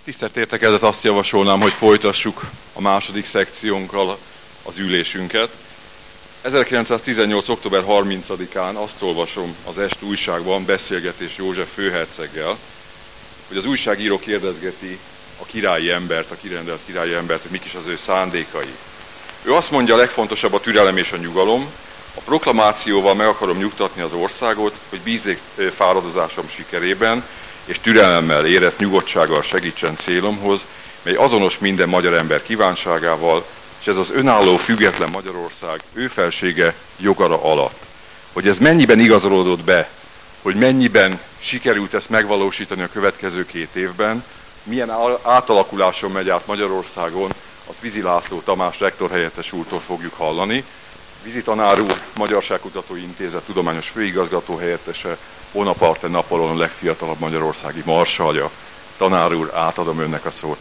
Tisztelt értekezlet, azt javasolnám, hogy folytassuk a második szekciónkkal az ülésünket. 1918. október 30-án azt olvasom az Est újságban, beszélgetés József főherceggel, hogy az újságíró kérdezgeti a királyi embert, a kirendelt királyi embert, hogy mik is az ő szándékai. Ő azt mondja, a legfontosabb a türelem és a nyugalom. A proklamációval meg akarom nyugtatni az országot, hogy bízzék fáradozásom sikerében, és türelemmel érett nyugodtsággal segítsen célomhoz, mely azonos minden magyar ember kívánságával, és ez az önálló, független Magyarország ő felsége jogara alatt. Hogy ez mennyiben igazolódott be, hogy mennyiben sikerült ezt megvalósítani a következő 2 évben, milyen átalakuláson megy át Magyarországon, azt Vizi László Tamás rektorhelyettes úrtól fogjuk hallani. Vizi tanár úr, Magyarságkutatói Intézet tudományos főigazgató helyettese, Bonaparte Napóleon legfiatalabb magyarországi marsalja. Tanár úr, átadom önnek a szót.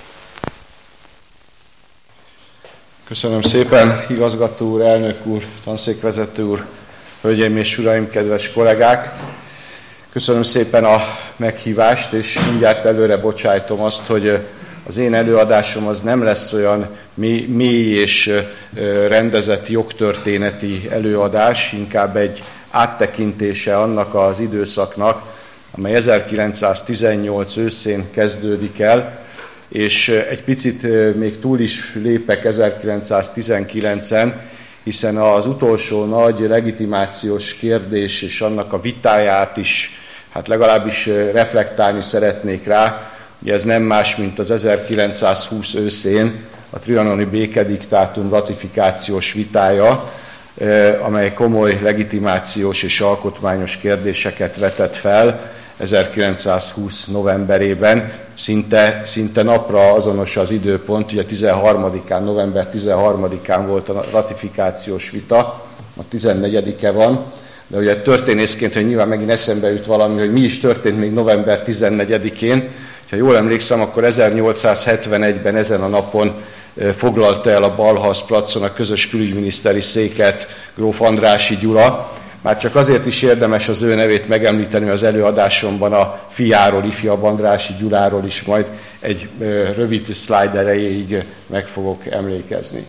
Köszönöm szépen, igazgató úr, elnök úr, tanszékvezető úr, hölgyeim és uraim, kedves kollégák! Köszönöm szépen a meghívást, és mindjárt előre bocsájtom azt, hogy az én előadásom az nem lesz olyan mély és rendezett jogtörténeti előadás, inkább egy áttekintése annak az időszaknak, amely 1918 őszén kezdődik el, és egy picit még túl is lépek 1919-en, hiszen az utolsó nagy legitimációs kérdés és annak a vitáját is, hát legalábbis reflektálni szeretnék rá. Ugye ez nem más, mint az 1920 őszén a trianoni békediktátum ratifikációs vitája, amely komoly legitimációs és alkotmányos kérdéseket vetett fel 1920 novemberében. Szinte napra azonos az időpont, ugye 13-án, november 13-án volt a ratifikációs vita, a 14-e van, de ugye történészként, hogy nyilván megint eszembe jut valami, hogy mi is történt még november 14-én. Ha jól emlékszem, akkor 1871-ben ezen a napon foglalta el a Ballhaus-placon a közös külügyminiszteri széket gróf Andrássy Gyula. Már csak azért is érdemes az ő nevét megemlíteni, az előadásomban a fiáról, ifjabb Andrássy Gyuláról is majd egy rövid szlájd erejéig meg fogok emlékezni.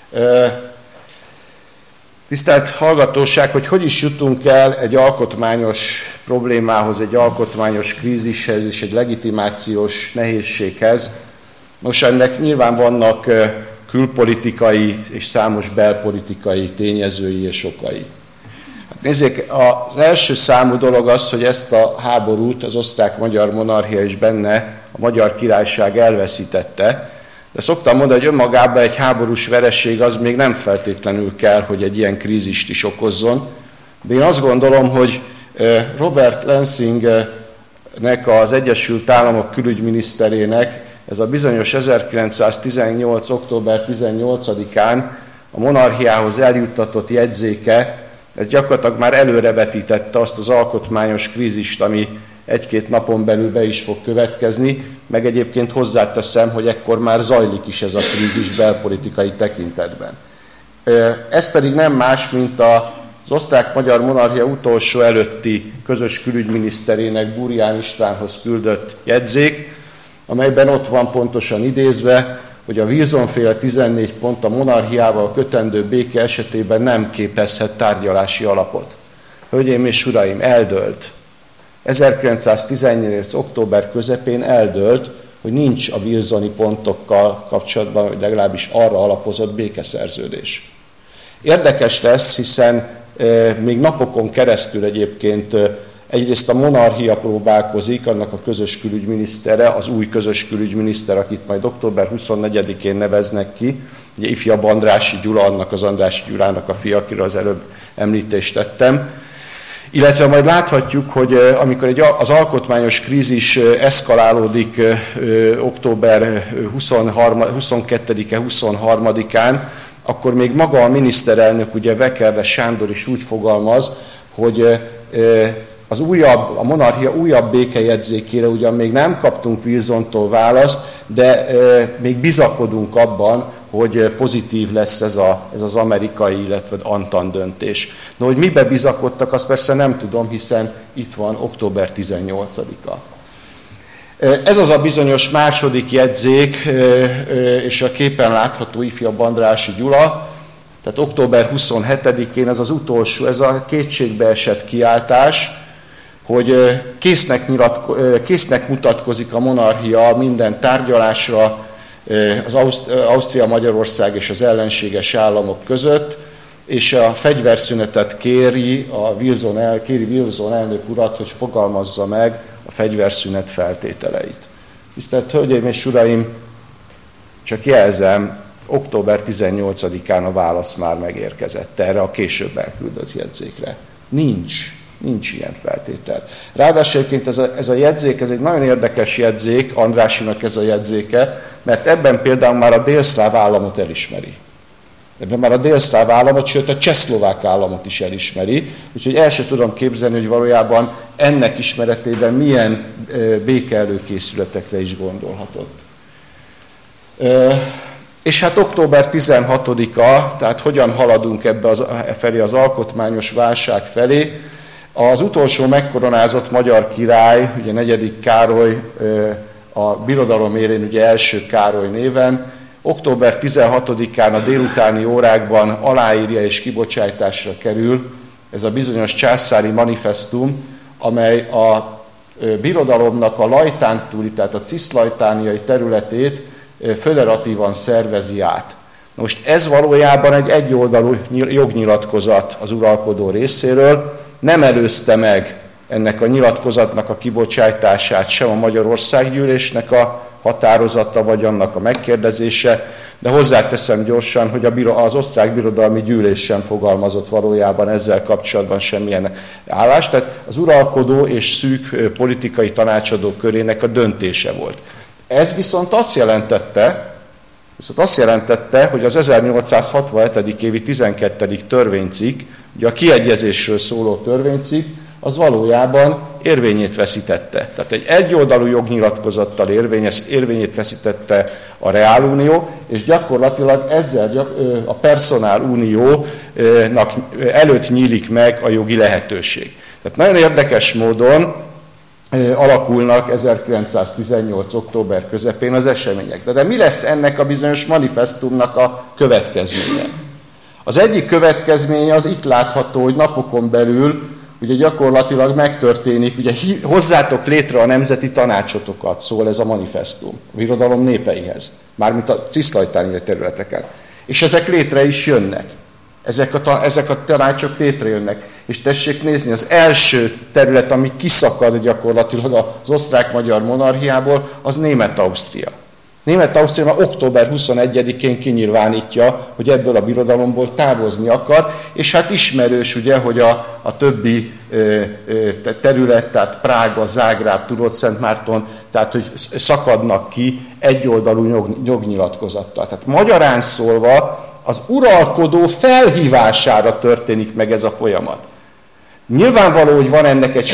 Tisztelt hallgatóság, hogy is jutunk el egy alkotmányos problémához, egy alkotmányos krízishez és egy legitimációs nehézséghez. Nos, ennek nyilván vannak külpolitikai és számos belpolitikai tényezői és okai. Hát nézzék, az első számú dolog az, hogy ezt a háborút az osztrák-magyar monarchia és benne a Magyar Királyság elveszítette, de szoktam mondani, hogy önmagában egy háborús vereség az még nem feltétlenül kell, hogy egy ilyen krízist is okozzon. De én azt gondolom, hogy Robert Lansingnek, az Egyesült Államok külügyminiszterének ez a bizonyos 1918. október 18-án a monarchiához eljuttatott jegyzéke, ez gyakorlatilag már előrevetítette azt az alkotmányos krízist, ami 1-2 napon belül be is fog következni, meg egyébként hozzáteszem, hogy ekkor már zajlik is ez a krízis belpolitikai tekintetben. Ez pedig nem más, mint az osztrák-magyar monarchia utolsó előtti közös külügyminiszterének, Burián Istvánhoz küldött jegyzék, amelyben ott van pontosan idézve, hogy a Wilson-féle 14 pont a monarchiával kötendő béke esetében nem képezhet tárgyalási alapot. Hölgyeim és uraim, eldőlt. 1918. október közepén eldőlt, hogy nincs a Wilsoni pontokkal kapcsolatban, vagy legalábbis arra alapozott békeszerződés. Érdekes lesz, hiszen még napokon keresztül egyébként egyrészt a monarchia próbálkozik, annak a közös külügyminisztere, az új közös külügyminiszter, akit majd október 24-én neveznek ki, ugye ifjabb Andrássy Gyula, annak az Andrássy Gyulának a fia, akiről az előbb említést tettem. Illetve majd láthatjuk, hogy amikor az alkotmányos krízis eszkalálódik október 22-e, 23-án, akkor még maga a miniszterelnök, ugye Vekerle Sándor is úgy fogalmaz, hogy a monarchia újabb békejegyzékére ugyan még nem kaptunk Wilsontól választ, de még bizakodunk abban, hogy pozitív lesz ez az amerikai, illetve Antant döntés. No, hogy mibe bizakodtak, azt persze nem tudom, hiszen itt van október 18-a. Ez az a bizonyos második jegyzék, és a képen látható ifjabb Andrássy Gyula, tehát október 27-én ez az utolsó, ez a kétségbeesett kiáltás, hogy késznek mutatkozik a monarchia minden tárgyalásra az Ausztria-Magyarország és az ellenséges államok között, és a fegyverszünetet kéri Wilson elnök urat, hogy fogalmazza meg a fegyverszünet feltételeit. Tisztelt Hölgyeim és Uraim, csak jelzem, október 18-án a válasz már megérkezett erre a később elküldött jegyzékre. Nincs ilyen feltétel. Ráadásul ez a jegyzék, ez egy nagyon érdekes jegyzék, Andrássynak ez a jegyzéke, mert ebben például már a délszláv államot elismeri. Ebben már a délszláv államot, sőt a csehszlovák államot is elismeri, úgyhogy el sem tudom képzelni, hogy valójában ennek ismeretében milyen békeelőkészületekre is gondolhatott. És hát október 16-a, tehát hogyan haladunk felé az alkotmányos válság felé. Az utolsó megkoronázott magyar király, ugye 4. Károly, a birodalom élén ugye első Károly néven, október 16-án a délutáni órákban aláírja és kibocsátásra kerül ez a bizonyos császári manifestum, amely a birodalomnak a lajtántúli, tehát a ciszlajtániai területét föderatívan szervezi át. Most ez valójában egy egyoldalú jognyilatkozat az uralkodó részéről, nem előzte meg ennek a nyilatkozatnak a kibocsátását sem a Magyarországgyűlésnek a határozata, vagy annak a megkérdezése, de hozzáteszem gyorsan, hogy az osztrák birodalmi gyűlés sem fogalmazott valójában ezzel kapcsolatban semmilyen állást, tehát az uralkodó és szűk politikai tanácsadó körének a döntése volt. Ez viszont azt jelentette, hogy az 1867. évi 12. törvénycikk, ugye a kiegyezésről szóló törvénycikk, az valójában érvényét veszítette. Tehát egy egyoldalú jognyilatkozattal érvényét veszítette a Reálunió, és gyakorlatilag ezzel a Personál Uniónak előtt nyílik meg a jogi lehetőség. Tehát nagyon érdekes módon alakulnak 1918. október közepén az események. De mi lesz ennek a bizonyos manifestumnak a következménye? Az egyik következménye az itt látható, hogy napokon belül ugye gyakorlatilag megtörténik, ugye hozzátok létre a nemzeti tanácsotokat, szól ez a manifestum, a birodalom népeihez, mármint a ciszlajtániai területeken. És ezek létre is jönnek. Ezek a tanácsok létrejönnek. És tessék nézni, az első terület, ami kiszakad gyakorlatilag az osztrák-magyar monarchiából, az Német-Ausztria. Német-Ausztria már október 21-én kinyilvánítja, hogy ebből a birodalomból távozni akar, és hát ismerős ugye, hogy a többi terület, tehát Prága, Zágráb, Turów-Szentmárton, tehát hogy szakadnak ki egyoldalú jognyilatkozattal. Tehát magyarán szólva az uralkodó felhívására történik meg ez a folyamat. Nyilvánvaló, hogy van ennek egy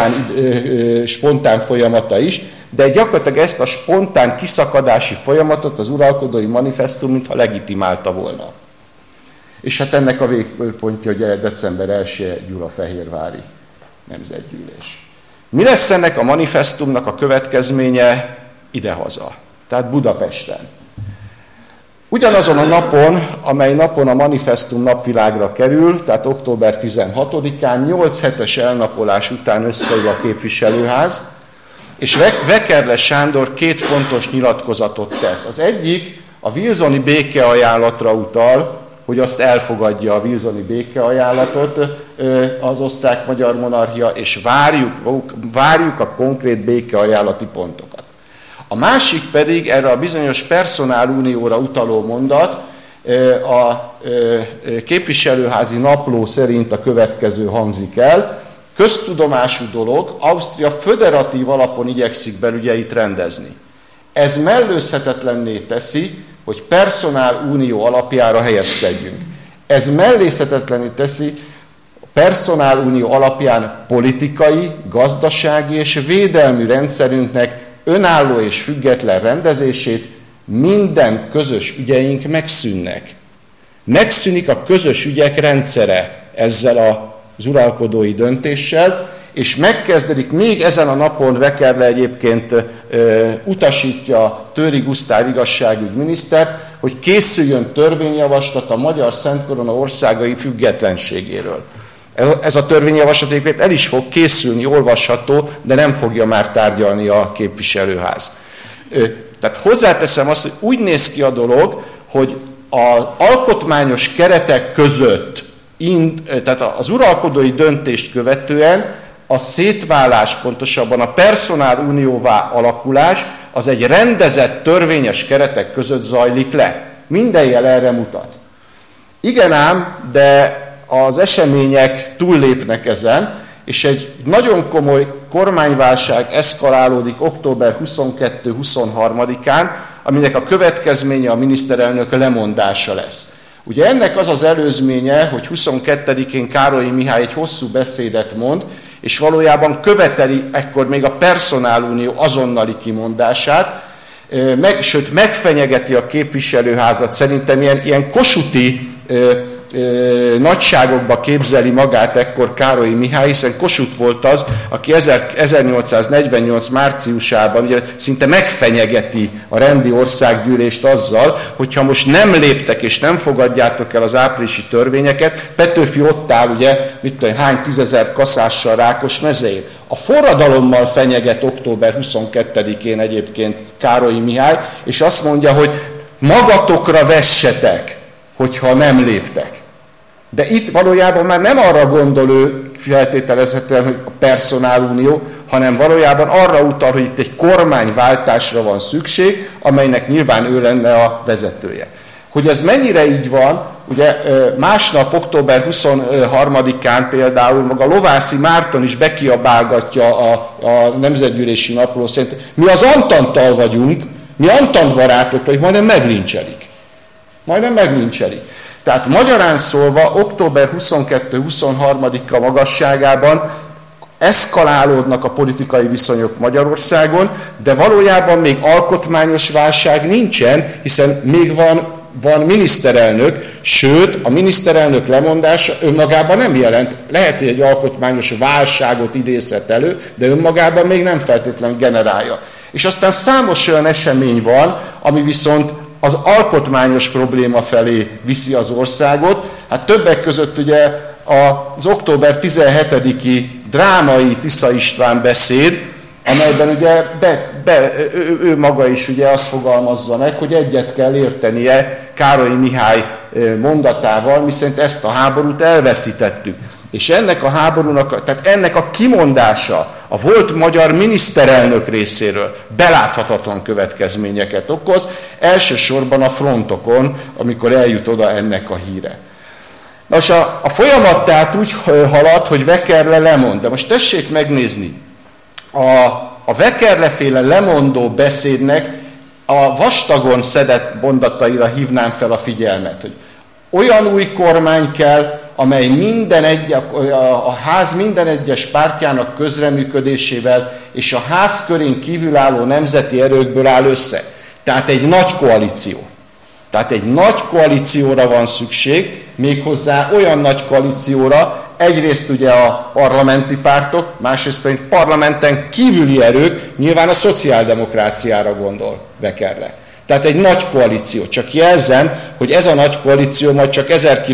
spontán folyamata is, de gyakorlatilag ezt a spontán kiszakadási folyamatot az uralkodói manifestum mintha legitimálta volna. És hát ennek a végpontja, hogy december 1 Gyulafehérvári nemzetgyűlés. Mi lesz ennek a manifestumnak a következménye idehaza, tehát Budapesten? Ugyanazon a napon, amely napon a manifestum napvilágra kerül, tehát október 16-án, 8 hetes elnapolás után összeül a képviselőház, és Vekerle Sándor 2 fontos nyilatkozatot tesz. Az egyik a wilsoni békeajánlatra utal, hogy azt elfogadja a wilsoni békeajánlatot az osztrák-magyar monarchia, és várjuk a konkrét békeajánlati pontokat. A másik pedig erre a bizonyos Personál Unióra utaló mondat, a képviselőházi napló szerint a következő hangzik el: köztudomású dolog, Ausztria föderatív alapon igyekszik belügyeit rendezni. Ez mellőzhetetlenné teszi, hogy Personál Unió alapjára helyezkedjünk. Ez mellőzhetetlenné teszi, Personál Unió alapján politikai, gazdasági és védelmi rendszerünknek önálló és független rendezését, minden közös ügyeink megszűnnek. Megszűnik a közös ügyek rendszere ezzel az uralkodói döntéssel, és megkezdedik, még ezen a napon Wekerle egyébként utasítja Thöry Gusztáv igazságügyminisztert, hogy készüljön törvényjavaslat a Magyar Szent Korona országai függetlenségéről. Ez a törvényjavaslat egyébként el is fog készülni, olvasható, de nem fogja már tárgyalni a képviselőház. Tehát hozzáteszem azt, hogy úgy néz ki a dolog, hogy az alkotmányos keretek között, tehát az uralkodói döntést követően a szétválás, pontosabban a personálunióvá alakulás, az egy rendezett törvényes keretek között zajlik le. Minden jel erre mutat. Igen ám, de az események túllépnek ezen, és egy nagyon komoly kormányválság eszkalálódik október 22-23-án, aminek a következménye a miniszterelnök lemondása lesz. Ugye ennek az az előzménye, hogy 22-én Károlyi Mihály egy hosszú beszédet mond, és valójában követeli ekkor még a personálunió azonnali kimondását, sőt megfenyegeti a képviselőházat, szerintem ilyen kossuthi nagyságokba képzeli magát ekkor Károlyi Mihály, hiszen Kossuth volt az, aki 1848 márciusában ugye szinte megfenyegeti a rendi országgyűlést azzal, hogyha most nem léptek és nem fogadjátok el az áprilisi törvényeket, Petőfi ott áll, ugye, mit tudom, hány 10 000 kaszással Rákosmezején. A forradalommal fenyeget október 22-én egyébként Károlyi Mihály, és azt mondja, hogy magatokra vessetek, hogyha nem léptek. De itt valójában már nem arra gondol ő feltételezhetően, hogy a personálunió, hanem valójában arra utal, hogy itt egy kormányváltásra van szükség, amelynek nyilván ő lenne a vezetője. Hogy ez mennyire így van, ugye másnap, október 23-án például maga Lovászi Márton is bekiabálgatja a Nemzetgyűlési Napló szerint, mi az Antanttal vagyunk, mi Antant barátok vagyunk, majdnem meglincselik. Tehát magyarán szólva október 22-23-a magasságában eszkalálódnak a politikai viszonyok Magyarországon, de valójában még alkotmányos válság nincsen, hiszen még van miniszterelnök, sőt a miniszterelnök lemondása önmagában nem jelent. Lehet, hogy egy alkotmányos válságot idézhet elő, de önmagában még nem feltétlenül generálja. És aztán számos olyan esemény van, ami viszont az alkotmányos probléma felé viszi az országot. Hát többek között ugye az október 17-i drámai Tisza István beszéd, amelyben ugye ő maga is ugye azt fogalmazza meg, hogy egyet kell értenie Károlyi Mihály mondatával, miszerint ezt a háborút elveszítettük. És ennek a háborúnak, tehát ennek a kimondása a volt magyar miniszterelnök részéről beláthatatlan következményeket okoz, elsősorban a frontokon, amikor eljut oda ennek a híre. Nos, a folyamat tehát úgy halad, hogy Wekerle lemond. De most tessék megnézni, a Wekerle-féle lemondó beszédnek a vastagon szedett mondataira hívnám fel a figyelmet, hogy olyan új kormány kell, amely a ház minden egyes pártjának közreműködésével és a ház körén kívülálló nemzeti erőkből áll össze. Tehát egy nagy koalíció. Tehát egy nagy koalícióra van szükség, méghozzá olyan nagy koalícióra, egyrészt ugye a parlamenti pártok, másrészt pedig parlamenten kívüli erők, nyilván a szociáldemokráciára gondol Wekerle. Tehát egy nagy koalíció. Csak jelzem, hogy ez a nagy koalíció majd csak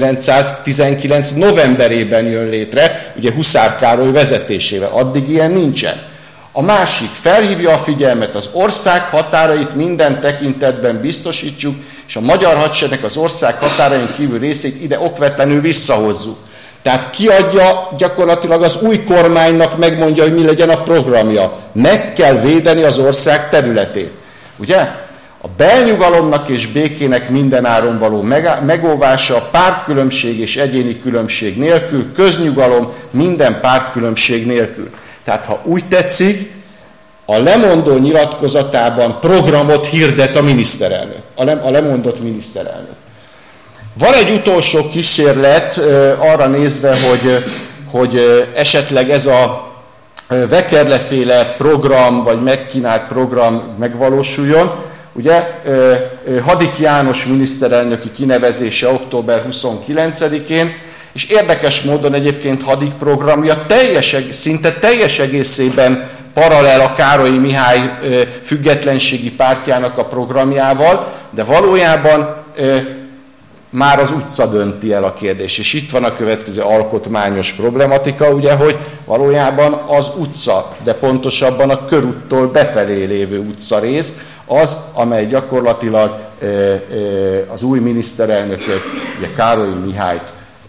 1919. novemberében jön létre, ugye Huszár Károly vezetésével. Addig ilyen nincsen. A másik felhívja a figyelmet, az ország határait minden tekintetben biztosítsuk, és a magyar hadseregnek az ország határain kívül részét ide okvetlenül visszahozzuk. Tehát kiadja gyakorlatilag az új kormánynak, megmondja, hogy mi legyen a programja. Meg kell védeni az ország területét. Ugye? A belnyugalomnak és békének mindenáron való megóvása, pártkülönbség és egyéni különbség nélkül, köznyugalom minden pártkülönbség nélkül. Tehát ha úgy tetszik, a lemondó nyilatkozatában programot hirdet a miniszterelnök, a lemondott miniszterelnök. Van egy utolsó kísérlet arra nézve, hogy esetleg ez a Wekerle-féle program, vagy megkínált program megvalósuljon. Ugye Hadik János miniszterelnöki kinevezése október 29-én, És érdekes módon egyébként Hadik programja szinte teljes egészében paralel a Károlyi Mihály függetlenségi pártjának a programjával, de valójában már az utca dönti el a kérdést. És itt van a következő alkotmányos problematika, ugye, hogy valójában az utca, de pontosabban a körúttól befelé lévő utcarész, az, amely gyakorlatilag az új miniszterelnököt, ugye Károlyi Mihályt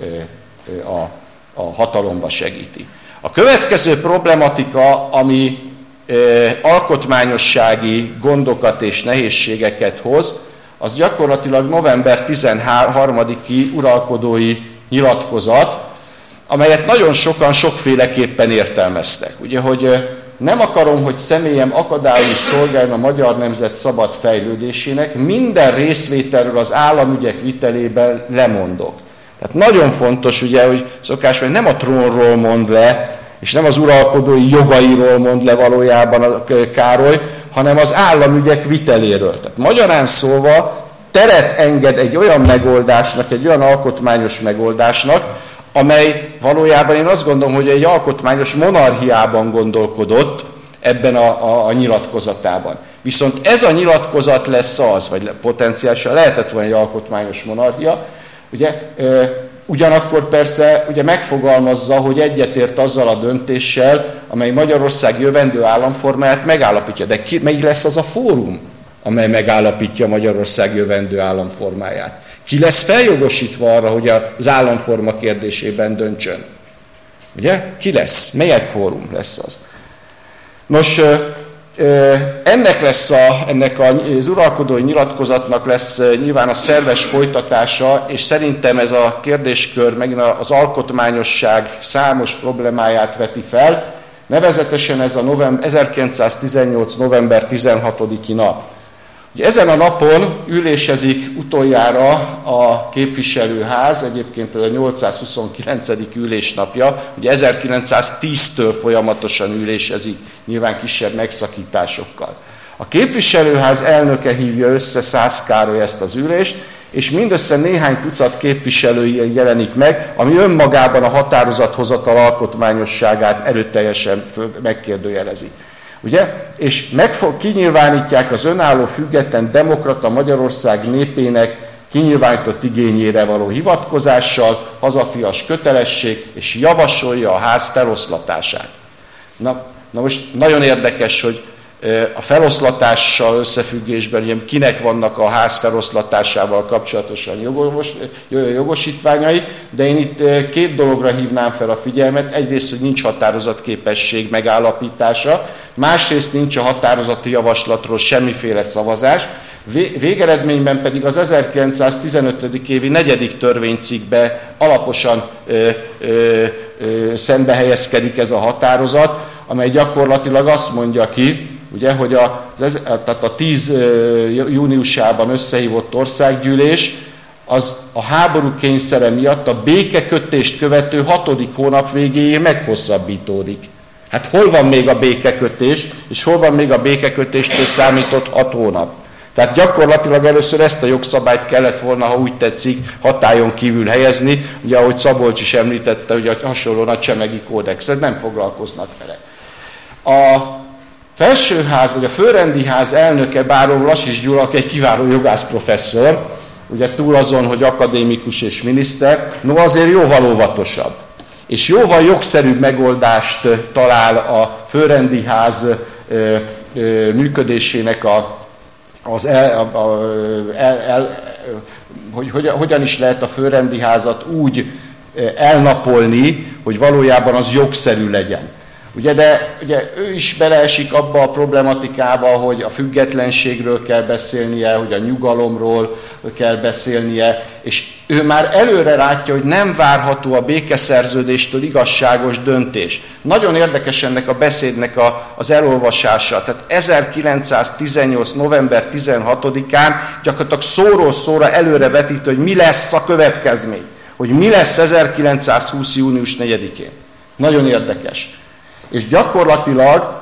a hatalomba segíti. A következő problematika, ami alkotmányossági gondokat és nehézségeket hoz, az gyakorlatilag november 13-i uralkodói nyilatkozat, amelyet nagyon sokan sokféleképpen értelmeztek. Ugye, hogy nem akarom, hogy személyem akadályul szolgáljon a magyar nemzet szabad fejlődésének, minden részvételről az államügyek vitelében lemondok. Tehát nagyon fontos, ugye, hogy szokás, hogy nem a trónról mond le, és nem az uralkodói jogairól mond le valójában a Károly, hanem az államügyek viteléről. Tehát magyarán szólva teret enged egy olyan megoldásnak, egy olyan alkotmányos megoldásnak, amely valójában én azt gondolom, hogy egy alkotmányos monarchiában gondolkodott ebben a nyilatkozatában. Viszont ez a nyilatkozat lesz az, vagy potenciálisan lehetett volna egy alkotmányos monarchia, ugye, ugyanakkor persze ugye megfogalmazza, hogy egyetért azzal a döntéssel, amely Magyarország jövendő államformáját megállapítja. De melyik lesz az a fórum, amely megállapítja Magyarország jövendő államformáját? Ki lesz feljogosítva arra, hogy az államforma kérdésében döntsön? Ugye? Ki lesz? Melyik fórum lesz az? Nos, ennek az uralkodói nyilatkozatnak lesz nyilván a szerves folytatása, és szerintem ez a kérdéskör megint az alkotmányosság számos problémáját veti fel, nevezetesen ez a 1918. november 16-i nap. Ugye ezen a napon ülésezik utoljára a képviselőház, egyébként ez a 829. ülésnapja, ugye 1910-től folyamatosan ülésezik, nyilván kisebb megszakításokkal. A képviselőház elnöke hívja össze Szász Károly ezt az ülést, és mindössze néhány tucat képviselői jelenik meg, ami önmagában a határozathozatal alkotmányosságát erőteljesen megkérdőjelezi. Ugye? És kinyilvánítják az önálló, független, demokrata Magyarország népének kinyilvánított igényére való hivatkozással, hazafias kötelesség, és javasolja a ház feloszlatását. Na most nagyon érdekes, hogy a feloszlatással összefüggésben ugye, kinek vannak a ház feloszlatásával kapcsolatosan jogosítványai, de én itt két dologra hívnám fel a figyelmet. Egyrészt, hogy nincs határozatképesség megállapítása, másrészt nincs a határozati javaslatról semmiféle szavazás, végeredményben pedig az 1915. évi 4. törvénycikkbe alaposan szembe helyezkedik ez a határozat, amely gyakorlatilag azt mondja ki, ugye, hogy a 10 júniusában összehívott országgyűlés az a háború kényszere miatt a békekötést követő 6. hónap végéig meghosszabbítódik. Hát hol van még a békekötés, és hol van még a békekötéstől számított 6 hónap? Tehát gyakorlatilag először ezt a jogszabályt kellett volna, ha úgy tetszik, hatályon kívül helyezni, ugye ahogy Szabolcs is említette, hogy a hasonló a Csemegi kódexet nem foglalkoznak vele. A felsőház, vagy a főrendi ház elnöke Báró Lassits Gyula, aki egy kiváló jogászprofesszor, ugye túl azon, hogy akadémikus és miniszter, no azért jóval óvatosabb. És jóval jogszerűbb megoldást talál a főrendi ház működésének hogyan is lehet a főrendi házat úgy elnapolni, hogy valójában az jogszerű legyen. De ő is beleesik abba a problematikába, hogy a függetlenségről kell beszélnie, hogy a nyugalomról kell beszélnie, és ő már előre látja, hogy nem várható a békeszerződéstől igazságos döntés. Nagyon érdekes ennek a beszédnek az elolvasása. Tehát 1918. november 16-án gyakorlatilag szóról szóra előrevetít, hogy mi lesz a következmény. Hogy mi lesz 1920. június 4-én. Nagyon érdekes. És gyakorlatilag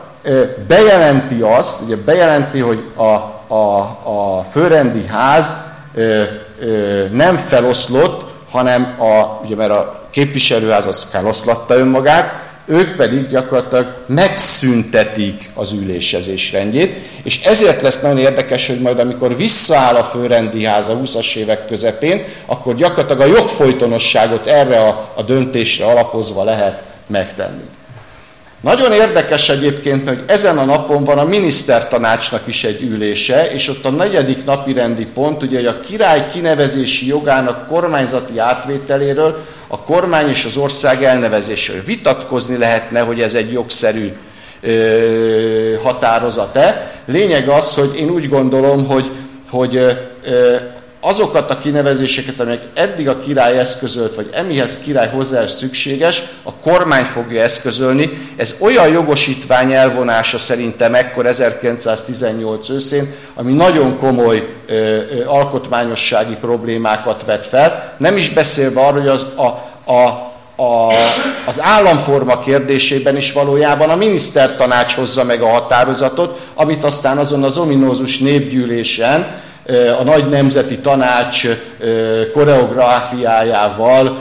bejelenti hogy a főrendi ház nem feloszlott, hanem ugye mert képviselőház az feloszlatta önmagát, ők pedig gyakorlatilag megszüntetik az ülésezés rendjét, és ezért lesz nagyon érdekes, hogy majd amikor visszaáll a főrendi ház a 20-as évek közepén, akkor gyakorlatilag a jogfolytonosságot erre a döntésre alapozva lehet megtenni. Nagyon érdekes egyébként, hogy ezen a napon van a minisztertanácsnak is egy ülése, és ott a 4. napi rendi pont, ugye, hogy a király kinevezési jogának kormányzati átvételéről, a kormány és az ország elnevezéséről vitatkozni lehetne, hogy ez egy jogszerű határozat-e. Lényeg az, hogy én úgy gondolom, hogy azokat a kinevezéseket, amelyek eddig a király eszközölt, vagy emihez király hozzá is szükséges, a kormány fogja eszközölni. Ez olyan jogosítvány elvonása szerintem ekkor 1918 őszén, ami nagyon komoly alkotmányossági problémákat vet fel. Nem is beszélve arról, hogy az államforma kérdésében is valójában a minisztertanács hozza meg a határozatot, amit aztán azon az ominózus népgyűlésen a nagy nemzeti tanács koreográfiájával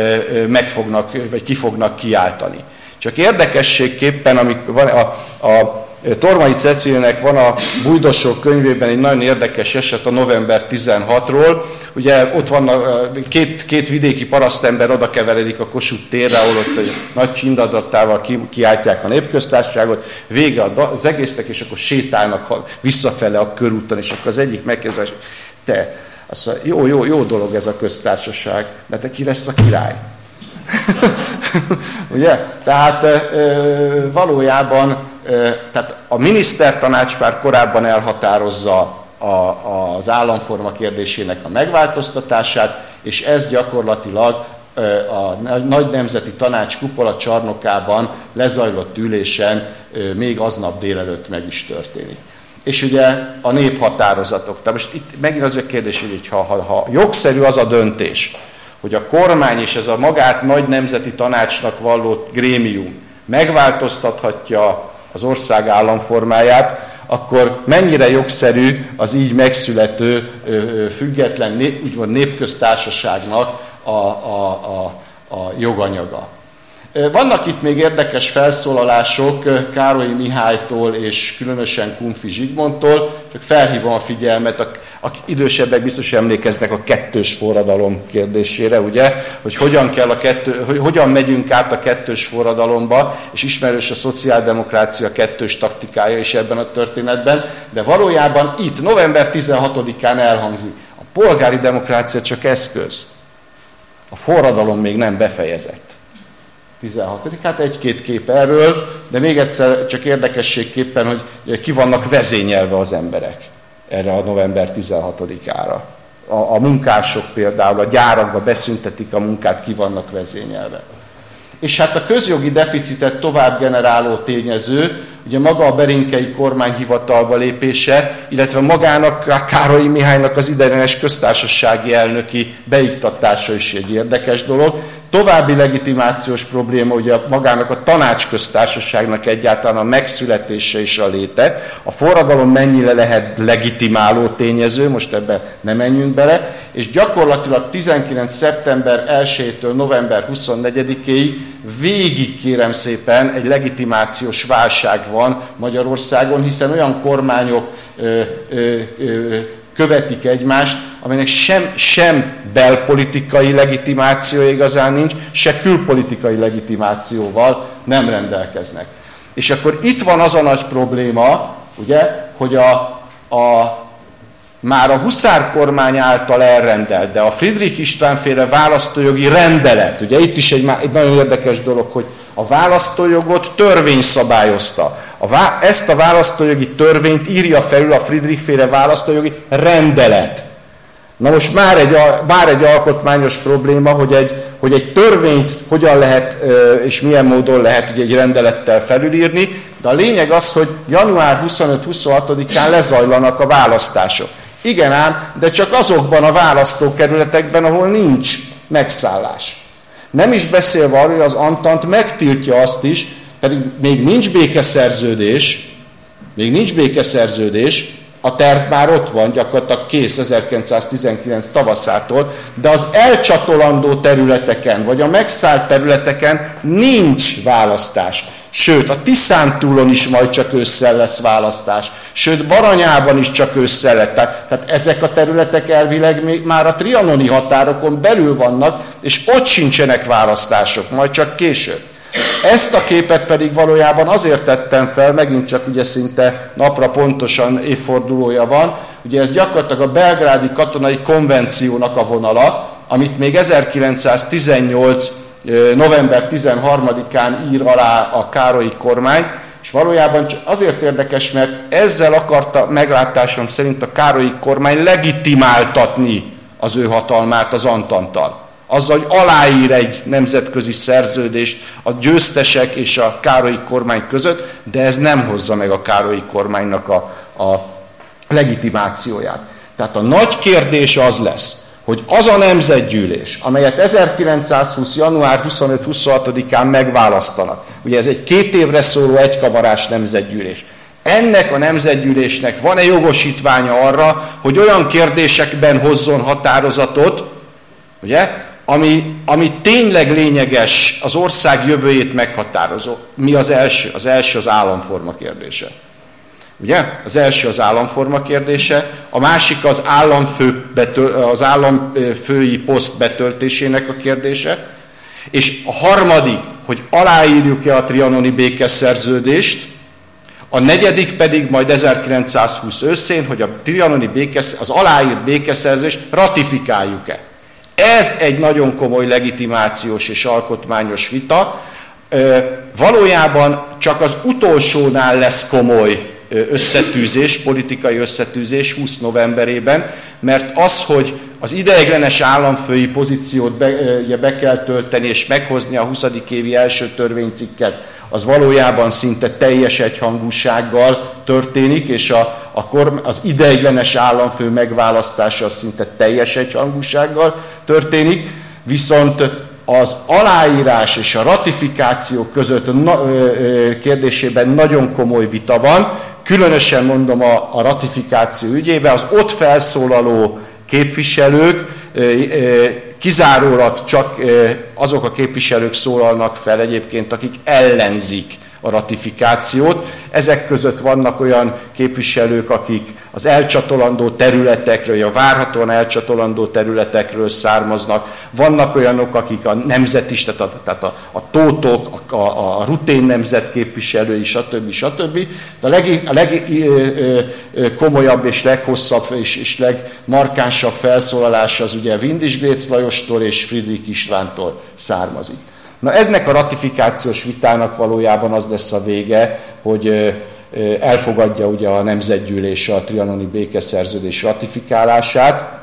ki fognak kiáltani. Csak érdekességképpen, van a Tormai Cecíliánek van a Bújdosók könyvében egy nagyon érdekes eset a november 16-ról. Ugye ott van két vidéki parasztember oda keveredik a Kossuth térre, ahol ott egy nagy csindadattával kiáltják a népköztársaságot, vége az egésznek, és akkor sétálnak visszafele a körúton, és akkor az egyik megkérdezi, hogy te, azt mondja, jó dolog ez a köztársaság, de te ki lesz a király? Ugye? Tehát valójában tehát a minisztertanács már korábban elhatározza az államforma kérdésének a megváltoztatását, és ez gyakorlatilag a Nagy Nemzeti Tanács kupola csarnokában lezajlott ülésen még aznap délelőtt meg is történik. És ugye a néphatározatok. Tehát most itt megint az a kérdés, hogy ha jogszerű az a döntés, hogy a kormány és ez a magát Nagy Nemzeti Tanácsnak vallott grémium megváltoztathatja az ország államformáját, akkor mennyire jogszerű az így megszülető független úgymond népköztársaságnak a joganyaga. Vannak itt még érdekes felszólalások Károlyi Mihálytól és különösen Kunfi Zsigmondtól, csak felhívom a figyelmet, a idősebbek biztos emlékeznek a kettős forradalom kérdésére, ugye, hogy hogyan megyünk át a kettős forradalomba, és ismerős a szociáldemokrácia kettős taktikája is ebben a történetben, de valójában itt november 16-án elhangzik, a polgári demokrácia csak eszköz, a forradalom még nem befejezett. 16. Hát egy-két kép erről, de még egyszer csak érdekességképpen, hogy ki vannak vezényelve az emberek erre a november 16-ára. A munkások például a gyárakba beszüntetik a munkát, ki vannak vezényelve. És hát a közjogi deficitet tovább generáló tényező, ugye maga a Berinkei kormányhivatalba lépése, illetve magának, Károlyi Mihálynak az ideiglenes köztársasági elnöki beiktatása is egy érdekes dolog. További legitimációs probléma ugye magának a tanácsköztársaságnak egyáltalán a megszületése és a léte. A forradalom mennyire lehet legitimáló tényező, most ebbe nem menjünk bele, és gyakorlatilag 19. szeptember 1-től november 24-ig végig kérem szépen egy legitimációs válság van Magyarországon, hiszen olyan kormányok követik egymást, amelynek sem belpolitikai legitimációja igazán nincs, se külpolitikai legitimációval nem rendelkeznek. És akkor itt van az a nagy probléma, ugye, hogy már a Huszár kormány által elrendelt, de a Friedrich István-féle választójogi rendelet, ugye itt is egy nagyon érdekes dolog, hogy a választójogot törvény szabályozta. Ezt a választójogi törvényt írja felül a Friedrich-féle választójogi rendelet. Na most már egy alkotmányos probléma, hogy egy törvényt hogyan lehet és milyen módon lehet egy rendelettel felülírni, de a lényeg az, hogy január 25-26-án lezajlanak a választások. Igen ám, de csak azokban a választókerületekben, ahol nincs megszállás. Nem is beszélve arról, hogy az Antant megtiltja azt is, pedig még nincs békeszerződés, A terv már ott van, gyakorlatilag kész 1919 tavaszától, de az elcsatolandó területeken, vagy a megszállt területeken nincs választás. Sőt, a Tiszántúlon is majd csak ősszel lesz választás. Sőt, Baranyában is csak ősszel lett. Tehát ezek a területek elvileg még már a trianoni határokon belül vannak, és ott sincsenek választások, majd csak később. Ezt a képet pedig valójában azért tettem fel, megint csak ugye szinte napra pontosan évfordulója van, ugye ez gyakorlatilag a belgrádi katonai konvenciónak a vonala, amit még 1918. November 13-án ír alá a Károlyi kormány, és valójában azért érdekes, mert ezzel akarta meglátásom szerint a Károlyi kormány legitimáltatni az ő hatalmát az Antanttal. Azzal, hogy aláír egy nemzetközi szerződést a győztesek és a Károlyi kormány között, de ez nem hozza meg a Károlyi kormánynak a legitimációját. Tehát a nagy kérdés az lesz, hogy az a nemzetgyűlés, amelyet 1920. január 25-26-án megválasztanak, ugye ez egy 2 évre szóló egykamarás nemzetgyűlés, ennek a nemzetgyűlésnek van-e jogosítványa arra, hogy olyan kérdésekben hozzon határozatot, ugye, ami tényleg lényeges, az ország jövőjét meghatározó. Mi az első? Az első az államforma kérdése. Ugye? Az első az államforma kérdése, a másik az államfői poszt betöltésének a kérdése, és a harmadik, hogy aláírjuk-e a trianoni békeszerződést, a negyedik pedig majd 1920 őszén, hogy a trianoni az aláírt békeszerződést ratifikáljuk-e. Ez egy nagyon komoly legitimációs és alkotmányos vita. Valójában csak az utolsónál lesz komoly összetűzés, politikai összetűzés 20 novemberében, mert az, hogy az ideiglenes államfői pozíciót be kell tölteni és meghozni a 20. évi első törvénycikket, az valójában szinte teljes egyhangúsággal történik, és az ideiglenes államfő megválasztása az szinte teljes egyhangúsággal történik, viszont az aláírás és a ratifikáció között kérdésében nagyon komoly vita van, különösen mondom a ratifikáció ügyében, az ott felszólaló képviselők, kizárólag csak azok a képviselők szólalnak fel egyébként, akik ellenzik a ratifikációt. Ezek között vannak olyan képviselők, akik az elcsatolandó területekről, vagy a várhatóan elcsatolandó területekről származnak. Vannak olyanok, akik a nemzetista, tehát a tótok, a rutén nemzet képviselői, stb. De a legkomolyabb és leghosszabb és legmarkánsabb felszólalás az ugye Vindisgrécz Lajostól és Friedrich Istvántól származik. Na ennek a ratifikációs vitának valójában az lesz a vége, hogy elfogadja ugye a nemzetgyűlés a trianoni békeszerződés ratifikálását.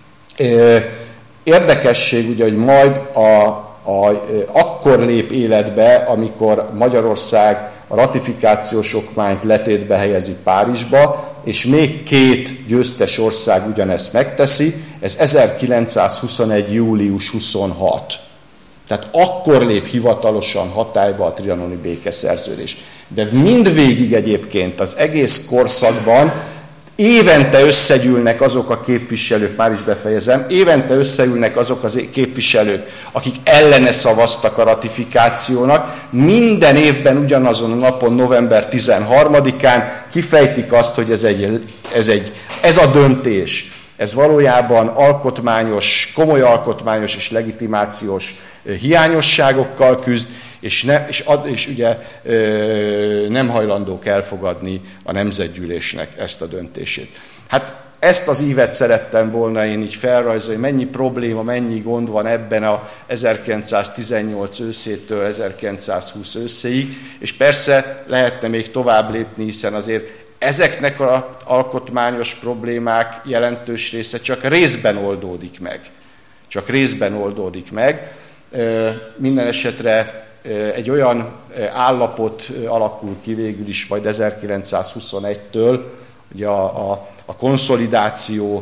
Érdekesség ugye, hogy majd akkor lép életbe, amikor Magyarország a ratifikációs okmányt letétbe helyezi Párizsba, és még 2 győztes ország ugyanezt megteszi, ez 1921. július 26. Tehát akkor lép hivatalosan hatályba a trianoni békeszerződés. De mindvégig egyébként az egész korszakban évente összegyűlnek azok a képviselők, már is befejezem, évente összeülnek azok az képviselők, akik ellene szavaztak a ratifikációnak, minden évben ugyanazon a napon, november 13-án kifejtik azt, hogy ez a döntés, ez valójában komoly alkotmányos és legitimációs hiányosságokkal küzd, és ugye nem hajlandók elfogadni a nemzetgyűlésnek ezt a döntését. Hát ezt az ívet szerettem volna én így felrajzolni, mennyi probléma, mennyi gond van ebben a 1918 őszétől 1920 őszéig, és persze lehetne még tovább lépni, hiszen azért ezeknek az alkotmányos problémák jelentős része csak részben oldódik meg. Minden esetre egy olyan állapot alakul ki végül is majd 1921-től, ugye a konszolidáció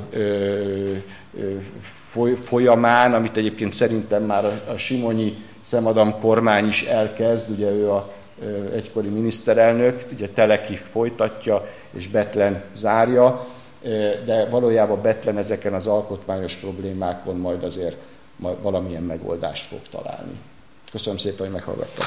folyamán, amit egyébként szerintem már a Simonyi Szemadam kormány is elkezd, ugye ő egykori miniszterelnök, ugye Teleki folytatja, és Bethlen zárja, de valójában Bethlen ezeken az alkotmányos problémákon majd azért valamilyen megoldást fog találni. Köszönöm szépen, hogy meghallgattak.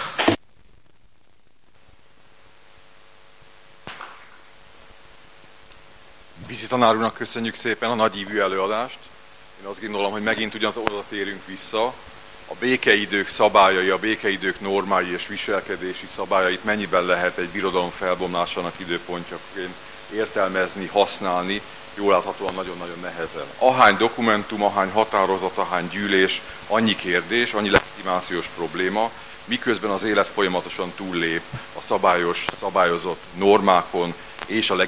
Vizi tanár úrnak köszönjük szépen a nagyívű előadást. Én azt gondolom, hogy megint ugyanaz oda térünk vissza. A békeidők szabályai, a békeidők normái és viselkedési szabályait mennyiben lehet egy birodalom felbomlásának időpontjaként értelmezni, használni, jól láthatóan nagyon-nagyon nehezen. Ahány dokumentum, ahány határozat, ahány gyűlés, annyi kérdés, annyi legitimációs probléma, miközben az élet folyamatosan túllép a szabályozott normákon és a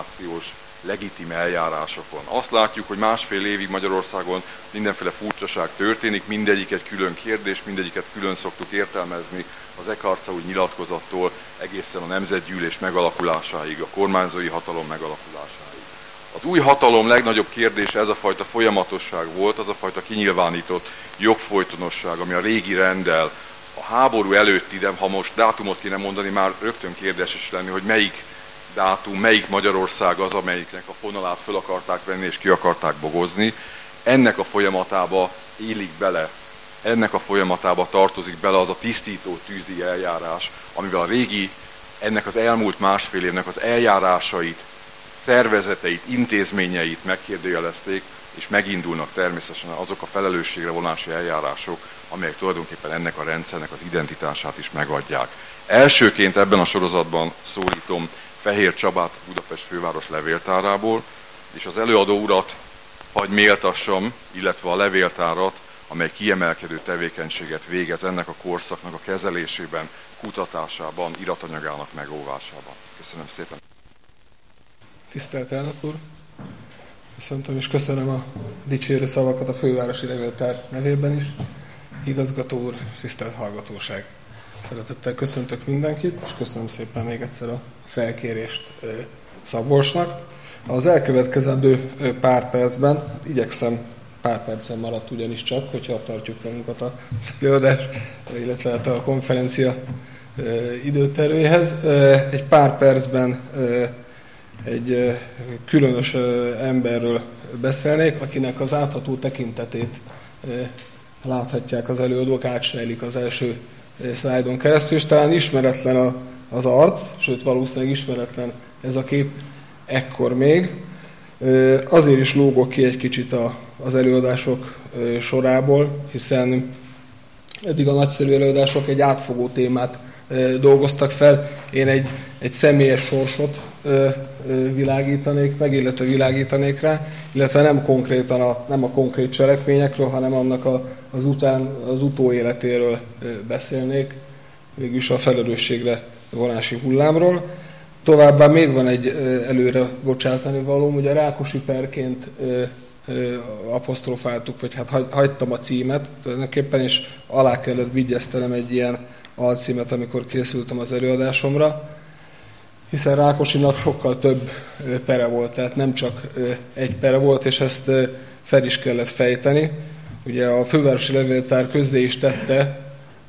legitim eljárásokon. Azt látjuk, hogy másfél évig Magyarországon mindenféle furcsaság történik, mindegyik egy külön kérdés, mindegyiket külön szoktuk értelmezni az Ekartszau nyilatkozattól egészen a nemzetgyűlés megalakulásáig, a kormányzói hatalom megalakulásáig. Az új hatalom legnagyobb kérdése ez a fajta folyamatosság volt, az a fajta kinyilvánított jogfolytonosság, ami a régi renddel, a háború előtti, de ha most dátumot kéne mondani, már rögtön kérdéses lenni, hogy melyik dátum, melyik Magyarország az, amelyiknek a fonalát föl akarták venni és ki akarták bogozni. Ennek a folyamatába élik bele, ennek a folyamatába tartozik bele az a tisztító tűzi eljárás, amivel a régi, ennek az elmúlt másfél évnek az eljárásait, szervezeteit, intézményeit megkérdőjelezték, és megindulnak természetesen azok a felelősségre vonási eljárások, amelyek tulajdonképpen ennek a rendszernek az identitását is megadják. Elsőként ebben a sorozatban szólítom Fehér Csabát, Budapest főváros levéltárából, és az előadó urat hagy méltassam, illetve a levéltárat, amely kiemelkedő tevékenységet végez ennek a korszaknak a kezelésében, kutatásában, iratanyagának megóvásában. Köszönöm szépen! Tisztelt elnök úr! Köszöntöm és köszönöm a dicsérő szavakat a fővárosi levéltár nevében is. Igazgató úr, tisztelt hallgatóság! Szeretettel köszöntök mindenkit, és köszönöm szépen még egyszer a felkérést Szabolcsnak. Az elkövetkezendő pár percben, igyekszem pár percen maradt ugyanis csak, hogyha tartjuk magunkat az előadás, illetve a konferencia időtervéhez. Egy pár percben egy különös emberről beszélnék, akinek az átható tekintetét láthatják az előadók, átsejlik az első szlájdon keresztül, és talán ismeretlen az arc, sőt valószínűleg ismeretlen ez a kép ekkor még. Azért is lógok ki egy kicsit az előadások sorából, hiszen eddig a nagyszerű előadások egy átfogó témát dolgoztak fel. Én egy személyes sorsot világítanék meg, illetve világítanék rá, illetve nem konkrétan nem a konkrét cselekményekről, hanem annak az utóéletéről beszélnék, végülis a felelősségre vonási hullámról. Továbbá még van egy előre bocsátani valóm, ugye Rákosi perként apostrofáltuk, vagy hát hagytam a címet tulajdonképpen, és alá kellett vigyeztenem egy ilyen alcímet, amikor készültem az előadásomra, hiszen Rákosinak sokkal több pere volt, tehát nem csak egy pere volt, és ezt fel is kellett fejteni. Ugye a fővárosi levéltár közzé is tette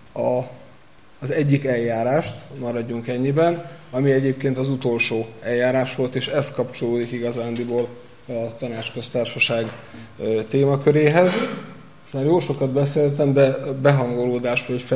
az egyik eljárást, maradjunk ennyiben, ami egyébként az utolsó eljárás volt, és ez kapcsolódik igazándiból a tanácsköztársaság témaköréhez. És már jó sokat beszéltem, de behangolódás, vagy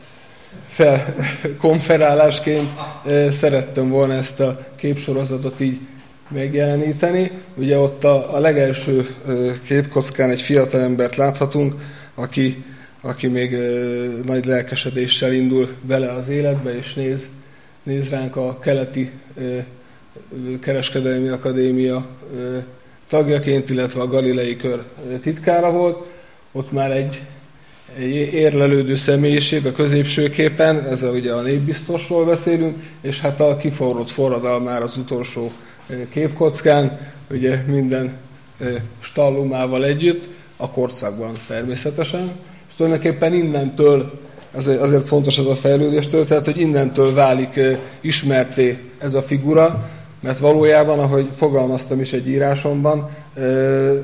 felkonferálásként szerettem volna ezt a képsorozatot így megjeleníteni. Ugye ott a legelső képkockán egy fiatal embert láthatunk, aki még nagy lelkesedéssel indul bele az életbe, és néz ránk a Keleti Kereskedelmi Akadémia tagjaként, illetve a Galilei Kör titkára volt. Ott már egy érlelődő személyiség a középső képen, ez ugye a népbiztosról beszélünk, és hát a kiforrott forradalmár az utolsó képkockán, ugye minden stallumával együtt, a korszakban természetesen. És tulajdonképpen innentől, azért fontos ez a fejlődéstől, tehát hogy innentől válik ismerté ez a figura, mert valójában, ahogy fogalmaztam is egy írásomban,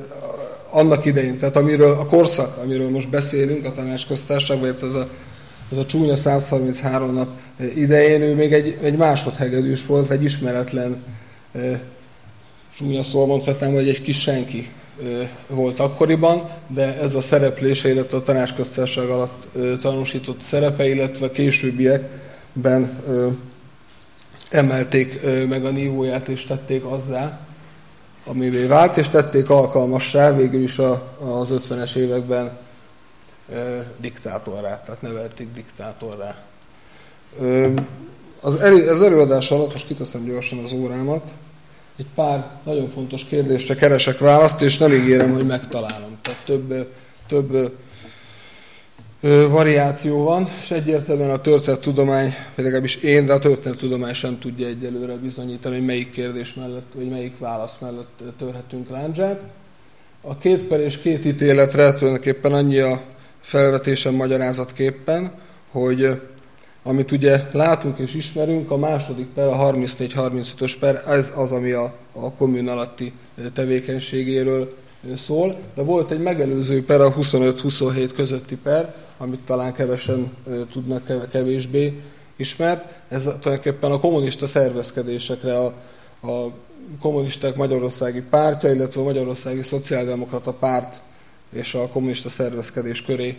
annak idején, tehát a korszak, amiről most beszélünk, a tanácsköztársaság, vagy ez ez a csúnya 133 nap idején ő még egy másodhegedűs volt, egy ismeretlen, csúnya szóval mondhatnám, hogy egy kis senki volt akkoriban, de ez a szereplése, illetve a tanácsköztársaság alatt tanúsított szerepe, illetve későbbiekben emelték meg a nívóját és tették azzá, amivé vált, és tették alkalmassá végül is az 50-es években diktátorrá, tehát nevelték diktátorrá. Az előadás alatt, most kiteszem gyorsan az órámat, egy pár nagyon fontos kérdésre keresek választ, és nem ígérem, hogy megtalálom. Tehát több variáció van, és egyértelműen a történettudomány, legalábbis én, de a történettudomány sem tudja egyelőre bizonyítani, hogy melyik kérdés mellett, vagy melyik válasz mellett törhetünk lándzsát. A 2 per és 2 ítéletre tulajdonképpen annyi a felvetésem magyarázatképpen, hogy amit ugye látunk és ismerünk, a második per, a 34-35-ös per, ez az, ami a kommun alatti tevékenységéről szól, de volt egy megelőző per, a 25-27 közötti per, amit talán kevesen tudnak, kevésbé ismert. Ez tulajdonképpen a kommunista szervezkedésekre, a kommunisták Magyarországi Pártja, illetve a Magyarországi Szociáldemokrata Párt és a kommunista szervezkedés köré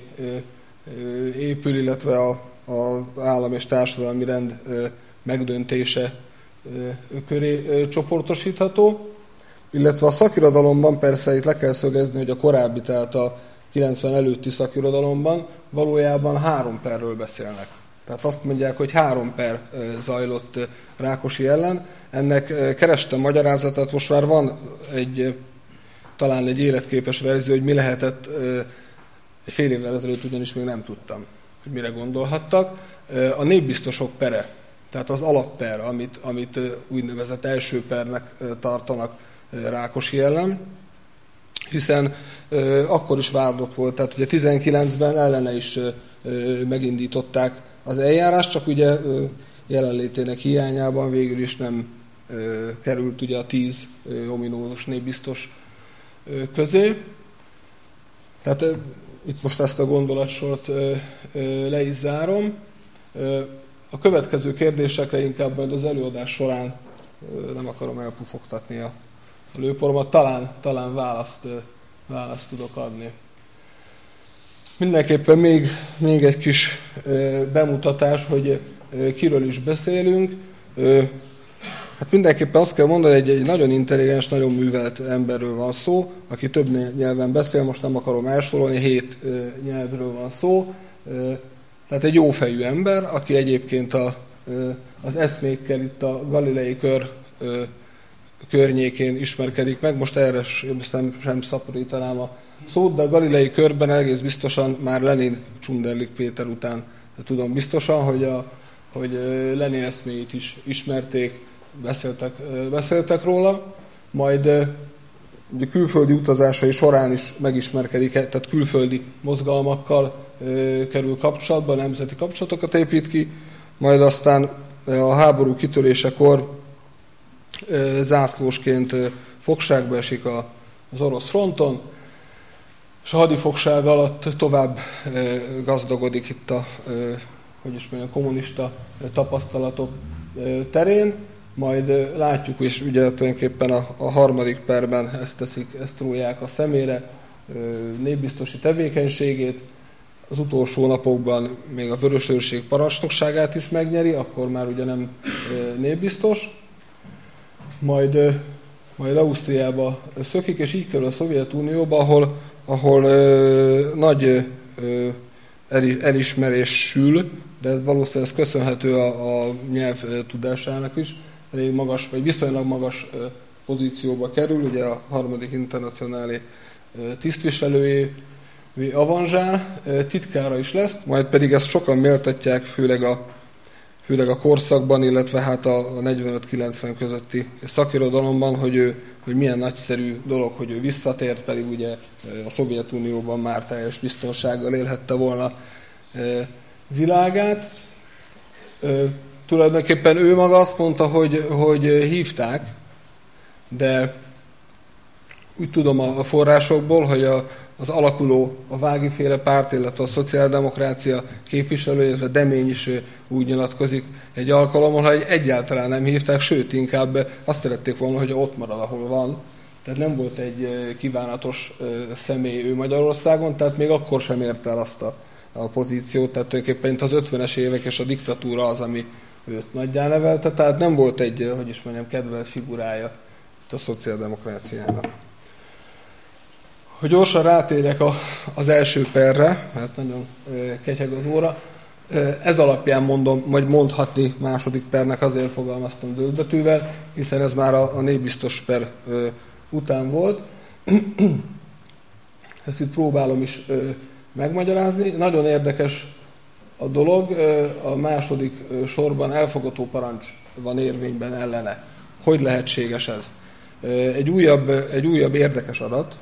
épül, illetve az állam és társadalmi rend megdöntése köré csoportosítható. Illetve a szakirodalomban persze itt le kell szögezni, hogy a korábbi, tehát a 90 előtti szakirodalomban valójában 3 perről beszélnek. Tehát azt mondják, hogy 3 per zajlott Rákosi ellen. Ennek kerestem magyarázatát, most már van talán egy életképes verzió, hogy mi lehetett, egy fél évvel ezelőtt ugyanis még nem tudtam, hogy mire gondolhattak. A népbiztosok pere, tehát az alapper, amit úgynevezett első pernek tartanak Rákosi ellen, hiszen akkor is vádlott volt, tehát ugye 19-ben ellene is megindították az eljárást, csak ugye jelenlétének hiányában végül is nem került ugye a 10 ominózus népbiztos közé. Tehát itt most ezt a gondolatsort le is zárom. A következő kérdésekre inkább majd az előadás során nem akarom elpufogtatni a lőporomat, talán választ tudok adni. Mindenképpen még egy kis bemutatás, hogy kiről is beszélünk. Hát mindenképpen azt kell mondani, hogy egy nagyon intelligens, nagyon művelt emberről van szó, aki több nyelven beszél, most nem akarom elsorolni, 7 nyelvről van szó. Tehát egy jófejű ember, aki egyébként az eszmékkel itt a Galilei kör környékén ismerkedik meg. Most erre sem szaporítanám a szót, de a Galilei körben egész biztosan már Lenin, Csunderlik Péter után tudom biztosan, hogy Lenin eszméit is ismerték, beszéltek róla, majd külföldi utazásai során is megismerkedik, tehát külföldi mozgalmakkal kerül kapcsolatba, nemzeti kapcsolatokat épít ki, majd aztán a háború kitörésekor zászlósként fogságba esik az orosz fronton, és a hadifogság alatt tovább gazdagodik itt a kommunista tapasztalatok terén, majd látjuk, és ugye tulajdonképpen a harmadik perben ezt rólják a szemére, népbiztosi tevékenységét, az utolsó napokban még a Vörösőrség parancsnokságát is megnyeri, akkor már ugye nem népbiztos, majd Ausztriába szökik, és így kerül a Szovjetunióba, ahol nagy elismerésül, de ez valószínűleg köszönhető a nyelv tudásának is, elég magas, vagy viszonylag magas pozícióba kerül, ugye a harmadik internacionálé tisztviselőjé avanzsál, titkára is lesz, majd pedig ezt sokan méltatják, főleg a korszakban, illetve hát a 45-90 közötti szakirodalomban, hogy milyen nagyszerű dolog, hogy ő visszatért, pedig ugye a Szovjetunióban már teljes biztonsággal élhette volna világát. Tulajdonképpen ő maga azt mondta, hogy hívták, de Úgy tudom a forrásokból, hogy az alakuló, a Vági-féle párt, illetve a szociáldemokrácia képviselő, illetve Demény is úgy nyilatkozik egy alkalommal, hogy egyáltalán nem hívták, sőt, inkább azt szerették volna, hogy ott marad, ahol van. Tehát nem volt egy kívánatos személy ő Magyarországon, tehát még akkor sem érte el azt a pozíciót, tehát tulajdonképpen az 50-es évek és a diktatúra az, ami őt nagyjá nevelte, tehát nem volt egy, kedvelt figurája a szociáldemokráciának. Hogy gyorsan rátérjek az első perre, mert nagyon ketyeg az óra, ez alapján mondhatni második pernek, azért fogalmaztam dőltbetűvel, hiszen ez már a népbiztos per után volt. Ezt itt próbálom is megmagyarázni. Nagyon érdekes a dolog, a második sorban elfogató parancs van érvényben ellene. Hogy lehetséges ez? Egy újabb érdekes adat,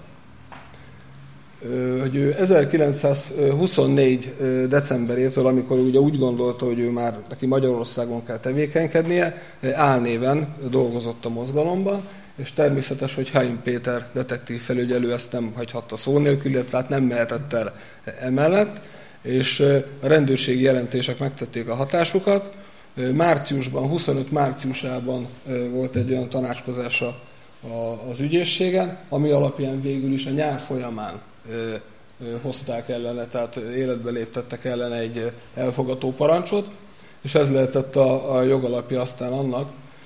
hogy ő 1924. decemberétől, amikor ugye úgy gondolta, hogy ő már neki Magyarországon kell tevékenykednie, álnéven dolgozott a mozgalomban, és természetes, hogy Hain Péter detektív felügyelő ezt nem hagyhatta szó nélkül, illetve hát nem mehetett el emellett, és a rendőrségi jelentések megtették a hatásukat. Márciusban, 25 márciusában volt egy olyan tanácskozása az ügyészségen, ami alapján végül is a nyár folyamán hozták ellene, tehát életbe léptettek ellene egy elfogató parancsot, és ez lehetett a jogalapja aztán annak,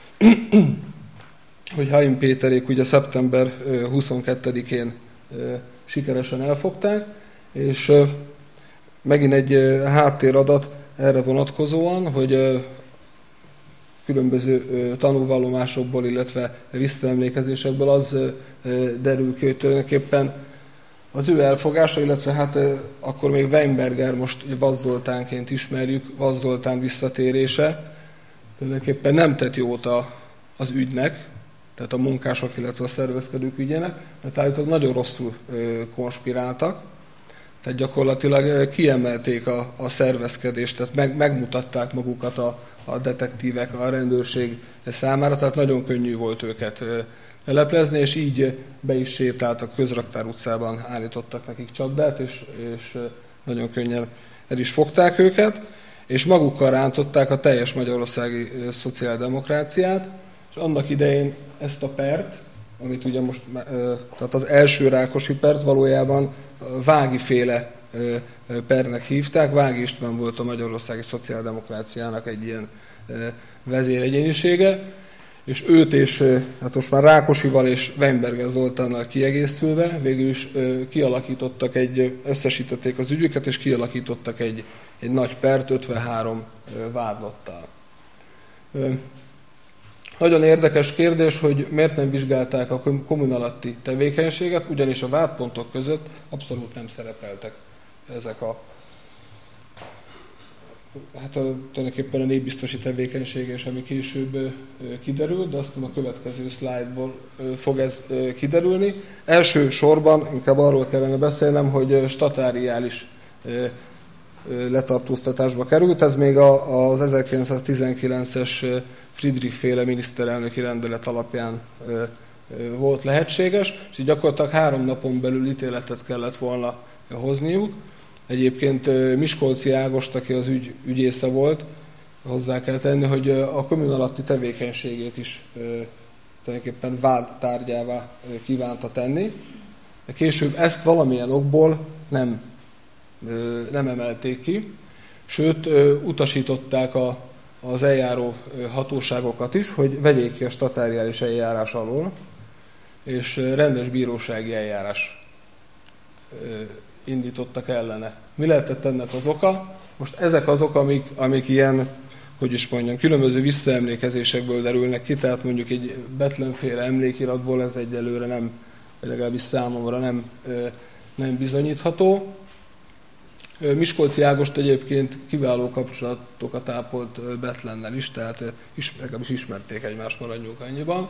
hogy Hain Péterék ugye szeptember 22-én sikeresen elfogták, és megint egy háttéradat erre vonatkozóan, hogy különböző tanúvallomásokból, illetve visszaemlékezésekből az derül ki, hogy tulajdonképpen az ő elfogása, illetve hát akkor még Weinberger, most Vaz Zoltánként ismerjük, Vaz Zoltán visszatérése, tulajdonképpen nem tett jót az ügynek, tehát a munkások, illetve a szervezkedők ügyének, mert állítólag nagyon rosszul konspiráltak, tehát gyakorlatilag kiemelték a szervezkedést, tehát megmutatták magukat a detektívek, a rendőrség számára, tehát nagyon könnyű volt őket leplezni, és így be is sétáltak, Közraktár utcában állítottak nekik csapdát, és nagyon könnyen el is fogták őket, és magukkal rántották a teljes magyarországi szociáldemokráciát, és annak idején ezt a pert, amit ugye most, tehát az első Rákosi pert valójában Vági-féle pernek hívták. Vági István volt a magyarországi szociáldemokráciának egy ilyen vezéregyénisége, és őt és hát most már Rákosival és Weinberger Zoltánnal kiegészülve végül is összesítették az ügyüket, és kialakítottak egy nagy pert 53 vádlottal. Nagyon érdekes kérdés, hogy miért nem vizsgálták a kommun alatti tevékenységet, ugyanis a vádpontok között abszolút nem szerepeltek ezek tulajdonképpen a népbiztosi tevékenység, és ami később kiderült, de azt a következő szlájdból fog ez kiderülni. Első sorban inkább arról kellene beszélnem, hogy statáriális letartóztatásba került. Ez még az 1919-es Friedrich-féle miniszterelnöki rendelet alapján volt lehetséges, és így gyakorlatilag 3 napon belül ítéletet kellett volna hozniuk. Egyébként Miskolci Ágost, aki az ügyésze volt, hozzá kell tenni, hogy a kommun alatti tevékenységét is tulajdonképpen vád tárgyává kívánta tenni. De később ezt valamilyen okból nem emelték ki, sőt utasították az eljáró hatóságokat is, hogy vegyék ki a statáriális eljárás alól, és rendes bírósági eljárás indítottak ellene. Mi lehetett ennek az oka? Most ezek azok, amik ilyen, hogy is mondjam, különböző visszaemlékezésekből derülnek ki, tehát mondjuk egy Bethlen-féle emlékiratból ez egyelőre nem, legalábbis számomra nem bizonyítható. Miskolci Ágost egyébként kiváló kapcsolatokat ápolt Bethlennel is, tehát legalábbis ismerték egymást, maradjunk annyiban.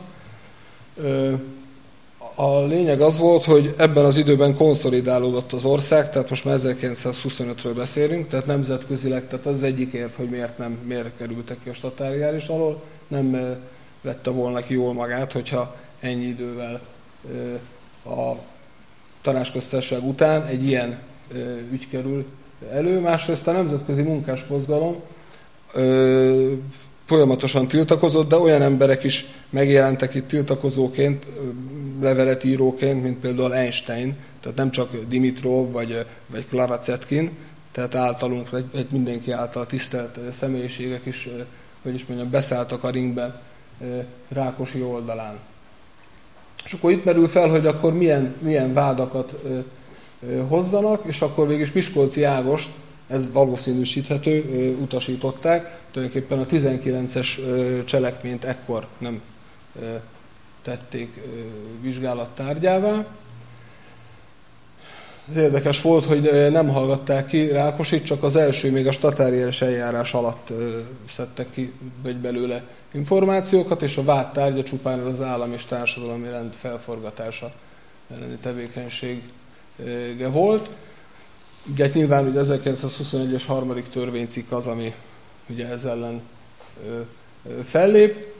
A lényeg az volt, hogy ebben az időben konszolidálódott az ország, tehát most már 1925-ről beszélünk, tehát nemzetközileg, tehát az egyik érv, hogy miért kerültek ki a statáriális alól, nem vette volna ki jól magát, hogyha ennyi idővel a tanácsköztársaság után egy ilyen ügy kerül elő. Másrészt a nemzetközi munkásmozgalom folyamatosan tiltakozott, de olyan emberek is megjelentek itt tiltakozóként, leveletíróként, mint például Einstein, tehát nem csak Dimitrov vagy Clara Zetkin, tehát általunk, egy mindenki által tisztelt személyiségek is, hogy is mondjam, beszálltak a ringbe Rákosi oldalán. És akkor itt merül fel, hogy akkor milyen vádakat hozzanak, és akkor végig Miskolci Ágost, ez valószínűsíthető, utasították. Tulajdonképpen a 19-es cselekményt ekkor nem tették vizsgálat tárgyává. Ez érdekes volt, hogy nem hallgatták ki Rákosit, csak az első, még a statárieres eljárás alatt szedtek ki belőle információkat, és a vád tárgya csupán az állam és társadalmi rend felforgatása elleni tevékenysége volt. Ugye nyilván ugye 1921-es 3. törvénycikk az, ami ugye ez ellen fellép.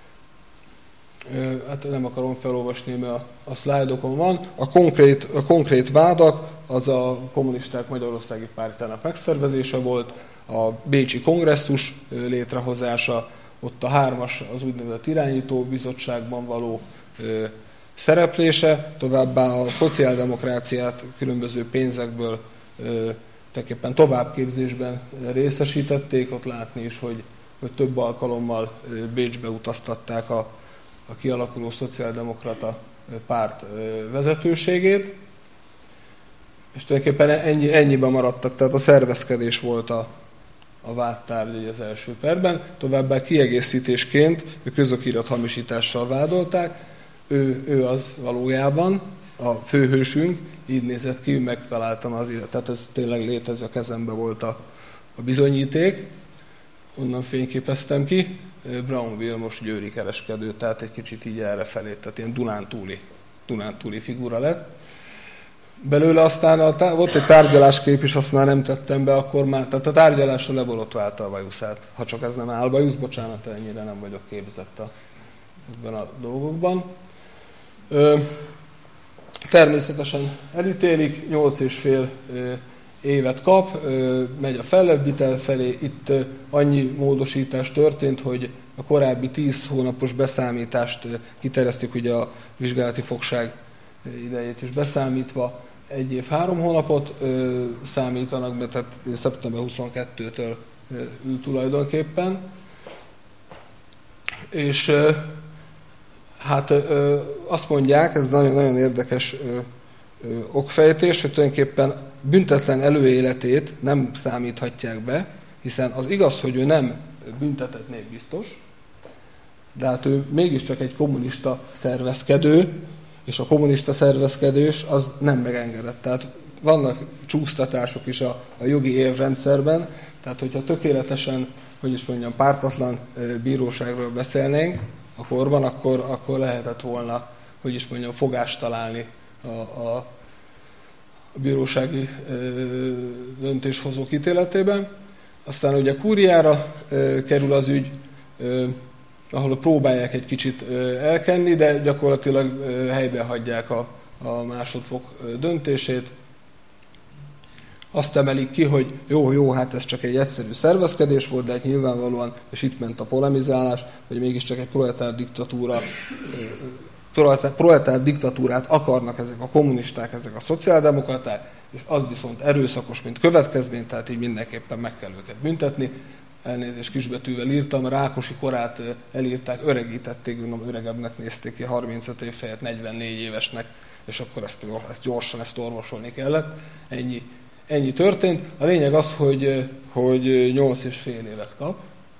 Hát nem akarom felolvasni, mert a szlájdokon van. A konkrét vádak az a Kommunisták Magyarországi Pártjának megszervezése volt, a Bécsi Kongresszus létrehozása, ott a 3-as, az úgynevezett irányító bizottságban való szereplése, továbbá a szociáldemokráciát különböző pénzekből tulajdonképpen továbbképzésben részesítették, ott látni is, hogy több alkalommal Bécsbe utaztatták a kialakuló szociáldemokrata párt vezetőségét, és tulajdonképpen ennyiben maradtak, tehát a szervezkedés volt a vádtárgy az első perben, továbbá kiegészítésként közokirat hamisítással vádolták, ő az valójában a főhősünk, így nézett ki, megtaláltam az irat, tehát ez tényleg létező, a kezemben volt a bizonyíték, onnan fényképeztem ki, Braun Vilmos győri kereskedő, tehát egy kicsit így errefelé, tehát ilyen Dunántúli figura lett. Belőle aztán volt egy tárgyaláskép is, azt már nem tettem be, akkor már, tehát a tárgyalásra leborotválta a bajuszát. Ha csak ez nem álbajusz, bocsánat, ennyire nem vagyok képzett ebben a dolgokban. Természetesen elítélik, 8,5 évet kap, megy a fellebbvitel felé. Itt annyi módosítás történt, hogy a korábbi 10 hónapos beszámítást kiterjesztik, ugye a vizsgálati fogság idejét is beszámítva, 1 év 3 hónapot számítanak be, tehát szeptember 22-től ül tulajdonképpen. És hát azt mondják, ez nagyon érdekes okfejtés, hogy tulajdonképpen büntetlen előéletét nem számíthatják be, hiszen az igaz, hogy ő nem büntetett népbiztos, de hát ő mégiscsak egy kommunista szervezkedő, és a kommunista szervezkedés az nem megengedett. Tehát vannak csúsztatások is a jogi érvrendszerben, tehát hogyha tökéletesen, hogy is mondjam, pártatlan bíróságról beszélnénk a korban, akkor lehetett volna, hogy is mondjam, fogást találni a bírósági döntéshozók ítéletében. Aztán ugye kúriára kerül az ügy, ahol próbálják egy kicsit elkenni, de gyakorlatilag helyben hagyják a másodfok döntését. Azt emelik ki, hogy jó, hát ez csak egy egyszerű szervezkedés volt, de hát nyilvánvalóan, és itt ment a polemizálás, hogy mégiscsak egy proletár diktatúrát akarnak ezek a kommunisták, ezek a szociáldemokraták, és az viszont erőszakos, mint következmény, tehát így mindenképpen meg kell őket büntetni. Elnézést, kisbetűvel írtam, Rákosi korát elírták, öregítették, gondolom öregebbnek nézték ki, 35 év helyett 44 évesnek, és akkor ezt gyorsan orvosolni kellett. Ennyi történt. A lényeg az, hogy 8,5 évet kap.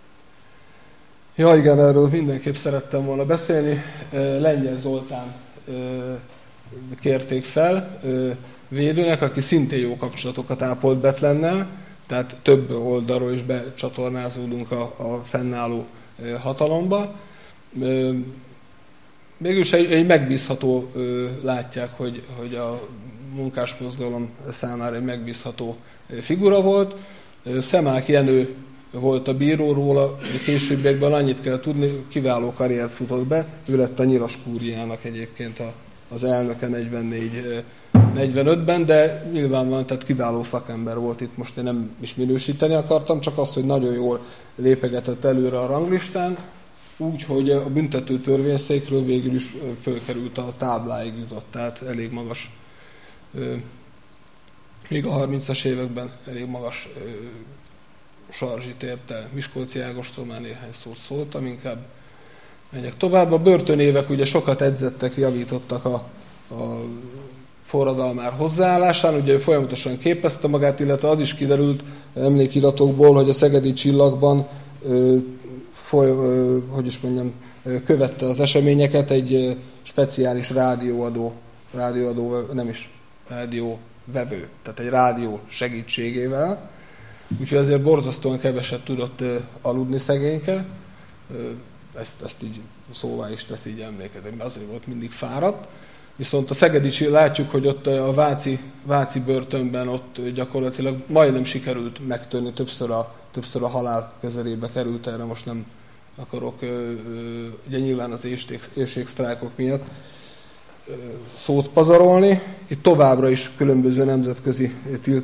Ja igen, erről mindenképp szerettem volna beszélni. Lengyel Zoltán kérték fel védőnek, aki szintén jó kapcsolatokat ápolt Bethlennel, tehát több oldalról is becsatornázódunk a fennálló hatalomba. Mégis egy megbízható, látják, hogy a munkásmozgalom számára egy megbízható figura volt. Szemák Jenő volt a bíró róla, későbbiekben annyit kell tudni, kiváló karriert futott be, ő lett a Nyilas kúriának egyébként a az elnöke 44-45-ben, de nyilvánvalóan tehát kiváló szakember volt itt, most én nem is minősíteni akartam, csak azt, hogy nagyon jól lépegetett előre a ranglistán, úgy, hogy a büntető törvényszékről végül is fölkerült a tábláig jutott, tehát elég magas, még a 30-as években elég magas sarzsit ért el. Miskolci Ágostól már néhány szót szóltam, inkább megyek tovább. A börtönévek ugye sokat edzettek, javítottak a forradalmár hozzáállásán, ugye folyamatosan képezte magát, illetve az is kiderült emlékiratokból, hogy a Szegedi Csillagban követte az eseményeket egy speciális rádióvevő, tehát egy rádió segítségével, úgyhogy azért borzasztóan keveset tudott aludni szegényke, ezt így szóvá is tesz így emlékeztetni, azért volt mindig fáradt. Viszont a Szegedi, látjuk, hogy ott a Váci börtönben ott gyakorlatilag majdnem sikerült megtörni, többször a halál közelébe került, erre most nem akarok, ugye nyilván az éhségsztrájkok miatt szót pazarolni. Itt továbbra is különböző nemzetközi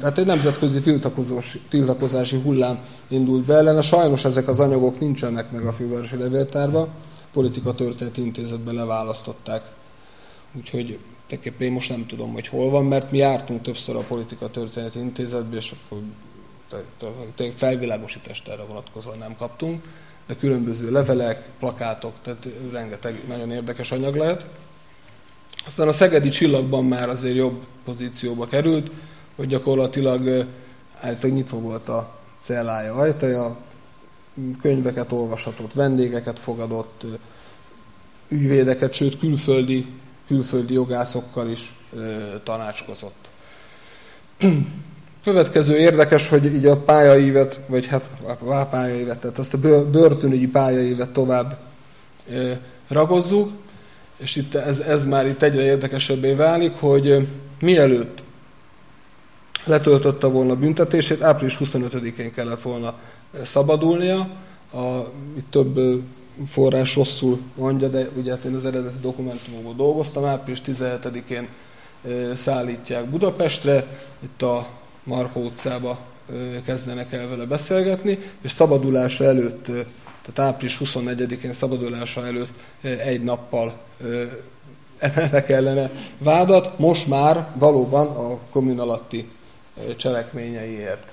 tiltakozási hullám indult be ellene. Sajnos ezek az anyagok nincsenek meg a Fővárosi Levéltárban, Politikatörténeti Intézetben leválasztották. Úgyhogy tulajdonképpen én most nem tudom, hogy hol van, mert mi jártunk többször a Politikatörténeti Intézetbe, és akkor felvilágosítást erre vonatkozóan nem kaptunk, de különböző levelek, plakátok, tehát rengeteg nagyon érdekes anyag lehet. Aztán a Szegedi Csillagban már azért jobb pozícióba került, hogy gyakorlatilag általában nyitva volt a cellája ajtaja, könyveket olvashatott, vendégeket fogadott, ügyvédeket, sőt külföldi jogászokkal is tanácskozott. Következő érdekes, hogy így a pályaévet, vagy hát a pályaévet, tehát azt a börtönügyi pályaévet tovább ragozzuk, és itt ez már itt egyre érdekesebbé válik, hogy mielőtt letöltötte volna büntetését, április 25-én kellett volna szabadulnia. Itt több forrás rosszul mondja, de ugye én az eredeti dokumentumokból dolgoztam, április 17-én szállítják Budapestre, itt a Markó utcába kezdenek el vele beszélgetni, és szabadulása előtt, tehát április 24-én szabadulása előtt egy nappal emelnek ellene vádat, most már valóban a kommun alatti cselekményeiért.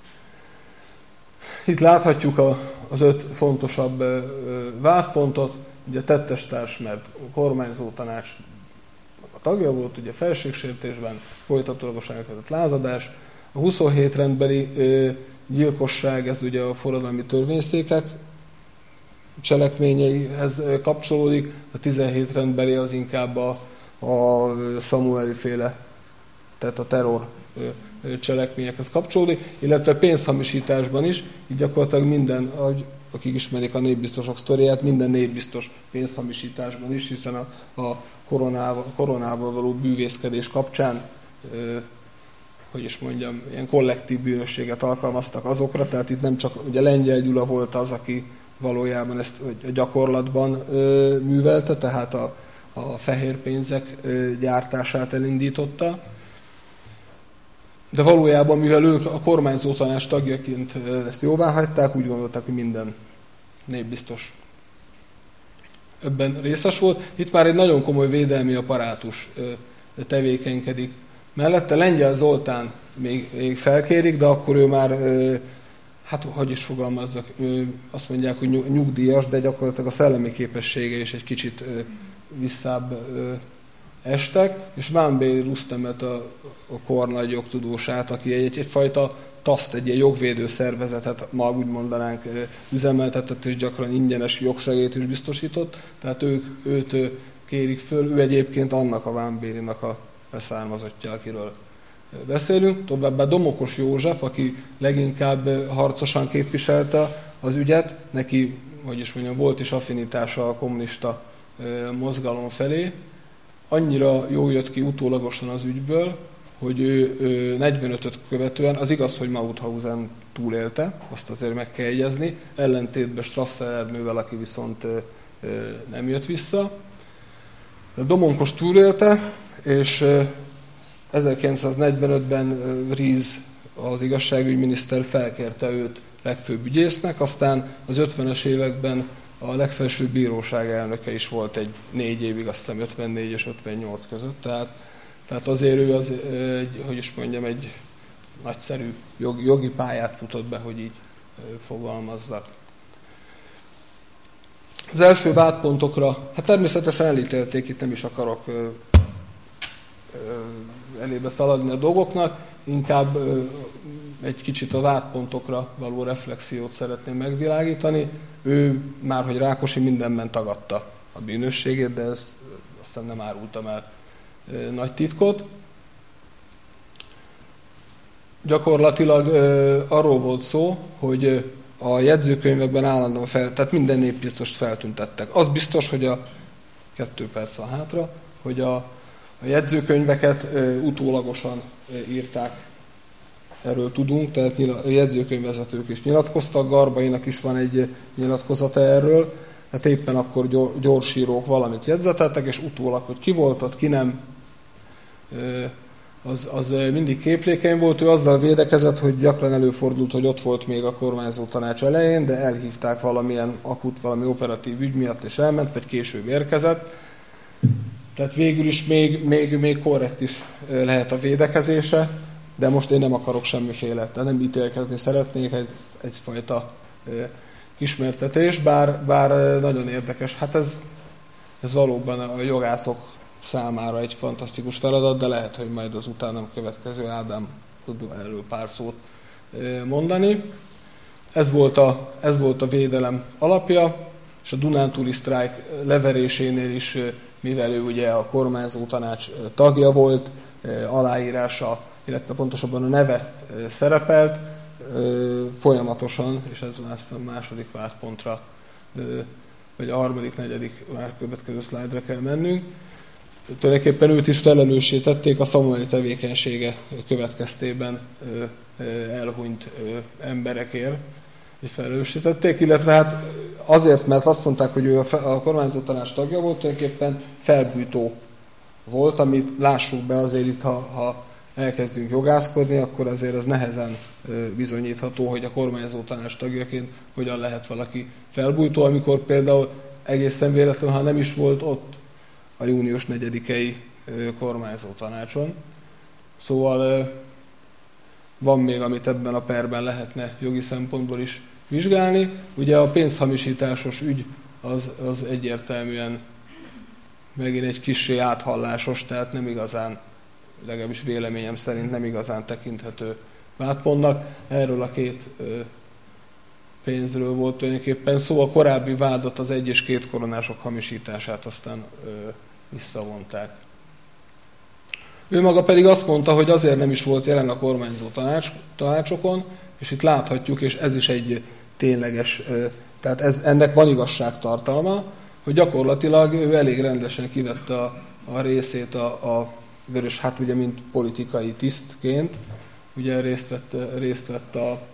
Itt láthatjuk az 5 fontosabb vádpontot, ugye tettestárs, mert a kormányzó tanács a tagja volt, ugye felségsértésben, folytatólagos elkövetett lázadás, a 27 rendbeli gyilkosság, ez ugye a forradalmi törvényszékek cselekményeihez kapcsolódik, a 17 rendbeli az inkább a Samueli féle, tehát a terror cselekményekhez kapcsolódik, illetve pénzhamisításban is, így gyakorlatilag minden, akik ismerik a népbiztosok sztoriát, minden népbiztos pénzhamisításban is, hiszen a koronával való bűvészkedés kapcsán, ilyen kollektív bűnösséget alkalmaztak azokra, tehát itt nem csak ugye Lengyel Gyula volt az, aki valójában ezt a gyakorlatban művelte, tehát a fehér pénzek gyártását elindította. De valójában, mivel ők a kormányzó tanács tagjaként ezt jóvá hagyták, úgy gondolták, hogy minden népbiztos ebben részes volt. Itt már egy nagyon komoly védelmi apparátus tevékenykedik. Mellette Lengyel Zoltán még felkérik, de akkor ő már, hát hogy is fogalmazzak, azt mondják, hogy nyugdíjas, de gyakorlatilag a szellemi képessége is egy kicsit visszább estek, és Vámbéry Rusztemet a kor nagy jogtudósát, aki egyfajta TASZT, egy ilyen jogvédő szervezetet, ma úgy mondanánk, üzemeltetett, és gyakran ingyenes jogsegélyt is biztosított, tehát őt kérik föl, ő egyébként annak a Vámbérynak a leszármazottja, akiről beszélünk. Továbbá Domokos József, aki leginkább harcosan képviselte az ügyet, neki, volt is affinitása a kommunista mozgalom felé. Annyira jól jött ki utólagosan az ügyből, hogy ő 45-öt követően, az igaz, hogy Mauthausen túlélte, azt azért meg kell jegyezni, ellentétben Strasser Ernővel, aki viszont nem jött vissza. Domonkos túlélte, és 1945-ben Riesz, az igazságügyminiszter felkérte őt legfőbb ügyésznek, aztán az 50-es években a legfelsőbb bíróság elnöke is volt egy 4 évig, azt hiszem 54 és 58 között, tehát azért ő az, egy nagyszerű jogi pályát futott be, hogy így fogalmazzak. Az első vádpontokra, hát természetesen elítélték, itt nem is akarok elébe szaladni a dolgoknak, inkább egy kicsit a vádpontokra való reflexiót szeretném megvilágítani. Ő már, hogy Rákosi mindenben tagadta a bűnösségét, de ez aztán nem árultam el nagy titkot. Gyakorlatilag arról volt szó, hogy a jegyzőkönyvekben állandóan tehát minden népbiztost feltüntettek. Az biztos, hogy 2 perc van hátra, hogy a jegyzőkönyveket utólagosan írták, erről tudunk, tehát a jegyzőkönyvvezetők is nyilatkoztak, Garbainak is van egy nyilatkozata erről, hát éppen akkor gyorsírók valamit jegyzeteltek, és utólag, hogy ki volt ott, ki nem, az mindig képlékeny volt. Ő azzal védekezett, hogy gyakran előfordult, hogy ott volt még a kormányzó tanács elején, de elhívták valamilyen akut, valami operatív ügy miatt, és elment, vagy később érkezett. Tehát végül is még korrekt is lehet a védekezése, de most én nem akarok semmiféle, tehát nem ítélkezni szeretnék, egyfajta ismertetés, bár nagyon érdekes. Hát ez valóban a jogászok számára egy fantasztikus feladat, de lehet, hogy majd az utánam következő Ádám tud erről pár szót mondani. Ez volt a védelem alapja, és a dunántúli sztrájk leverésénél is, mivel ő ugye a kormányzó tanács tagja volt, aláírása, illetve pontosabban a neve szerepelt, folyamatosan, és ez a második vádpontra, vagy a harmadik, negyedik már következő szlájdra kell mennünk. Tulajdonképpen őt is felelőssé tették a szamai tevékenysége következtében elhunyt emberekért, és felelőssé tették, illetve hát azért, mert azt mondták, hogy ő a kormányzó tanács tagja volt, tulajdonképpen felbújtó volt, amit lássuk be azért itt, ha elkezdünk jogászkodni, akkor azért ez nehezen bizonyítható, hogy a kormányzó tanács tagjaként hogyan lehet valaki felbújtó, amikor például egészen véletlenül, ha nem is volt ott a június 4-i kormányzó tanácson. Szóval van még, amit ebben a perben lehetne jogi szempontból is vizsgálni. Ugye a pénzhamisításos ügy az egyértelműen megint egy kissé áthallásos, tehát nem igazán, legalábbis véleményem szerint nem igazán tekinthető vádpontnak. Erről a 2 pénzről volt tulajdonképpen szó. A korábbi vádat, az 1 és 2 koronások hamisítását aztán visszavonták. Ő maga pedig azt mondta, hogy azért nem is volt jelen a kormányzó tanácsokon, és itt láthatjuk, és ez is egy tényleges, tehát ennek van igazságtartalma, hogy gyakorlatilag ő elég rendesen kivette a részét a Vörös, hát ugye mint politikai tisztként, ugye részt vett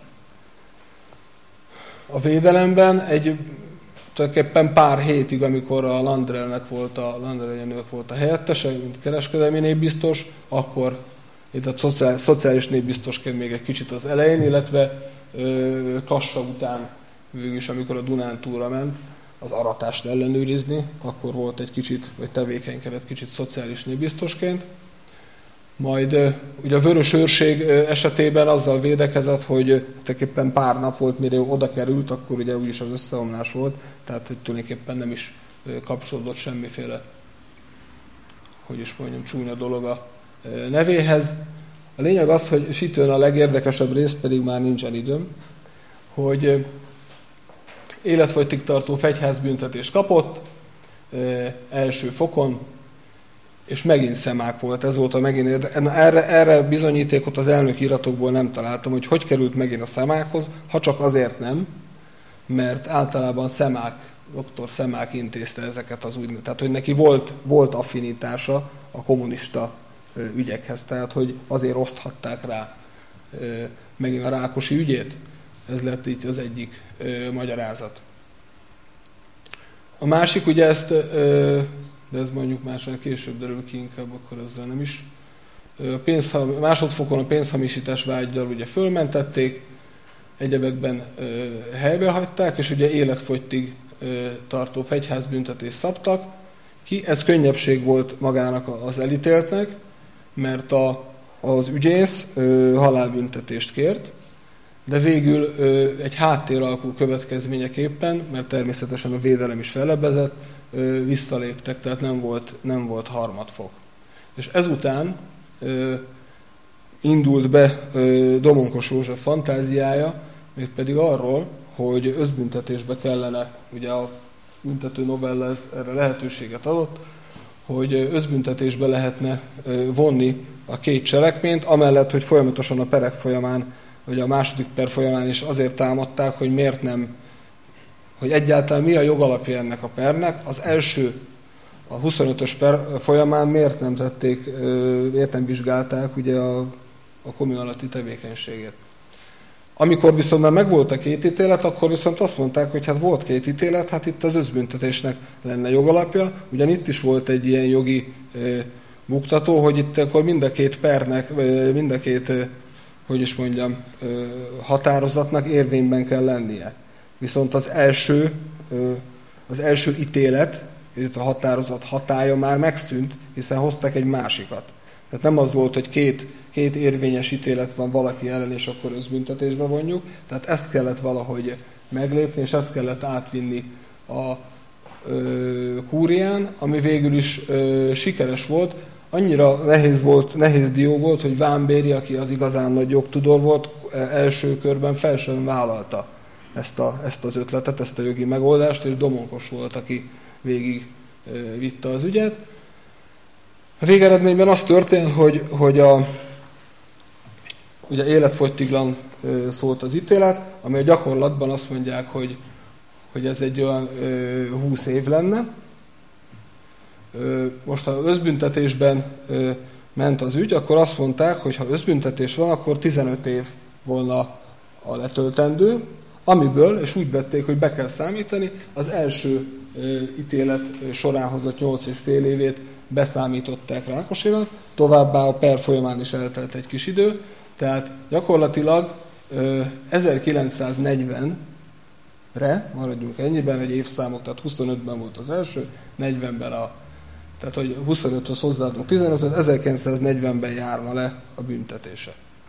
a védelemben, tulajdonképpen pár hétig, amikor a Landrelnek volt a helyettese, mint kereskedelmi népbiztos, akkor itt a szociális népbiztosként még egy kicsit az elején, illetve Kassa után végülis, amikor a Dunántúlra ment az aratást ellenőrizni, akkor volt egy kicsit, vagy tevékenykedett kicsit szociális népbiztosként. Majd ugye a Vörös Őrség esetében azzal védekezett, hogy tulajdonképpen pár nap volt, mire oda került, akkor ugye úgyis az összeomlás volt, tehát hogy tulajdonképpen nem is kapcsolódott semmiféle, hogy is mondjam, csúnya dolog a nevéhez. A lényeg az, hogy és itt jön a legérdekesebb rész, pedig már nincsen időm, hogy életfogytig tartó fegyházbüntetést kapott, első fokon, és megint szemák volt, ez volt a megint érdekes. Erre bizonyítékot az elnök iratokból nem találtam, hogy került megint a Szemákhoz, ha csak azért nem, mert általában dr. Szemák intézte ezeket az úgynevezett, tehát hogy neki volt affinitása a kommunista ügyekhez, tehát hogy azért oszthatták rá megint a Rákosi ügyét. Ez lett így az egyik magyarázat. A másik, ugye ezt de ez mondjuk másnál később derül ki, inkább akkor ezzel nem is. Másodfokon a pénzhamisítás vággyal ugye fölmentették, egyebekben helybe hagyták, és ugye életfogytig tartó fegyházbüntetést szabtak ki. Ez könnyebbség volt magának az elítéltnek, mert az ügyész halálbüntetést kért, de végül egy háttéralkú következményeképpen, mert természetesen a védelem is fellebezett, visszaléptek, tehát nem volt harmadfok. És ezután indult be Domonkos József fantáziája, mégpedig arról, hogy összbüntetésbe kellene, ugye a büntető novella erre lehetőséget adott, hogy összbüntetésbe lehetne vonni a két cselekményt, amellett, hogy folyamatosan a perek folyamán, vagy a második per folyamán is azért támadták, hogy miért nem, hogy egyáltalán mi a jogalapja ennek a pernek. Az első, a 25-ös per folyamán miért nem vizsgálták ugye a kommunalati tevékenységét. Amikor viszont már megvolt a két ítélet, akkor viszont azt mondták, hogy hát volt két ítélet, hát itt az összbüntetésnek lenne jogalapja. Ugyan itt is volt egy ilyen jogi buktató, hogy itt akkor mind a két pernek, mind a két, határozatnak érvényben kell lennie. Viszont az első ítélet, illetve a határozat hatálya már megszűnt, hiszen hoztak egy másikat. Tehát nem az volt, hogy két érvényes ítélet van valaki ellen, és akkor összbüntetésbe vonjuk. Tehát ezt kellett valahogy meglépni, és ezt kellett átvinni a kúrián, ami végül is sikeres volt. Annyira nehéz dió volt, hogy Vámbéry, aki az igazán nagy jogtudor volt, első körben fel sem vállalta ezt az ötletet, ezt a jogi megoldást, és Domonkos volt, aki végig vitte az ügyet. A végeredményben az történt, hogy ugye életfogytiglan szólt az ítélet, ami a gyakorlatban azt mondják, hogy ez egy olyan 20 év lenne. Most ha összbüntetésben ment az ügy, akkor azt mondták, hogy ha összbüntetés van, akkor 15 év volna a letöltendő, amiből, és úgy vették, hogy be kell számítani, az első ítélet során hozott 8,5 évét beszámították Rákosinak, továbbá a per folyamán is eltelt egy kis idő, tehát gyakorlatilag 1940-re, maradjunk ennyiben, egy évszámok, tehát 25-ben volt az első, 40-ben tehát hogy 25-höz hozzáadunk 15-öt, 1940-ben járna le a büntetése.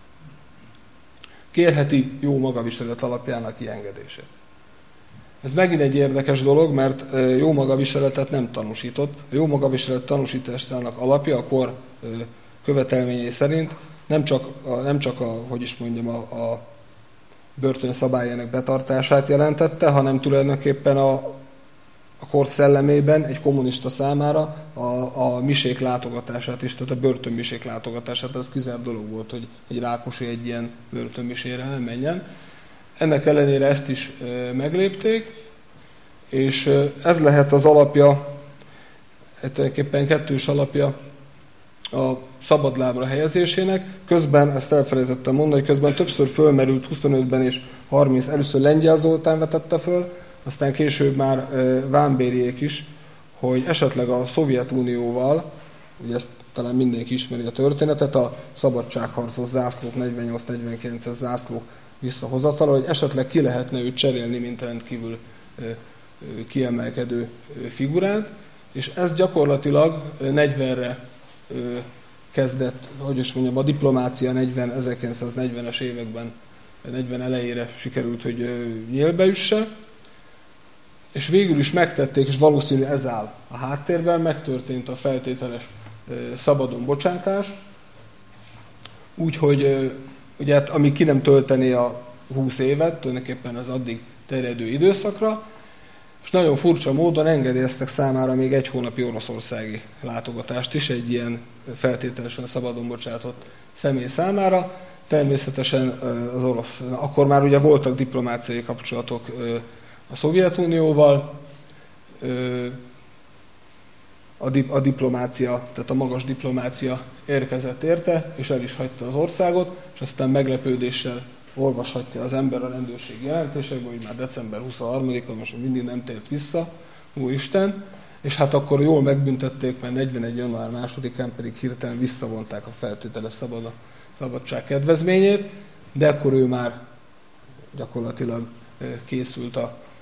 Kérheti jó magaviselet alapján a kiengedését. Ez megint egy érdekes dolog, mert jó magaviseletet nem tanúsított. A jó magaviselet tanúsításának alapja a kor követelményei szerint nem csak a börtön szabályának betartását jelentette, hanem tulajdonképpen a kor szellemében egy kommunista számára a misék látogatását is, tehát a börtönmisék látogatását, ez kizárt dolog volt, hogy egy Rákosi egy ilyen börtönmisére elmenjen. Ennek ellenére ezt is meglépték, és ez lehet az alapja, tulajdonképpen kettős alapja a szabadlábra helyezésének. Közben, ezt elfelejtettem mondani, hogy közben többször fölmerült 25-ben és 30, először Lengyel Zoltán vetette föl, aztán később már Vámbéryék is, hogy esetleg a Szovjetunióval, ugye ezt talán mindenki ismeri a történetet, a szabadságharcos zászlók, 48-49-es zászlók visszahozatala, hogy esetleg ki lehetne őt cserélni, mint rendkívül kiemelkedő figurát, és ez gyakorlatilag 40-re kezdett, a diplomácia 1940-es években, 40 elejére sikerült, hogy nyílbe üsse, és végül is megtették, és valószínű ez áll a háttérben, megtörtént a feltételes szabadon bocsátás, úgyhogy ugye, hát, ami ki nem töltené a 20 évet, tulajdonképpen az addig terjedő időszakra, és nagyon furcsa módon engedélyeztek számára még egy hónapi oroszországi látogatást is, egy ilyen feltételesen szabadon bocsátott személy számára. Természetesen az orosz, akkor már ugye voltak diplomáciai kapcsolatok a Szovjetunióval, a diplomácia, tehát a magas diplomácia érkezett érte, és el is hagyta az országot, és aztán meglepődéssel olvashatja az ember a rendőrség jelentésekben, hogy már december 23-a, most mindig nem tért vissza, úristen. és hát akkor jól megbüntették, mert 41. január 2-án pedig hirtelen visszavonták a feltételes szabadság kedvezményét, de akkor ő már gyakorlatilag készült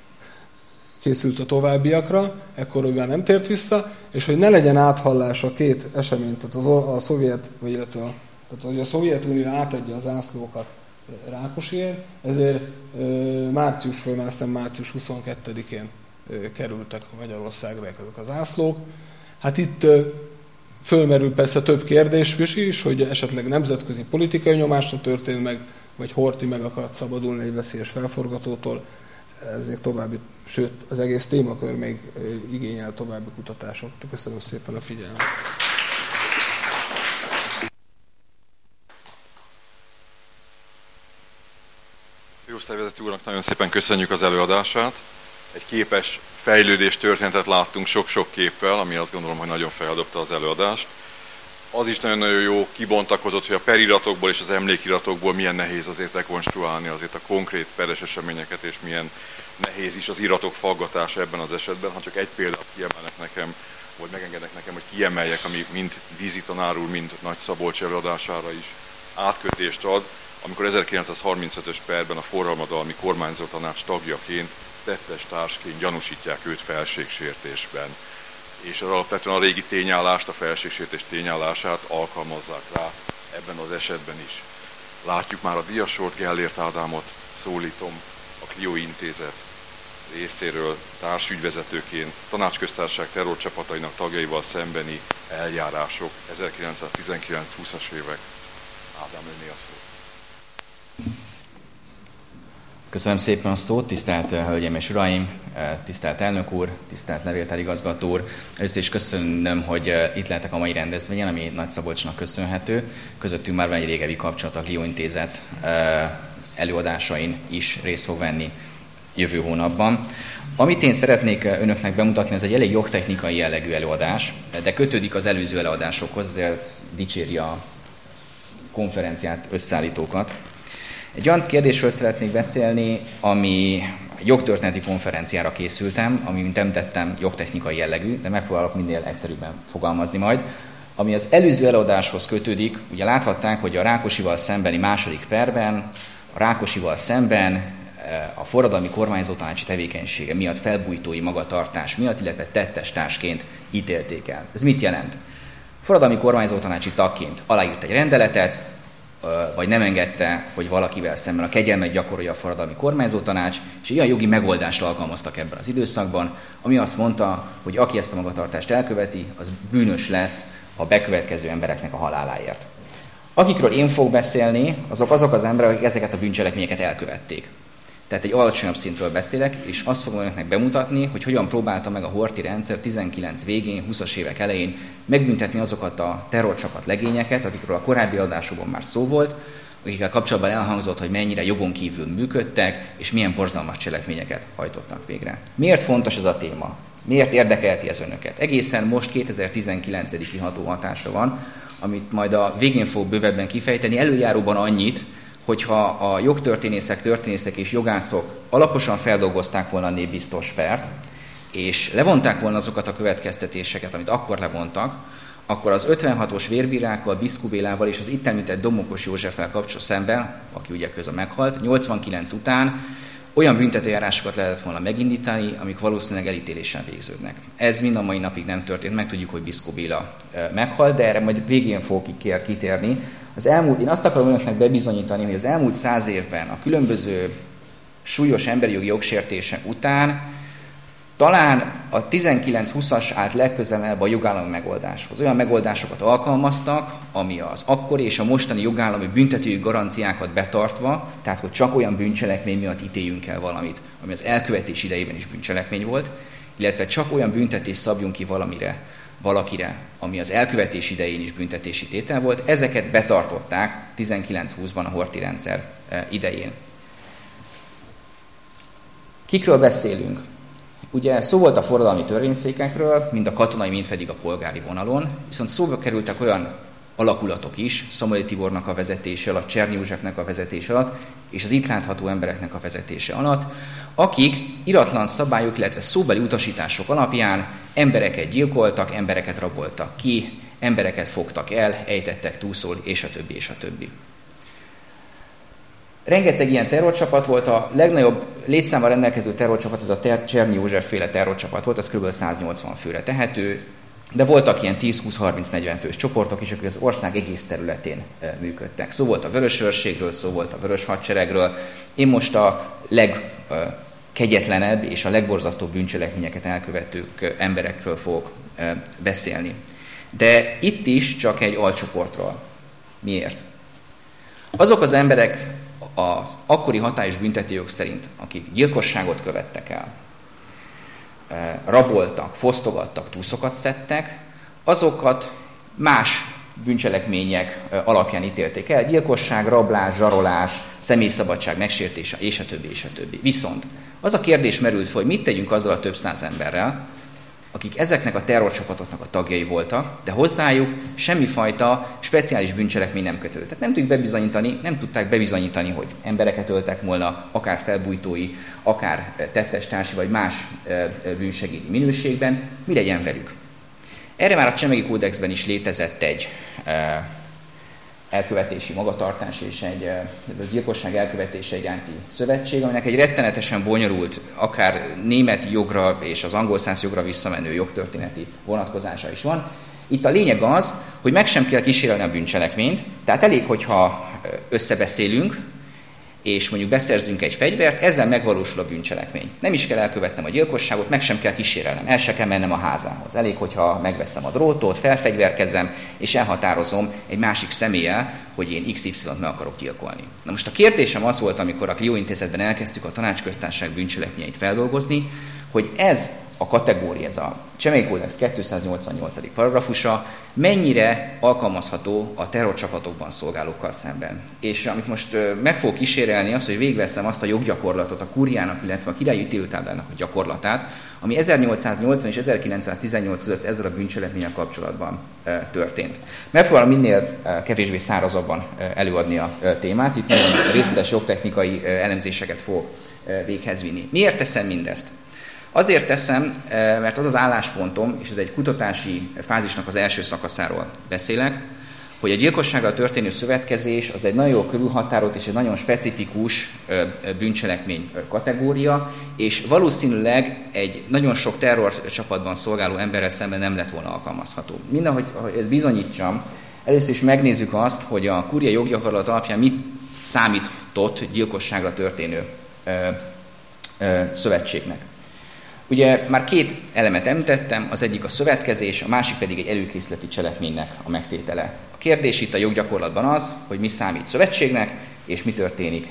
a továbbiakra, ekkor ő már nem tért vissza, és hogy ne legyen áthallás a két eseményt, tehát a hogy a Szovjetunió átadja a zászlókat Rákosiért, ezért március 22-én kerültek Magyarországra ezek a zászlók. Hát itt fölmerül persze több kérdés is, hogy esetleg nemzetközi politikai nyomásra történt meg, vagy Horthy meg akart szabadulni egy veszélyes felforgatótól. Ezért további, sőt, az egész témakör még igényel további kutatásokat. Köszönöm szépen a figyelmet. Főosztályvezető úrnak nagyon szépen köszönjük az előadását. Egy képes fejlődés történetet láttunk sok-sok képpel, ami azt gondolom, hogy nagyon feldobta az előadást. Az is nagyon-nagyon jó kibontakozott, hogy a periratokból és az emlékiratokból milyen nehéz azért rekonstruálni azért a konkrét peres eseményeket, és milyen nehéz is az iratok faggatása ebben az esetben. Ha csak egy példát kiemelnek nekem, vagy megengednek nekem, hogy kiemeljek, ami mind Vízi tanár úr, mind Nagy Szabolcs előadására is átkötést ad, amikor 1935-ös perben a forradalmi kormányzó tanács tagjaként, tettes társként gyanúsítják őt felségsértésben. És az alapvetően a régi tényállást, a felségsértés tényállását alkalmazzák rá ebben az esetben is. Látjuk már a díjasort, Gellért Ádámot szólítom a Clio Intézet részéről társügyvezetőként, tanácsköztársaság terrorcsapatainak tagjaival szembeni eljárások, 1919-20-as évek. Ádám, önné a szó. Köszönöm szépen a szót, tisztelt hölgyeim és uraim, tisztelt elnök úr, tisztelt levéltárigazgató úr. Először is köszönöm, hogy itt lehetek a mai rendezvényen, ami Nagy Szabolcsnak köszönhető. Közöttünk már van egy régebbi kapcsolat, a Clio Intézet előadásain is részt fog venni jövő hónapban. Amit én szeretnék önöknek bemutatni, ez egy elég jogtechnikai jellegű előadás, de kötődik az előző előadásokhoz, ezért dicséri a konferenciát, összeállítókat. Egy olyan kérdésről szeretnék beszélni, ami jogtörténeti konferenciára készültem, ami, mint említettem, jogtechnikai jellegű, de megpróbálok minél egyszerűbben fogalmazni majd. Ami az előző előadáshoz kötődik, ugye láthatták, hogy a Rákosival szembeni második perben, a Rákosival szemben a forradalmi kormányzótanácsi tevékenysége miatt felbújtói magatartás miatt, illetve tettestársként ítélték el. Ez mit jelent? Forradalmi kormányzótanácsi tagként aláírt egy rendeletet, vagy nem engedte, hogy valakivel szemben a kegyelmet gyakorolja a forradalmi kormányzótanács, és olyan jogi megoldást alkalmaztak ebben az időszakban, ami azt mondta, hogy aki ezt a magatartást elköveti, az bűnös lesz a bekövetkező embereknek a haláláért. Akikről én fogok beszélni, azok az emberek, akik ezeket a bűncselekményeket elkövették. Tehát egy alacsonyabb szintről beszélek, és azt fogom önöknek bemutatni, hogy hogyan próbálta meg a Horthy rendszer 19 végén, 20-as évek elején megbüntetni azokat a terrorcsapat legényeket, akikről a korábbi adásokban már szó volt, akikkel kapcsolatban elhangzott, hogy mennyire jogon kívül működtek, és milyen borzalmas cselekményeket hajtottak végre. Miért fontos ez a téma? Miért érdekelti ez önöket? Egészen most 2019. kiható hatása van, amit majd a végén fog bővebben kifejteni, előjáróban annyit, hogyha a jogtörténészek és jogászok alaposan feldolgozták volna a népbiztos pert, és levonták volna azokat a következtetéseket, amit akkor levontak, akkor az 56-os vérbírákkal, Biszkó Bélával és az itt említett Domokos Józseffel kapcsolatban szemben, aki ugye közben meghalt, 89 után olyan büntetőjárásokat lehetett volna megindítani, amik valószínűleg elítélésen végződnek. Ez mind a mai napig nem történt, meg tudjuk, hogy Biszkó Béla meghalt, de erre majd végén fogok kitérni. Én azt akarom önöknek bebizonyítani, hogy az elmúlt 100 évben a különböző súlyos emberi jogi jogsértések után talán a 19-20-as állt legközelebb a jogállami megoldáshoz. Olyan megoldásokat alkalmaztak, ami az akkori és a mostani jogállami büntetői garanciákat betartva, tehát hogy csak olyan bűncselekmény miatt ítéljünk el valamit, ami az elkövetés idejében is bűncselekmény volt, illetve csak olyan büntetést szabjunk ki valakire, ami az elkövetés idején is büntetési tétel volt, ezeket betartották 19-20-ban a Horthy rendszer idején. Kikről beszélünk? Ugye szó volt a forradalmi törvényszékekről, mind a katonai, mind pedig a polgári vonalon, viszont szóba kerültek olyan alakulatok is, Szamoli Tibornak a vezetése alatt, Cserny Józsefnek a vezetése alatt, és az itt látható embereknek a vezetése alatt, akik iratlan szabályok, illetve szóbeli utasítások alapján embereket gyilkoltak, embereket raboltak ki, embereket fogtak el, ejtettek túlszól, és a többi, és a többi. Rengeteg ilyen terrorcsapat volt, a legnagyobb létszámmal rendelkező terrorcsapat, ez a Cserny József féle terrorcsapat volt, az kb. 180 főre tehető, de voltak ilyen 10-20-30-40 fős csoportok is, akik az ország egész területén működtek. Szó volt a Vörösőrségről, szó volt a Vörös Hadseregről. Én most a legkegyetlenebb és a legborzasztóbb bűncselekményeket elkövetők emberekről fogok beszélni. De itt is csak egy alcsoportról. Miért? Azok az emberek az akkori hatályos büntetőjog szerint, akik gyilkosságot követtek el, raboltak, fosztogattak, túszokat szedtek, azokat más bűncselekmények alapján ítélték el, gyilkosság, rablás, zsarolás, személyszabadság megsértése, és a többi, és a többi. Viszont az a kérdés merült fel, hogy mit tegyünk azzal a több száz emberrel, akik ezeknek a terrorcsapatoknak a tagjai voltak, de hozzájuk semmifajta speciális bűncselekmény nem kötődött. Tehát nem tudták bebizonyítani, hogy embereket öltek volna, akár felbújtói, akár tettestársi, vagy más bűnsegédi minőségben, mi legyen velük. Erre már a Csemegi Kódexben is létezett egy elkövetési magatartás és egy gyilkosság elkövetése iránti szövetség, aminek egy rettenetesen bonyolult, akár német jogra és az angol száz jogra visszamenő jogtörténeti vonatkozása is van. Itt a lényeg az, hogy meg sem kell kísérelni a bűncselekményt, tehát elég, hogyha összebeszélünk, és mondjuk beszerzünk egy fegyvert, ezzel megvalósul a bűncselekmény. Nem is kell elkövetnem a gyilkosságot, meg sem kell kísérelnem, el se kell mennem a házához. Elég, hogyha megveszem a drótot, felfegyverkezem, és elhatározom egy másik személlyel, hogy én XY-t meg akarok gyilkolni. Na most a kérdésem az volt, amikor a Clio intézetben elkezdtük a Tanácsköztársaság bűncselekményeit feldolgozni, hogy ez a kategória, ez a Csemegi Kódex 288. paragrafusa mennyire alkalmazható a terrorcsapatokban szolgálókkal szemben. És amit most meg fogok kísérelni, az, hogy végigveszem azt a joggyakorlatot, a kúriának, illetve a királyi ítélőtáblának a gyakorlatát, ami 1880 és 1918 között ezzel a bűncselekménnyel kapcsolatban történt. Megpróbálom minél kevésbé szárazabban előadni a témát, itt nagyon részletes jogtechnikai elemzéseket fogok véghez vinni. Miért teszem mindezt? Azért teszem, mert az az álláspontom, és ez egy kutatási fázisnak az első szakaszáról beszélek, hogy a gyilkosságra történő szövetkezés az egy nagyon jól körülhatárolt és egy nagyon specifikus bűncselekmény kategória, és valószínűleg egy nagyon sok terrorcsapatban szolgáló emberrel szemben nem lett volna alkalmazható. Mindenhogy ezt bizonyítsam, először is megnézzük azt, hogy a kúria joggyakorlat alapján mit számított gyilkosságra történő szövetségnek. Ugye már két elemet említettem, az egyik a szövetkezés, a másik pedig egy előkészületi cselekménynek a megtétele. A kérdés itt a joggyakorlatban az, hogy mi számít szövetségnek, és mi történik,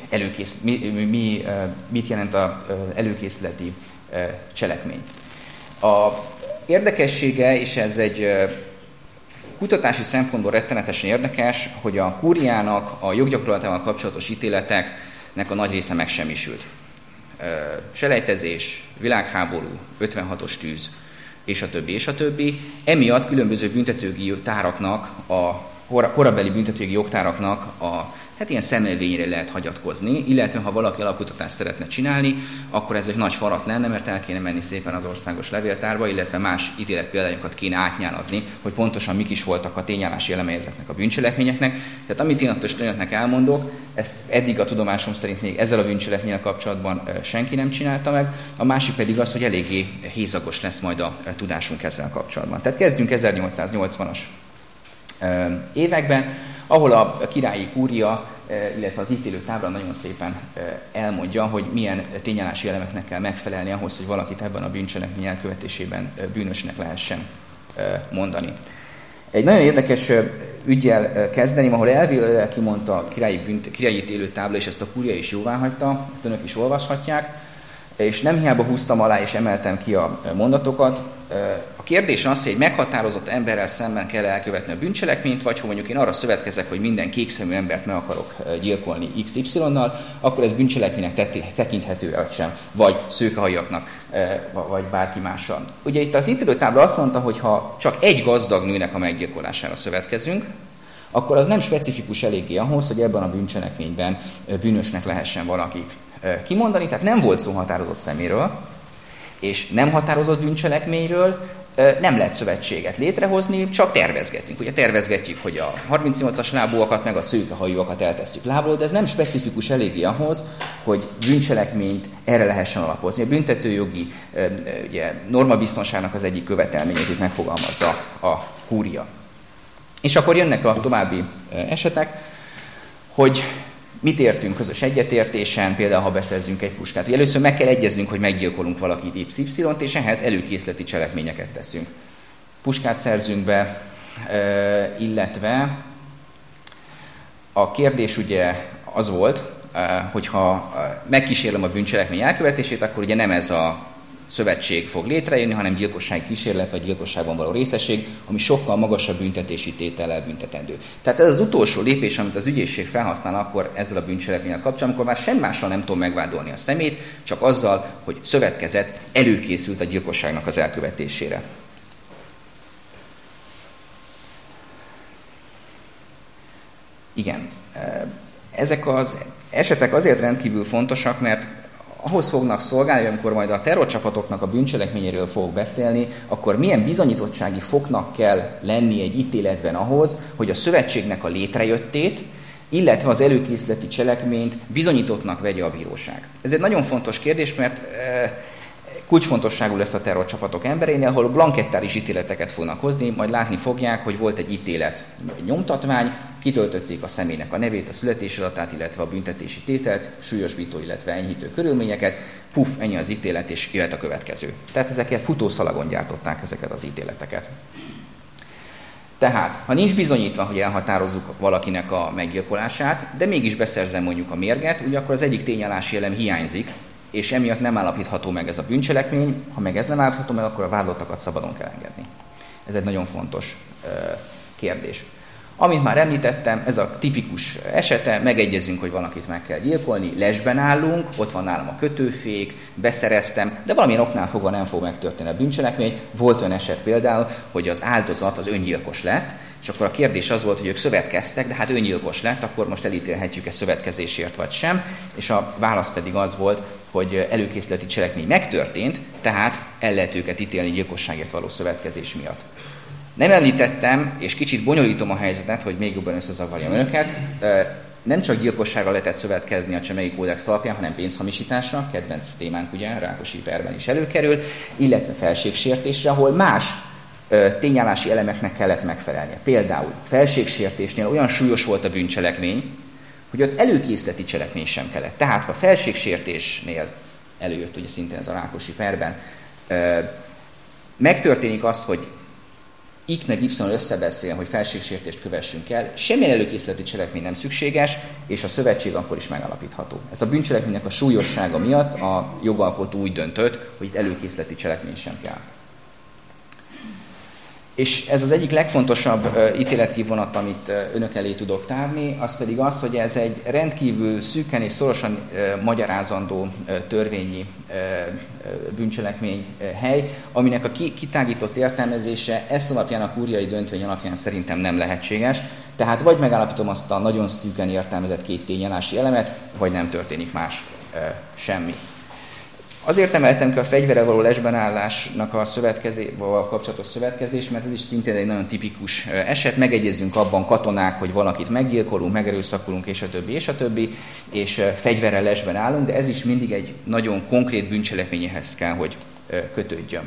mit jelent az előkészületi cselekmény. A érdekessége, és ez egy kutatási szempontból rettenetesen érdekes, hogy a kúriának a joggyakorlatával kapcsolatos ítéleteknek a nagy része megsemmisült. Selejtezés, világháború, 56-os tűz, és a többi, és a többi. Emiatt különböző büntetőjogi táraknak, a korabeli büntetőjogi jogtáraknak a ilyen szemmelvényre lehet hagyatkozni, illetve ha valaki alapkutatást szeretne csinálni, akkor ez egy nagy falat lenne, mert el kéne menni szépen az országos levéltárba, illetve más ítéletpéldányokat kéne átnyálazni, hogy pontosan mik is voltak a tényállási elemei ezeknek a bűncselekményeknek. Tehát amit én attól önöknek elmondok, ezt eddig a tudomásom szerint még ezzel a bűncselekménnyel kapcsolatban senki nem csinálta meg, a másik pedig az, hogy eléggé hézagos lesz majd a tudásunk ezzel kapcsolatban. Tehát kezdjünk 1880-as években, ahol a királyi kúria, illetve az ítélőtábla nagyon szépen elmondja, hogy milyen tényállási elemeknek kell megfelelni ahhoz, hogy valakit ebben a bűncselekmény elkövetésében bűnösnek lehessen mondani. Egy nagyon érdekes üggyel kezdeném, ahol elvileg kimondta a királyi ítélőtábla, és ezt a kúria is jóváhagyta, ezt önök is olvashatják, és nem hiába húztam alá és emeltem ki a mondatokat. A kérdés az, hogy egy meghatározott emberrel szemben kell elkövetni a bűncselekményt, vagy ha mondjuk én arra szövetkezek, hogy minden kékszemű embert meg akarok gyilkolni XY-nal, akkor ez bűncselekménynek tekinthető vagy sem, vagy szőkehajaknak, vagy bárki mással. Ugye itt az ítélőtábla azt mondta, hogy ha csak egy gazdag nőnek a meggyilkolására szövetkezünk, akkor az nem specifikus eléggé ahhoz, hogy ebben a bűncselekményben bűnösnek lehessen valakit kimondani. Tehát nem volt szó határozott szeméről, és nem határozott bűncselekményről nem lehet szövetséget létrehozni, csak tervezgetünk. Ugye tervezgetjük, hogy a 38-as lábúakat meg a szőkehajúakat eltesszük lából, de ez nem specifikus eléggé ahhoz, hogy bűncselekményt erre lehessen alapozni. A büntetőjogi ugye, normabiztonságnak az egyik követelményét itt megfogalmazza a kúria. És akkor jönnek a további esetek, hogy mit értünk közös egyetértésen, például ha beszerzünk egy puskát. Ugye először meg kell egyeznünk, hogy meggyilkolunk valakit XY-t, és ehhez előkészleti cselekményeket teszünk. Puskát szerzünk be, illetve a kérdés ugye az volt, hogyha megkísérlem a bűncselekmény elkövetését, akkor ugye nem ez a szövetség fog létrejönni, hanem gyilkossági kísérlet vagy gyilkosságban való részesség, ami sokkal magasabb büntetési tétellel büntetendő. Tehát ez az utolsó lépés, amit az ügyészség felhasznál akkor ezzel a bűncselekménnyel kapcsolatban, amikor már semmi mással nem tudom megvádolni a szemét, csak azzal, hogy szövetkezett, előkészült a gyilkosságnak az elkövetésére. Igen. Ezek az esetek azért rendkívül fontosak, mert ahhoz fognak szolgálni, amikor majd a terrorcsapatoknak a bűncselekményéről fogok beszélni, akkor milyen bizonyítottsági foknak kell lenni egy ítéletben ahhoz, hogy a szövetségnek a létrejöttét, illetve az előkészületi cselekményt bizonyítottnak vegye a bíróság. Ez egy nagyon fontos kérdés, mert kulcsfontosságú lesz a terrorcsapatok embereinél, ahol blankettáris ítéleteket fognak hozni, majd látni fogják, hogy volt egy ítélet, egy nyomtatvány, kitöltötték a személynek a nevét, a születési adatát, illetve a büntetési tételt, súlyosbító, illetve enyhítő körülményeket, ennyi az ítélet, és jöhet a következő. Tehát ezeket futószalagon gyártották ezeket az ítéleteket. Tehát, ha nincs bizonyítva, hogy elhatározzuk valakinek a meggyilkolását, de mégis beszerzem mondjuk a mérget, ugye akkor az egyik tényállási elem hiányzik, és emiatt nem állapítható meg ez a bűncselekmény. Ha meg ez nem állapítható meg, akkor a vádlottakat szabadon kell engedni. Ez egy nagyon fontos kérdés. Amit már említettem, ez a tipikus esete, megegyezünk, hogy valakit meg kell gyilkolni, lesben állunk, ott van nálam a kötőfék, beszereztem, de valamilyen oknál fogva nem fog megtörténni a bűncselekmény. Volt olyan eset például, hogy az áldozat az öngyilkos lett, és akkor a kérdés az volt, hogy ők szövetkeztek, de hát öngyilkos lett, akkor most elítélhetjük-e szövetkezésért vagy sem, és a válasz pedig az volt, hogy előkészületi cselekmény megtörtént, tehát el lehet őket ítélni gyilkosságért való szövetkezés miatt. Nem említettem, és kicsit bonyolítom a helyzetet, hogy még jobban összezavarjam önöket, nem csak gyilkosságra lehetett szövetkezni a Csemegi Kódex alapján, hanem pénzhamisításra, kedvenc témánk ugye, Rákosi perben is előkerül, illetve felségsértésre, ahol más tényállási elemeknek kellett megfelelnie. Például felségsértésnél olyan súlyos volt a bűncselekmény, hogy ott előkészleti cselekmény sem kellett. Tehát, ha felségsértésnél előjött, ugye szintén ez a Rákosi perben, megtörténik az, hogy X meg Y összebeszél, hogy felségsértést kövessünk el, semmilyen előkészleti cselekmény nem szükséges, és a szövetség akkor is megalapítható. Ez a bűncselekménynek a súlyossága miatt a jogalkotó úgy döntött, hogy itt előkészleti cselekmény sem kell. És ez az egyik legfontosabb ítéletkivonat, amit önök elé tudok tárni, az pedig az, hogy ez egy rendkívül szűken és szorosan magyarázandó törvényi bűncselekmény hely, aminek a kitágított értelmezése ezt alapján, a kúriai döntvény alapján szerintem nem lehetséges. Tehát vagy megállapítom azt a nagyon szűken értelmezett két tényállási elemet, vagy nem történik más semmi. Azért emeltem ki a fegyverrel való lesbenállásnak a kapcsolatos szövetkezés, mert ez is szintén egy nagyon tipikus eset. Megegyezünk abban katonák, hogy valakit meggyilkolunk, megerőszakolunk, és a többi, és fegyverrel lesben állunk, de ez is mindig egy nagyon konkrét bűncselekményhez kell, hogy kötődjön.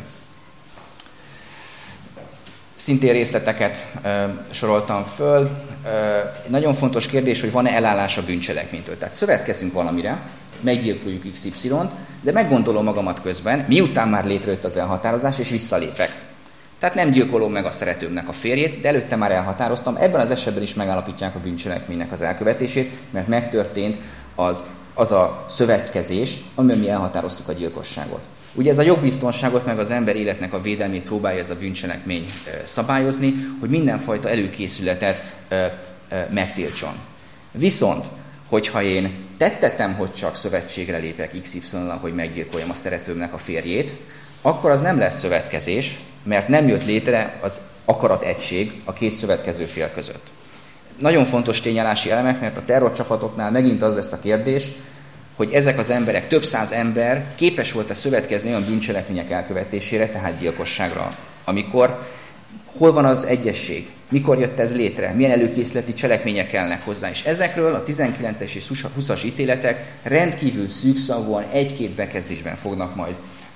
Szintén részleteket soroltam föl. Nagyon fontos kérdés, hogy van-e elállás a bűncselekménytől. Tehát szövetkezünk valamire, meggyilkoljuk XY-t, de meggondolom magamat közben, miután már létrejött az elhatározás, és visszalépek. Tehát nem gyilkolom meg a szeretőmnek a férjét, de előtte már elhatároztam. Ebben az esetben is megállapítják a bűncselekménynek az elkövetését, mert megtörtént az a szövetkezés, amiben mi elhatároztuk a gyilkosságot. Ugye ez a jogbiztonságot, meg az ember életnek a védelmét próbálja ez a bűncselekmény szabályozni, hogy mindenfajta előkészületet megtiltson. Viszont, hogyha én tettetem, hogy csak szövetségre lépek XY-nal, hogy meggyilkoljam a szeretőmnek a férjét, akkor az nem lesz szövetkezés, mert nem jött létre az akarategység a két szövetkező fél között. nagyon fontos tényállási elemek, mert a terrorcsapatoknál megint az lesz a kérdés, hogy ezek az emberek, több száz ember képes volt-e szövetkezni olyan bűncselekmények elkövetésére, tehát gyilkosságra, amikor. Hol van az egyesség? Mikor jött ez létre? Milyen előkészleti cselekmények kellnek hozzá? És ezekről a 19-es és 20-as ítéletek rendkívül szűkszavúan egy-két bekezdésben fognak majd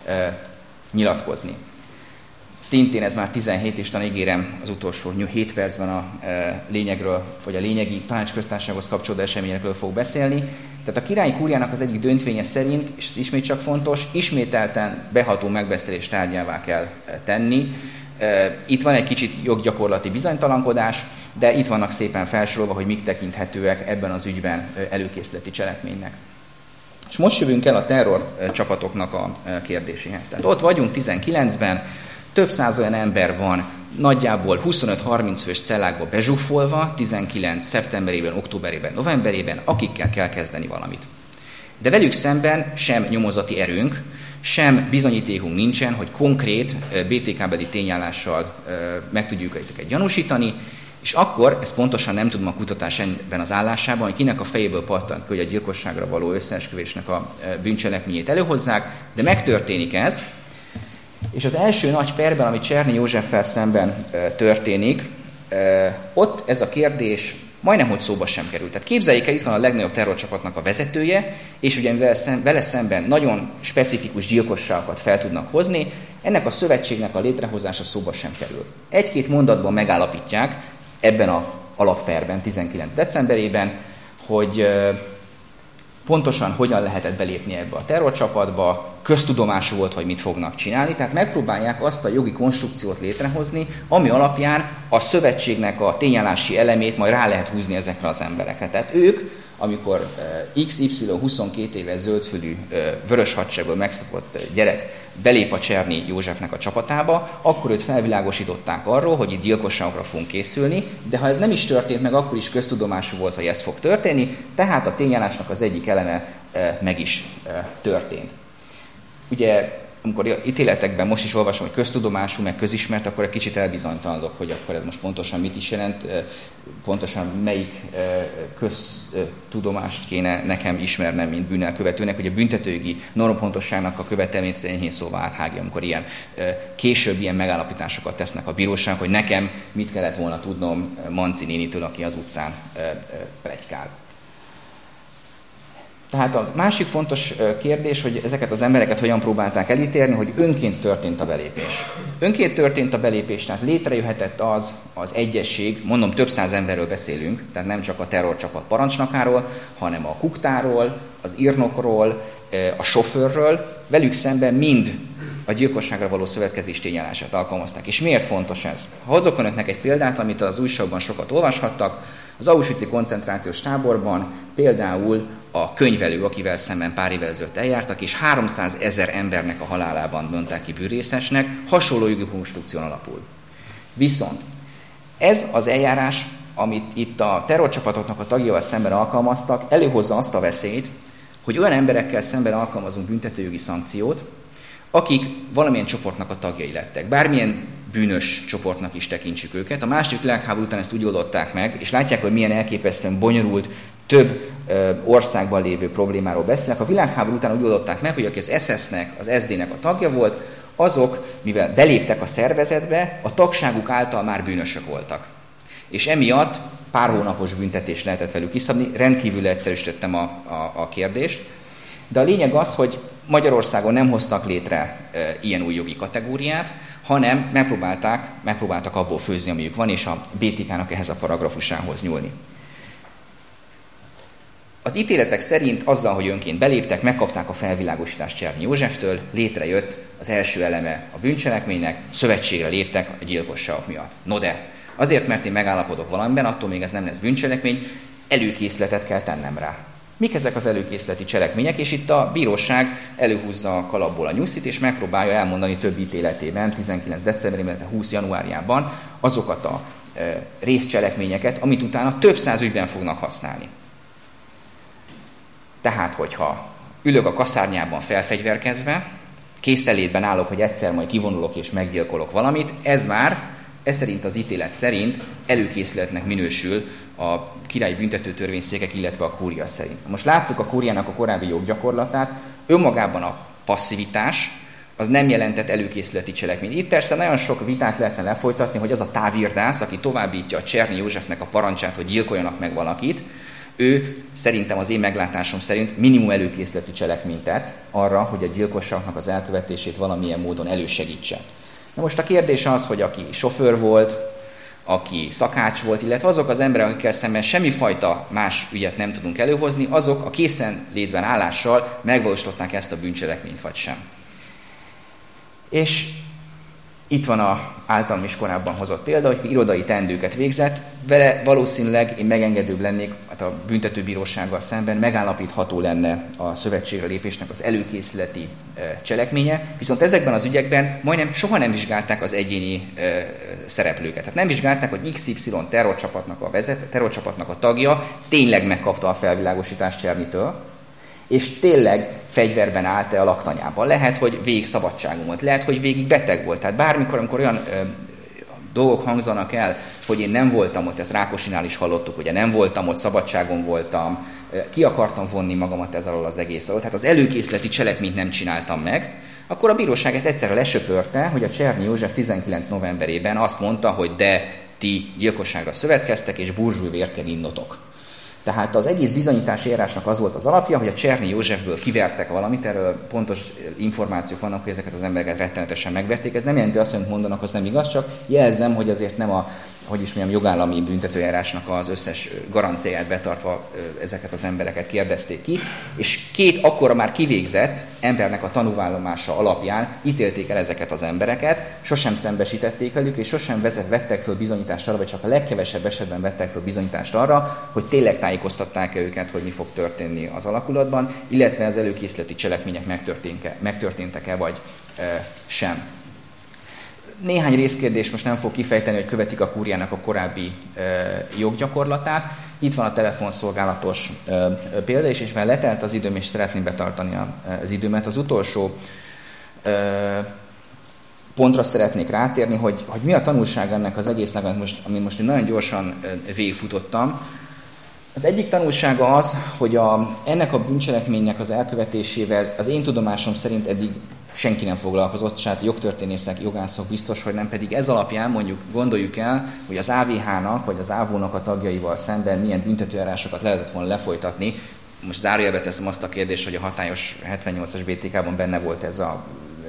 nyilatkozni. Szintén ez már 17, és talán ígérem az utolsó 7 percben a lényegről, vagy a lényegi tanácsköztársasághoz kapcsolódó eseményekről fog beszélni. Tehát a királyi kúriának az egyik döntvénye szerint, és ez ismét csak fontos, ismételten beható megbeszélés tárgyává kell tenni. Itt van egy kicsit joggyakorlati bizonytalankodás, de itt vannak szépen felsorolva, hogy mik tekinthetőek ebben az ügyben előkészleti cselekménynek. És most jövünk el a terrorcsapatoknak a kérdéséhez. Tehát ott vagyunk 19-ben, több száz olyan ember van, nagyjából 25-30 fős cellákba bezsúfolva, 19 szeptemberében, októberében, novemberében, akikkel kell kezdeni valamit. De velük szemben sem nyomozati erőnk, sem bizonyítékunk nincsen, hogy konkrét BTK-beli tényállással meg tudjuk őket gyanúsítani, és akkor, ez pontosan nem tudom a kutatás ebben az állásában, hogy kinek a fejéből pattant ki, hogy a gyilkosságra való összeesküvésnek a bűncselekményét előhozzák, de megtörténik ez, és az első nagy perben, ami Cserny Józseffel szemben történik, ott ez a kérdés majdnem, hogy szóba sem került. Tehát képzeljék el, itt van a legnagyobb terrorcsapatnak a vezetője, és ugye vele szemben nagyon specifikus gyilkosságokat fel tudnak hozni, ennek a szövetségnek a létrehozása szóba sem kerül. Egy-két mondatban megállapítják ebben az alapperben, 19 decemberében, hogy pontosan hogyan lehetett belépni ebbe a terrorcsapatba, köztudomású volt, hogy mit fognak csinálni, tehát megpróbálják azt a jogi konstrukciót létrehozni, ami alapján a szövetségnek a tényállási elemét majd rá lehet húzni ezekre az emberekre. Tehát ők, amikor XY 22 éves zöldfülű vörös hadseregből megszokott gyerek belép a Cserny Józsefnek a csapatába, akkor őt felvilágosították arról, hogy itt gyilkosságokra fogunk készülni, de ha ez nem is történt meg, akkor is köztudomású volt, hogy ez fog történni, tehát a tényállásnak az egyik eleme meg is történt. Ugye, amikor ítéletekben most is olvasom, hogy köztudomású, meg közismert, akkor egy kicsit elbizonytalanodok, hogy akkor ez most pontosan mit is jelent, pontosan melyik köztudomást kéne nekem ismernem, mint bűnelkövetőnek, hogy a büntetőjogi normpontosságnak a követelményt enyhén szóval áthágja, amikor később ilyen megállapításokat tesznek a bíróság, hogy nekem mit kellett volna tudnom Manci nénitől, aki az utcán pletykál. Tehát az másik fontos kérdés, hogy ezeket az embereket hogyan próbálták elítélni, hogy önként történt a belépés. Önként történt a belépés, tehát létrejöhetett az egyesség, mondom, több száz emberről beszélünk, tehát nem csak a terrorcsapat parancsnokáról, hanem a kuktáról, az írnokról, a sofőrről, velük szemben mind a gyilkosságra való szövetkezés tényállását alkalmazták. És miért fontos ez? Ha hozok önöknek egy példát, amit az újságban sokat olvashattak, az Auschwitz-i koncentrációs táborban például a könyvelő, akivel szemben pár évvel ezelőtt eljártak, és 300 000 embernek a halálában mondták ki bűnrészesnek, hasonló jogi konstrukción alapul. Viszont ez az eljárás, amit itt a terrorcsapatoknak a tagjával szemben alkalmaztak, előhozza azt a veszélyt, hogy olyan emberekkel szemben alkalmazunk büntetőjogi szankciót, akik valamilyen csoportnak a tagjai lettek. Bármilyen bűnös csoportnak is tekintsük őket. A második világháború után ezt úgy oldották meg, és látják, hogy milyen elképesztően bonyolult, több országban lévő problémáról beszélnek. A világháború után úgy oldották meg, hogy aki az SS-nek, az SD-nek a tagja volt, azok, mivel beléptek a szervezetbe, a tagságuk által már bűnösök voltak. És emiatt pár hónapos büntetést lehetett velük kiszabni, rendkívül egyszerűsítettem a kérdést. De a lényeg az, hogy Magyarországon nem hoztak létre ilyen új jogi kategóriát, hanem megpróbáltak abból főzni, amiük van, és a BTK-nak ehhez a paragrafusához nyúlni. Az ítéletek szerint azzal, hogy önként beléptek, megkapták a felvilágosítást Cserny Józseftől, létrejött az első eleme a bűncselekménynek, szövetségre léptek a gyilkosságok miatt. No de, azért, mert én megállapodok valamiben, attól még ez nem lesz bűncselekmény, előkészletet kell tennem rá. Mik ezek az előkészleti cselekmények? És itt a bíróság előhúzza a kalapból a nyuszit, és megpróbálja elmondani több ítéletében, 19 decemberében, 20 januárjában azokat a részcselekményeket, amit utána több száz ügyben fognak használni. Tehát, hogyha ülök a kaszárnyában felfegyverkezve, készenlétben állok, hogy egyszer majd kivonulok és meggyilkolok valamit, ez már Ez szerint az ítélet szerint előkészületnek minősül a királyi büntetőtörvényszékek, illetve a kúria szerint. Most láttuk a kúriának a korábbi joggyakorlatát, önmagában a passzivitás az nem jelentett előkészületi cselekményt. Itt persze nagyon sok vitát lehetne lefolytatni, hogy az a távirdász, aki továbbítja a Cserny Józsefnek a parancsát, hogy gyilkoljanak meg valakit, ő szerintem az én meglátásom szerint minimum előkészületi cselekményt tett arra, hogy a gyilkosságnak az elkövetését valamilyen módon elősegítse. Na most a kérdés az, hogy aki sofőr volt, aki szakács volt, illetve azok az emberek, akikkel szemben semmifajta más ügyet nem tudunk előhozni, azok a készenlétben állással megvalósították ezt a bűncselekményt, vagy sem. És itt van az általam is korábban hozott példa, hogy irodai teendőket végzett, vele valószínűleg én megengedőbb lennék, hát a büntetőbírósággal szemben megállapítható lenne a szövetségre lépésnek az előkészületi cselekménye, viszont ezekben az ügyekben majdnem soha nem vizsgálták az egyéni szereplőket. Tehát nem vizsgálták, hogy XY terrorcsapatnak a tagja tényleg megkapta a felvilágosítást Csernyitől, és tényleg fegyverben állt-e a laktanyában. Lehet, hogy végig szabadságon volt, lehet, hogy végig beteg volt. Tehát bármikor, amikor olyan dolgok hangzanak el, hogy én nem voltam ott, ezt Rákosinál is hallottuk, hogy nem voltam ott, szabadságon voltam, ki akartam vonni magamat ez alól az egész alól, tehát az előkészületi cselekményt nem csináltam meg, akkor a bíróság ezt egyszerre lesöpörte, hogy a Cserny József 19 novemberében azt mondta, hogy de ti gyilkosságra szövetkeztek, és burzsúj vért kell innotok. Tehát az egész bizonyítási eljárásnak az volt az alapja, hogy a Cserny Józsefből kivertek valamit, erről pontos információk vannak, hogy ezeket az embereket rettenetesen megverték. Ez nem jelenti azt, hogy mondanak, az nem igaz, csak jelzem, hogy azért nem a, jogállami büntetőeljárásnak az összes garanciáját betartva ezeket az embereket kérdezték ki, és 2 akkora már kivégzett embernek a tanúvallomása alapján ítélték el ezeket az embereket, sosem szembesítették velük, és sosem vettek föl bizonyítást arra, vagy csak a legkevesebb esetben vettek föl bizonyítást arra, hogy tényleg tájékoztatták őket, hogy mi fog történni az alakulatban, illetve az előkészületi cselekmények megtörténtek-e vagy sem. Néhány részkérdés most nem fog kifejteni, hogy követik a kúriának a korábbi joggyakorlatát. Itt van a telefonszolgálatos példa, és mivel letelt az időm, és szeretném betartani az időmet. Az utolsó pontra szeretnék rátérni, hogy mi a tanulság ennek az egésznek, amit most én nagyon gyorsan végigfutottam. Az egyik tanulsága az, hogy ennek a bűncselekménynek az elkövetésével az én tudomásom szerint eddig senki nem foglalkozott, tehát jogtörténészek, jogászok biztos, hogy nem, pedig ez alapján mondjuk gondoljuk el, hogy az AVH-nak vagy az AVO-nak a tagjaival szemben milyen büntetőeljárásokat lehetett volna lefolytatni. Most zárójelbe teszem azt a kérdést, hogy a hatályos 78-as BTK-ban benne volt ez a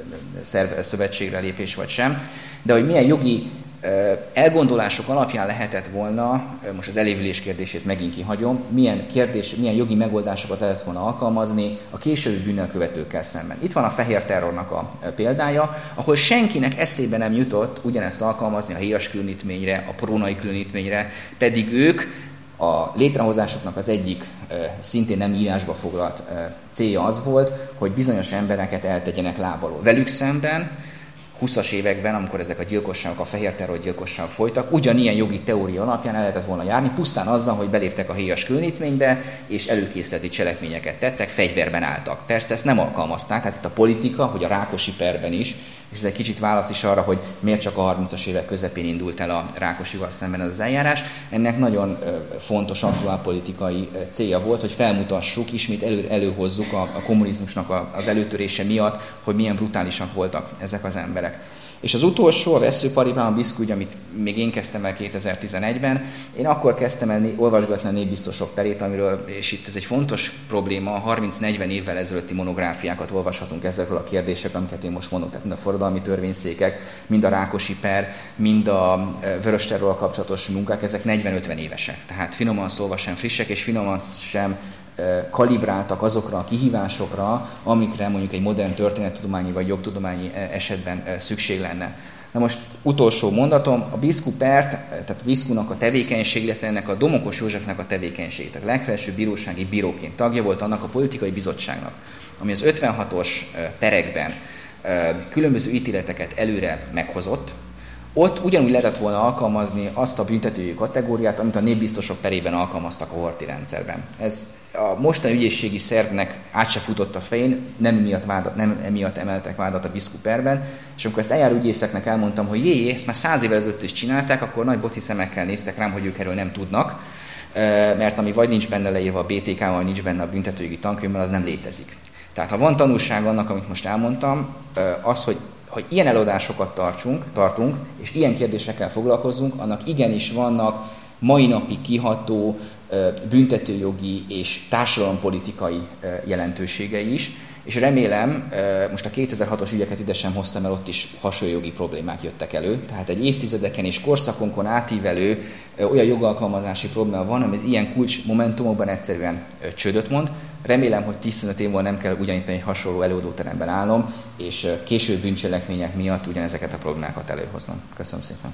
szövetségre lépés vagy sem, de hogy milyen jogi elgondolások alapján lehetett volna, most az elévülés kérdését megint kihagyom, milyen jogi megoldásokat lehetett volna alkalmazni a későbbi bűnelkövetőkkel szemben. Itt van a fehér terrornak a példája, ahol senkinek eszébe nem jutott ugyanezt alkalmazni a héjas különítményre, a prónai különítményre, pedig ők a létrehozásoknak az egyik szintén nem írásba foglalt célja az volt, hogy bizonyos embereket eltegyenek lábalól. Velük szemben 20-as években, amikor ezek a gyilkosságok, a fehér terrorgyilkosságok folytak, ugyanilyen jogi teória alapján el lehetett volna járni, pusztán azzal, hogy beléptek a héjas különítménybe, és előkészleti cselekményeket tettek, fegyverben álltak. Persze ezt nem alkalmazták, tehát itt a politika, hogy a Rákosi perben is, és ez egy kicsit válasz is arra, hogy miért csak a 30-as évek közepén indult el a Rákosival szemben az eljárás. Ennek nagyon fontos aktuálpolitikai célja volt, hogy felmutassuk, ismét előhozzuk a kommunizmusnak az előtörése miatt, hogy milyen brutálisak voltak ezek az emberek. És az utolsó, a veszőparipám, a Biszkú, amit még én kezdtem el 2011-ben, én akkor kezdtem el olvasgatni a népbiztosok perét, amiről, és itt ez egy fontos probléma, 30-40 évvel ezelőtti monográfiákat olvashatunk ezekről a kérdésekről, amiket én most mondok, tehát mind a forradalmi törvényszékek, mind a Rákosi per, mind a vörös terrorral kapcsolatos munkák, ezek 40-50 évesek. Tehát finoman szólva sem frissek, és finoman sem kalibráltak azokra a kihívásokra, amikre mondjuk egy modern történettudományi vagy jogtudományi esetben szükség lenne. Na most utolsó mondatom, a Biszkú pert, tehát a Biszkúnak a tevékenység, illetve ennek a Domokos Józsefnek a tevékenység, tehát legfelsőbb bírósági bíróként tagja volt annak a politikai bizottságnak, ami az 56-os perekben különböző ítéleteket előre meghozott, Ott ugyanúgy lehetett volna alkalmazni azt a büntetőjogi kategóriát, amit a népbiztosok perében alkalmaztak a horthy rendszerben. Ez a mostani ügyészségi szervnek át se futott a fején, nem emiatt emeltek vádat a Biskup perben, és amikor ezt eljáró ügyészeknek elmondtam, hogy ezt már 100 évvel ezelőtt is csinálták, akkor nagy boci szemekkel néztek rám, hogy ők erről nem tudnak, mert ami vagy nincs benne leírva a BTK-ban, vagy nincs benne a büntetőjogi tankönyvben, az nem létezik. Tehát ha van tanulság annak, amit most elmondtam, az, hogy ilyen előadásokat tartunk, és ilyen kérdésekkel foglalkozunk, annak igenis vannak mai napig kiható büntetőjogi és társadalompolitikai jelentőségei is, és remélem, most a 2006-os ügyeket ide sem hoztam, mert ott is hasonló jogi problémák jöttek elő, tehát egy évtizedeken és korszakonkon átívelő olyan jogalkalmazási probléma van, ami az ilyen kulcs momentumokban egyszerűen csődöt mond. Remélem, hogy 15 év múlva nem kell ugyanitt egy hasonló előadóteremben állnom, és később bűncselekmények miatt ugyanezeket a problémákat előhoznom. Köszönöm szépen!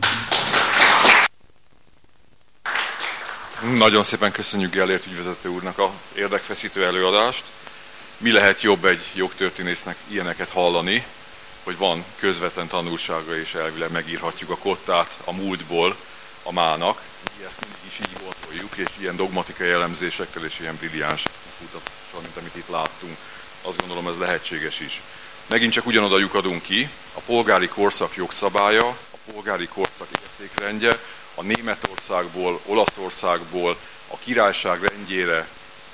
Nagyon szépen köszönjük Gellért ügyvezető úrnak a érdekfeszítő előadást. Mi lehet jobb egy jogtörténésznek ilyeneket hallani, hogy van közvetlen tanulsága, és elvileg megírhatjuk a kottát a múltból a mának. Mi ezt mindig is így gondoljuk, és ilyen dogmatikai elemzésekkel és ilyen brilliáns mutatással, mint amit itt láttunk. Azt gondolom, ez lehetséges is. Megint csak ugyanoda lyukadunk ki, a polgári korszak jogszabálya, a polgári korszak értékrendje, a Németországból, Olaszországból a királyság rendjére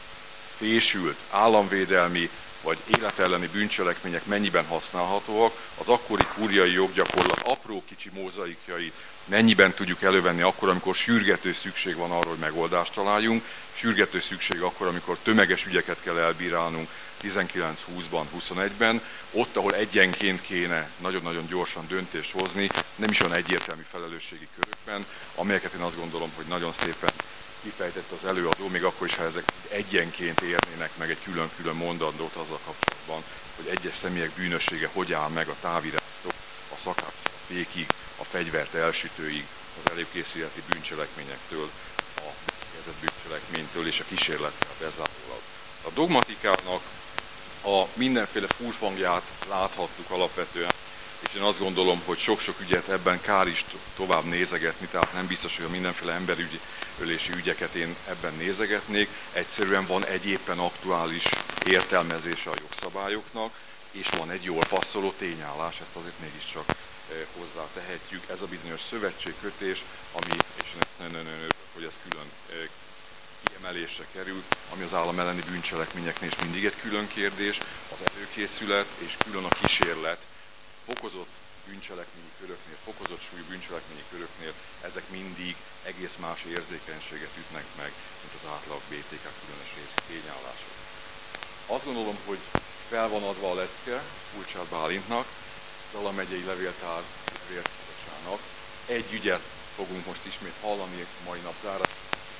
fésült államvédelmi vagy életelleni bűncselekmények mennyiben használhatóak, az akkori kúriai joggyakorlat apró kicsi mozaikjait mennyiben tudjuk elővenni akkor, amikor sürgető szükség van arra, hogy megoldást találjunk, sürgető szükség akkor, amikor tömeges ügyeket kell elbírálnunk 19-20-ban, 21-ben, ott, ahol egyenként kéne nagyon-nagyon gyorsan döntést hozni, nem is olyan egyértelmű felelősségi körökben, amelyeket én azt gondolom, hogy nagyon szépen kifejtett az előadó, még akkor is, ha ezek egyenként érnének meg egy külön-külön mondandót azzal kapcsolatban, hogy egyes személyek bűnössége hogy áll meg a táviráztól, a szakácstól, a fékig, a fegyvert elsütőig, az előkészületi bűncselekményektől, a befejezett bűncselekménytől és a kísérlettel bezárólag. A dogmatikának a mindenféle furfangját láthattuk alapvetően, és én azt gondolom, hogy sok-sok ügyet ebben kár is tovább nézegetni, tehát nem biztos, hogy a mindenféle emberülési ügyeket én ebben nézegetnék. Egyszerűen van egy éppen aktuális értelmezése a jogszabályoknak, és van egy jól passzoló tényállás, ezt azért mégiscsak hozzátehetjük. Ez a bizonyos szövetségkötés, ami, és én ezt nagyon örülök, hogy ez külön kiemelésre kerül, ami az állam elleni bűncselekményeknél is mindig egy külön kérdés, az előkészület és külön a kísérlet, fokozott bűncselekményi köröknél, fokozott súlyú bűncselekményi köröknél ezek mindig egész más érzékenységet ütnek meg, mint az átlag BTK különös részi tényállások. Azt gondolom, hogy fel van adva a lecke Kulcsár Bálintnak, Zala megyei levéltár levéltárosának. Egy ügyet fogunk most ismét hallani mai nap zárásában.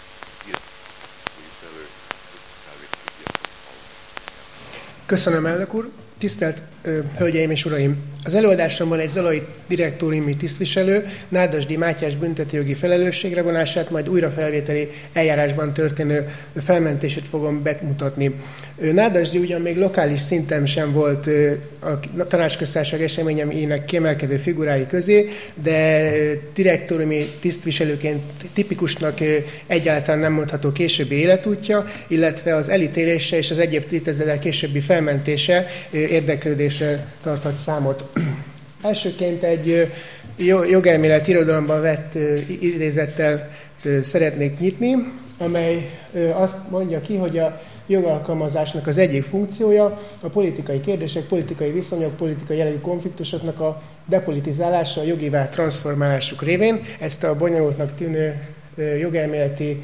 Köszönöm, elnök úr! Tisztelt Hölgyeim és Uraim! Az előadásomban egy zalai direktóriumi tisztviselő Nádasdy Mátyás büntetőjogi felelősségre vonását, majd újrafelvételi eljárásban történő felmentését fogom bemutatni. Nádasdy ugyan még lokális szinten sem volt a Tanácsköztársaság eseményeinek kiemelkedő figurái közé, de direktóriumi tisztviselőként tipikusnak egyáltalán nem mondható későbbi életútja, illetve az elítélése és az egy évtizeddel későbbi felmentése érdeklődésre tarthat számot. Elsőként egy jogelmélet irodalomban vett idézettel szeretnék nyitni, amely azt mondja ki, hogy a jogalkalmazásnak az egyik funkciója a politikai kérdések, politikai viszonyok, politikai jellegű konfliktusoknak a depolitizálása, a jogivá transformálásuk révén. Ezt a bonyolultnak tűnő jogelméleti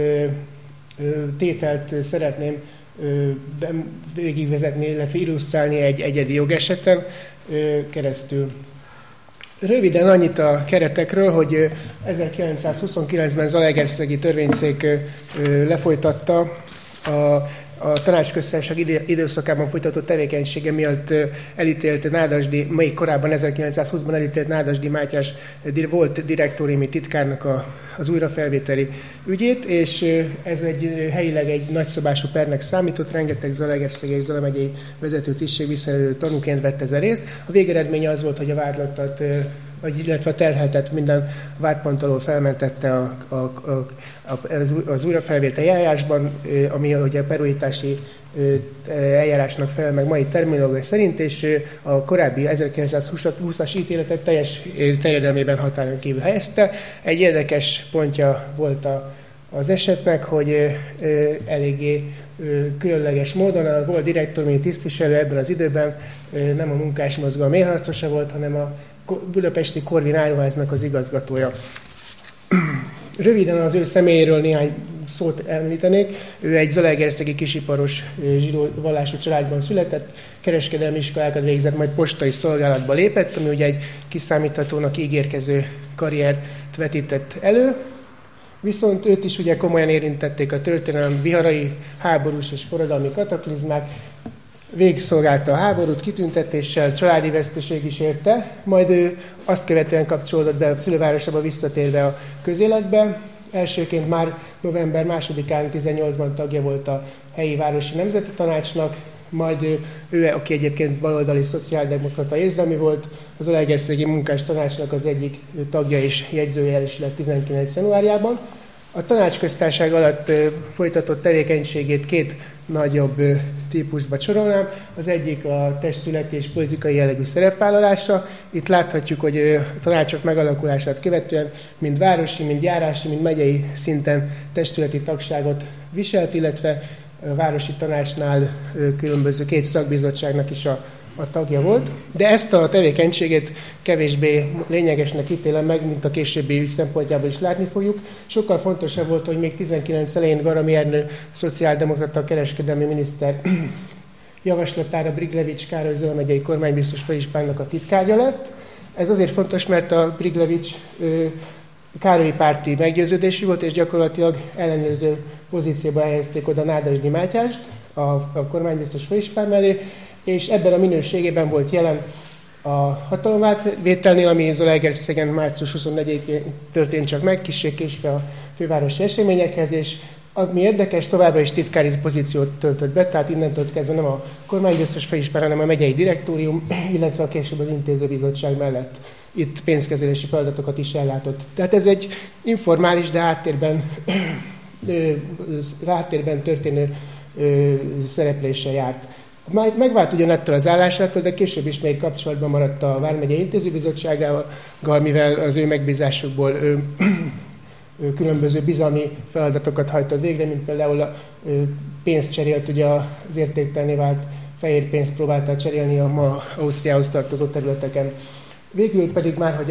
tételt szeretném végigvezetni, illetve illusztrálni egy egyedi jogeseten keresztül. Röviden annyit a keretekről, hogy 1929-ben Zalaegerszegi törvényszék lefolytatta a Tanácsköztársaság időszakában folytatott tevékenysége miatt elítélt Nádasdy, még korábban 1920-ban elítélt Nádasdy Mátyás volt direktóriumi titkárnak az újrafelvételi ügyét, és ez helyileg egy nagyszabású pernek számított, rengeteg Zalaegerszegi és Zala megyei vezető tisztségviselő tanúként vett ezen részt. A végeredménye az volt, hogy a vádlottat illetve a terheltet minden vádpont alól felmentette az újrafelvétel eljárásban, ami ugye a peruítási eljárásnak felel meg mai terminológia szerint, és a korábbi 1920-as ítéletet teljes terjedelmében határon kívül helyezte. Egy érdekes pontja volt az esetnek, hogy eléggé különleges módon a volt direktormi tisztviselő ebben az időben nem a munkásmozgalom élharcosa volt, hanem a budapesti Korvin áruháznak az igazgatója. Röviden az ő személyéről néhány szót említenék. Ő egy zalaegerszegi kisiparos zsidó vallású családban született, kereskedelmi iskolákat végzett, majd postai szolgálatba lépett, ami ugye egy kiszámíthatónak ígérkező karriert vetített elő. Viszont őt is ugye komolyan érintették a történelem viharai, háborús és forradalmi kataklizmák. Végigszolgálta a háborút kitüntetéssel, családi veszteség is érte, majd ő azt követően kapcsolódott be a szülővárosába, visszatérve a közéletbe. Elsőként már november 2-án 18-ban tagja volt a helyi városi nemzeti tanácsnak, majd ő, aki egyébként baloldali szociáldemokrata érzelmi volt, az Zalaegerszegi munkás tanácsnak az egyik tagja és jegyzője is lett 19. januárjában. A tanácsköztárság alatt folytatott tevékenységét két nagyobb típusba sorolnám. Az egyik a testületi és politikai jellegű szerepvállalása. Itt láthatjuk, hogy a tanácsok megalakulását követően mind városi, mind járási, mind megyei szinten testületi tagságot viselt, illetve a városi tanácsnál különböző két szakbizottságnak is a tagja volt, de ezt a tevékenységét kevésbé lényegesnek ítélem meg, mint a későbbi szempontjából is látni fogjuk. Sokkal fontosabb volt, hogy még 19 elején Garami Ernő szociáldemokrata kereskedelmi miniszter javaslatára Briglevics Károly Zöld megyei kormánybiztos főispánnak a titkárja lett. Ez azért fontos, mert a Briglevics Károlyi párti meggyőződésű volt, és gyakorlatilag ellenőrző pozícióba helyezték oda Nádasdy Mátyást, a kormánybiztos főispán mellé, és ebben a minőségében volt jelen a hatalomvételnél, ami Zalaegerszegen március 24-én történt csak meg, kissé késve a fővárosi eseményekhez, és ami érdekes, továbbra is titkári pozíciót töltött be, tehát innentől kezdve nem a kormánybiztos főispán, hanem a megyei direktórium, illetve a később az intézőbizottság mellett itt pénzkezelési feladatokat is ellátott. Tehát ez egy informális, de háttérben történő szerepléssel járt. Megvált ugyan ettől az állásától, de később is még kapcsolatban maradt a Vármegyei Intézőbizottságával, mivel az ő megbízásukból különböző bizalmi feladatokat hajtott végre, mint például a pénzt cserélt, ugye az értéktelenné vált fehér pénzt próbálta cserélni a ma Ausztriához tartozó területeken. Végül pedig már, hogy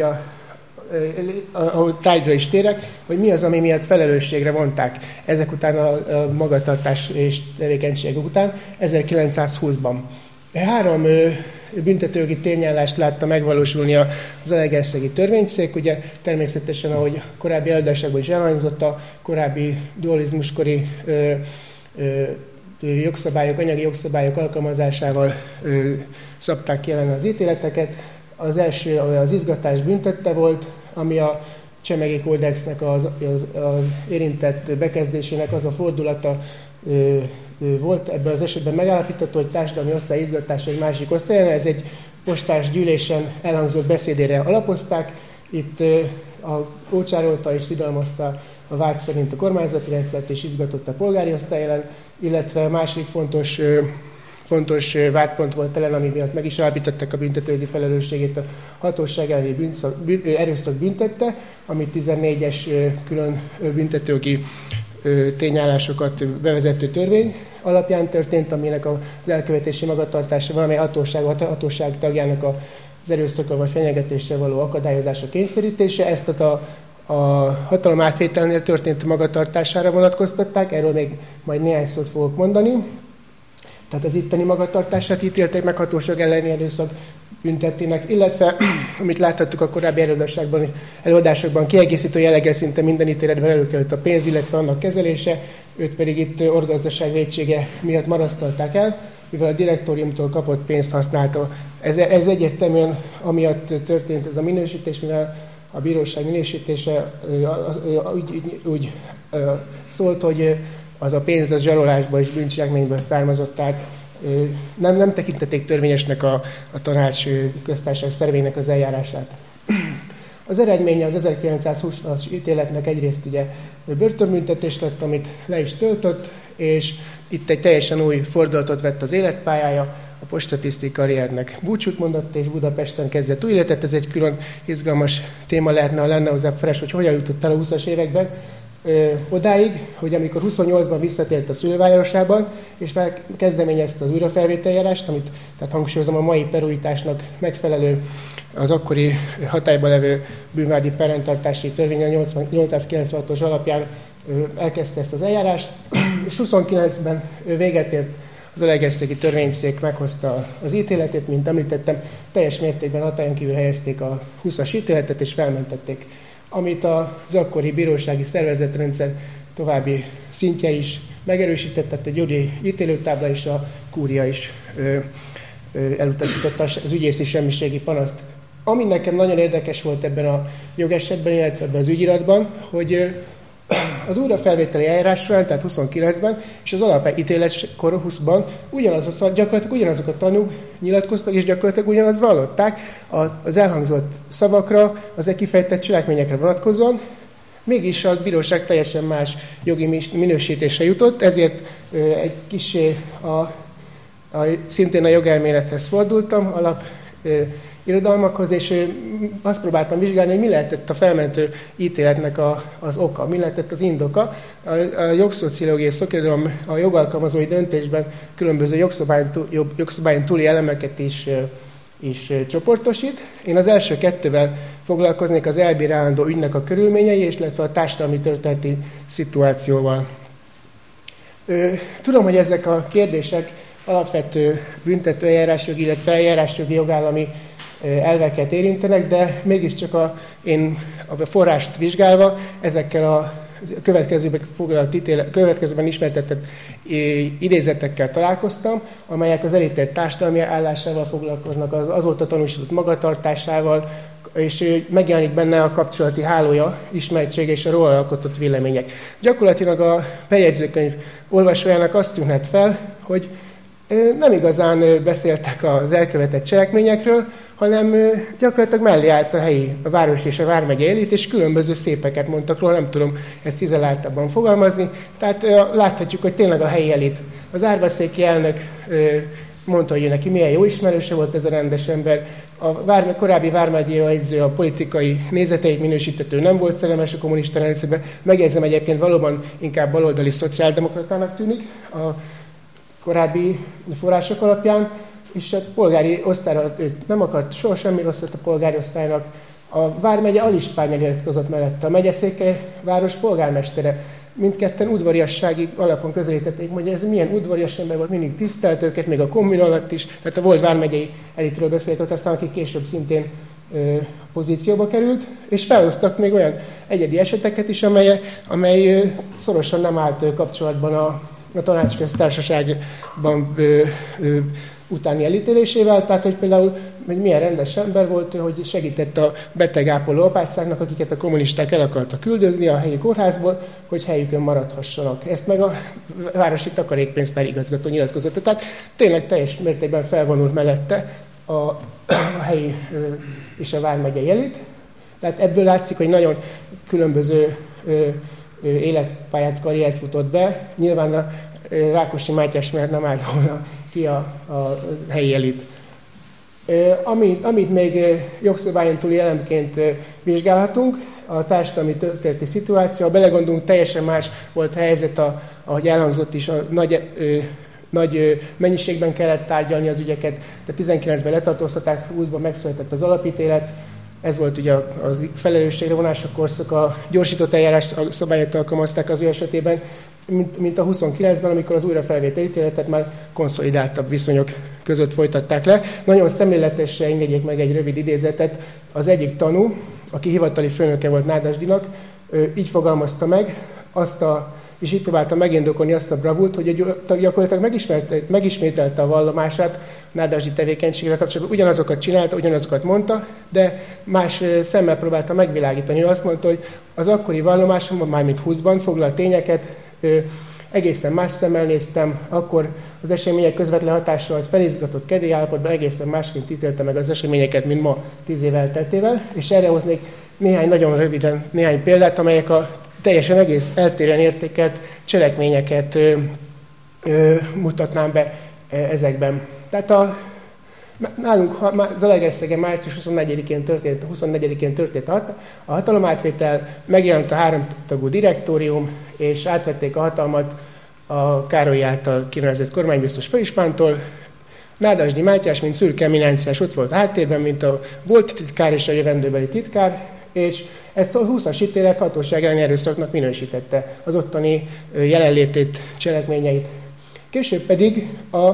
a tárgyra is térek, hogy mi az, ami miatt felelősségre vonták ezek után a magatartás és tevékenységek után, 1920-ban. 3 büntetőjogi tényállást látta megvalósulni a Zalaegerszegi törvényszék, ugye természetesen, ahogy korábbi előadásokban is elhangzott, a korábbi dualizmuskori anyagi jogszabályok alkalmazásával szabták ki ellen az ítéleteket. Az első az izgatás büntette volt, ami a Csemegi Kódexnek az érintett bekezdésének az a fordulata volt. Ebben az esetben megállapítható, hogy társadalmi osztály izgatása egy másik osztályon. Ez egy postás gyűlésen elhangzott beszédére alapozták. Itt ócsárolta és szidalmazta a vád szerint a kormányzati rendszert és izgatott a polgári osztály ellen, illetve a másik fontos vádpont volt ellen, ami miatt meg is állapították a büntetőjogi felelősségét, a hatóság elleni erőszak büntette, amit 14-es külön büntetőjogi tényállásokat bevezető törvény alapján történt, aminek az elkövetési magatartása valamely hatóság tagjának az erőszakkal vagy fenyegetéssel való akadályozása, kényszerítése. Ezt a hatalom átvételnél történt magatartására vonatkoztatták, erről még majd néhány szót fogok mondani. Tehát az itteni magatartását ítélték meg hatóság elleni erőszak büntettének, illetve, amit láthattuk a korábbi előadásokban, kiegészítő jelleggel szinte minden ítéletben előkerült a pénz, illetve annak kezelése, őt pedig itt orgazdaság vétsége miatt marasztalták el, mivel a direktóriumtól kapott pénzt használta. Ez egyértelműen amiatt történt ez a minősítés, mivel a bíróság minősítése úgy szólt, hogy az a pénz az zsarolásból és bűncselekményből származott, tehát nem tekintették törvényesnek a tanács köztársaság szervének az eljárását. Az eredménye az 1920-as ítéletnek egyrészt ugye börtönbüntetés lett, amit le is töltött, és itt egy teljesen új fordulatot vett az életpályája, a postatiszti karriernek búcsút mondott, és Budapesten kezdett új életet. Ez egy külön izgalmas téma lehetne, ha lenne hozzá Feres, hogy hogyan jutott el a 20-as években odáig, hogy amikor 28-ban visszatért a szülővárosában, és már kezdeményezte az újrafelvételjárást, amit tehát hangsúlyozom a mai perújításnak megfelelő az akkori hatályban levő bűnvádi perrendtartási törvény a 896-os alapján elkezdte ezt az eljárást, és 29-ben véget ért az Zalaegerszegi törvényszék meghozta az ítéletét, mint említettem, teljes mértékben hatályon kívül helyezték a 20-as ítéletet, és felmentették, amit az akkori bírósági szervezetrendszer további szintje is megerősített, tehát egy jogi ítélőtábla és a kúria is elutasította az ügyészi semmiségi panaszt. Ami nekem nagyon érdekes volt ebben a jogesetben, illetve ebben az ügyiratban, hogy az újrafelvételi eljárás során, tehát 29-ben, és az alapítéletkor 20-ban gyakorlatilag ugyanazok a tanúk nyilatkoztak, és gyakorlatilag ugyanaz vallották az elhangzott szavakra, az kifejtett cselekményekre vonatkozóan, mégis a bíróság teljesen más jogi minősítésre jutott, ezért egy kissé szintén a jogelmélethez fordultam, irodalmakhoz, és azt próbáltam vizsgálni, hogy mi lehetett a felmentő ítéletnek az oka, mi lehetett az indoka. A jogszociológiai szakirodalom a jogalkalmazói döntésben különböző jogszabályon túli elemeket is csoportosít. Én az első kettővel foglalkoznék, az elbírálandó ügynek a körülményei, illetve a társadalmi történeti szituációval. Tudom, hogy ezek a kérdések alapvető büntető eljárásjogi, illetve eljárásjogi jogállami elveket érintenek, de mégiscsak én a forrást vizsgálva ezekkel a következőben ismertetett idézetekkel találkoztam, amelyek az elítélt társadalmi állásával foglalkoznak, az azóta tanúsított magatartásával, és megjelenik benne a kapcsolati hálója, ismertsége és a róla alkotott vélemények. Gyakorlatilag a bejegyzőkönyv olvasójának azt tűnhet fel, hogy nem igazán beszéltek az elkövetett cselekményekről, hanem gyakorlatilag mellé állt a város és a vármegye elit, és különböző szépeket mondtak róla, nem tudom ezt cizeláltabban fogalmazni. Tehát láthatjuk, hogy tényleg a helyi elit. Az árvaszéki elnök mondta, hogy neki milyen jó ismerőse volt ez a rendes ember. A korábbi vármegyei jegyző a politikai nézeteit minősítető nem volt szerelmes a kommunista rendszerben. Megjegyzem, egyébként valóban inkább baloldali szociáldemokratának tűnik a korábbi források alapján, és a polgári osztályra nem akart soha semmi rosszat a polgári osztálynak. A vármegye alispánnyal nyilatkozott mellette, a megyeszékely város polgármestere. Mindketten udvariassági alapon közelítették, hogy ez milyen udvarias ember volt, mindig tisztelt őket, még a kommun alatt is, tehát a volt vármegyei elitről beszéltek, aztán aki később szintén pozícióba került, és felhoztak még olyan egyedi eseteket is, amely szorosan nem állt kapcsolatban a tanácsköztársaságban utáni elítélésével, tehát hogy például hogy milyen rendes ember volt, hogy segített a betegápoló apácáknak, akiket a kommunisták el akartak küldözni a helyi kórházból, hogy helyükön maradhassanak. Ezt meg a városi takarékpénztár igazgató nyilatkozott. Tehát tényleg teljes mértékben felvonult mellette a helyi és a vármegyei elit. Tehát ebből látszik, hogy nagyon különböző életpályát, karriert futott be. Nyilván a Rákosi Mátyás mellett nem állt volna ki a helyi elit. Amit még jogszabályon túli elemként vizsgálhatunk, a társadalmi történeti szituáció. Ha belegondolunk, teljesen más volt a helyzet, ahogy elhangzott is, a nagy mennyiségben kellett tárgyalni az ügyeket. Tehát 19-ben letartóztatás, 20-ban megszületett az alapítélet. Ez volt ugye a felelősségre vonása korszak, a gyorsított eljárás szabályát alkalmazták az ő esetében, mint a 29-ben, amikor az újrafelvétel ítéletet már konszolidáltabb viszonyok között folytatták le. Nagyon szemléletesre engedjék meg egy rövid idézetet. Az egyik tanú, aki hivatali főnöke volt Nádasdynak, így fogalmazta meg és így próbálta megindokolni azt a bravúrt, hogy gyakorlatilag megismételte a vallomását Nádasdy tevékenységre kapcsolatban. Ugyanazokat csinálta, ugyanazokat mondta, de más szemmel próbálta megvilágítani. Ő azt mondta, hogy az akkori vallomásomban, mármint 20-ban foglalt tényeket egészen más szemmel néztem, akkor az események közvetlen hatással felizgatott kedély állapotban egészen másként ítélte meg az eseményeket, mint ma 10 év elteltével, és erre hoznék nagyon röviden néhány példát, amelyek a teljesen egész eltérően értékelt cselekményeket mutatnám be ezekben. Tehát nálunk Zalaegerszegen március 24-én történt a hatalomátvétel, megjelent a 3 tagú direktórium, és átvették a hatalmat a Károly által kinevezett kormánybiztos főispántól. Nádasdy Mátyás, mint szürke eminenciás ott volt a háttérben, mint a volt titkár és a jövendőbeli titkár, és ezt a 20-as ítélet hatóság elleni erőszaknak minősítette az ottani jelenlétét, cselekményeit. Később pedig a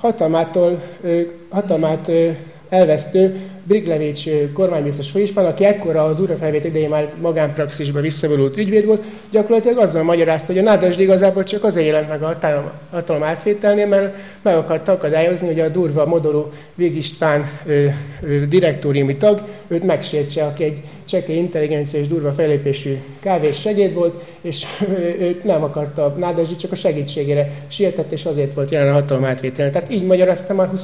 hatalmát elvesztő Briglevics kormánybiztos főispán, aki ekkora az újrafelvétel idején már magánpraxisba visszavonult ügyvéd volt, gyakorlatilag azzal magyarázta, hogy a Nádasdy igazából csak azért jelent meg a hatalom átvételnél, mert meg akarta akadályozni, hogy a durva, modorú Vég István direktóriumi tag őt megsértse, aki egy csekély intelligencia és durva fellépésű kávés segéd volt, és őt nem akarta Nádasdy, csak a segítségére sietett, és azért volt jelen a hatalom átvétel. Tehát így magyarázta már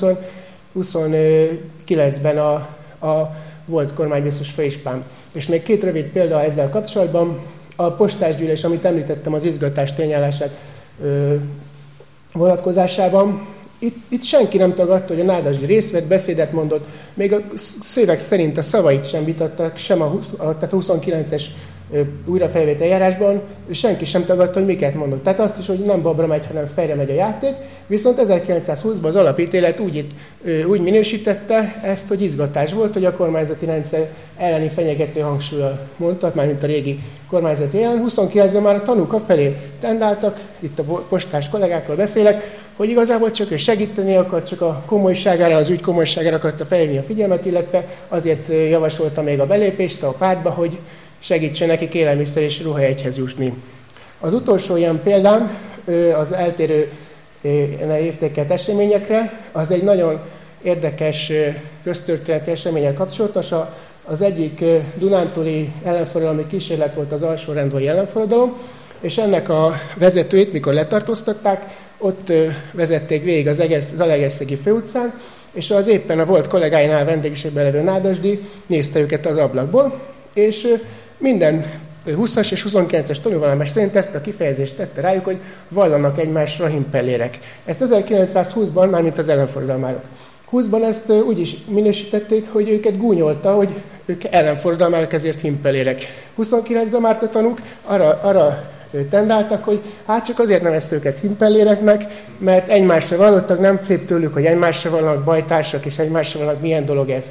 29-ben a volt kormánybiztos főispán. És még 2 rövid példa ezzel kapcsolatban. A postásgyűlés, amit említettem az izgatás tényállását vonatkozásában, itt senki nem tagadta, hogy a Nádasdy részt vett, beszédet mondott, még a szöveg szerint a szavait sem vitattak, sem tehát 29-es újrafelvétel eljárásban, senki sem tagadta, hogy miket mondott. Tehát azt is, hogy nem babra megy, hanem fejre megy a játék, viszont 1920-ban az alapítélet úgy minősítette ezt, hogy izgatás volt, hogy a kormányzati rendszer elleni fenyegető hangsúllyal mondta, mármint a régi kormányzati jelen. 29-ben már a tanúk afelé tendáltak, itt a postás kollégákról beszélek, hogy igazából csak ő segíteni akart, csak a komolyságára, az ügy komolyságára akarta felhívni a figyelmet, illetve azért javasolta még a belépést a pártba, hogy segítsen nekik élelmiszer és ruhajegyhez jutni. Az utolsó ilyen példám az eltérő értékelt eseményekre, az egy nagyon érdekes köztörténeti eseményel kapcsolatos. Az egyik dunántúli ellenforradalmi kísérlet volt az alsórendvai ellenforradalom, és ennek a vezetőit, mikor letartóztatták, ott vezették végig az Zalaegerszegi főutcán, és az éppen a volt kollégáinál vendégségben levő Nádasdy nézte őket az ablakból, és minden 20-as és 29-es tanúvallomás szerint ezt a kifejezést tette rájuk, hogy vallanak egymásra himpellérek. Ezt 1920-ban, mármint az ellenforradalmárok. 20-ban ezt úgy is minősítették, hogy őket gúnyolta, hogy ők ellenforradalmárok, ezért himpellérek. 29-ben már a tanúk arra tendáltak, hogy hát csak azért nevezte őket himpelléreknek, mert egymásra vallottak, nem szép tőlük, hogy egymásra vallanak bajtársak, és egymásra vallanak, milyen dolog ez.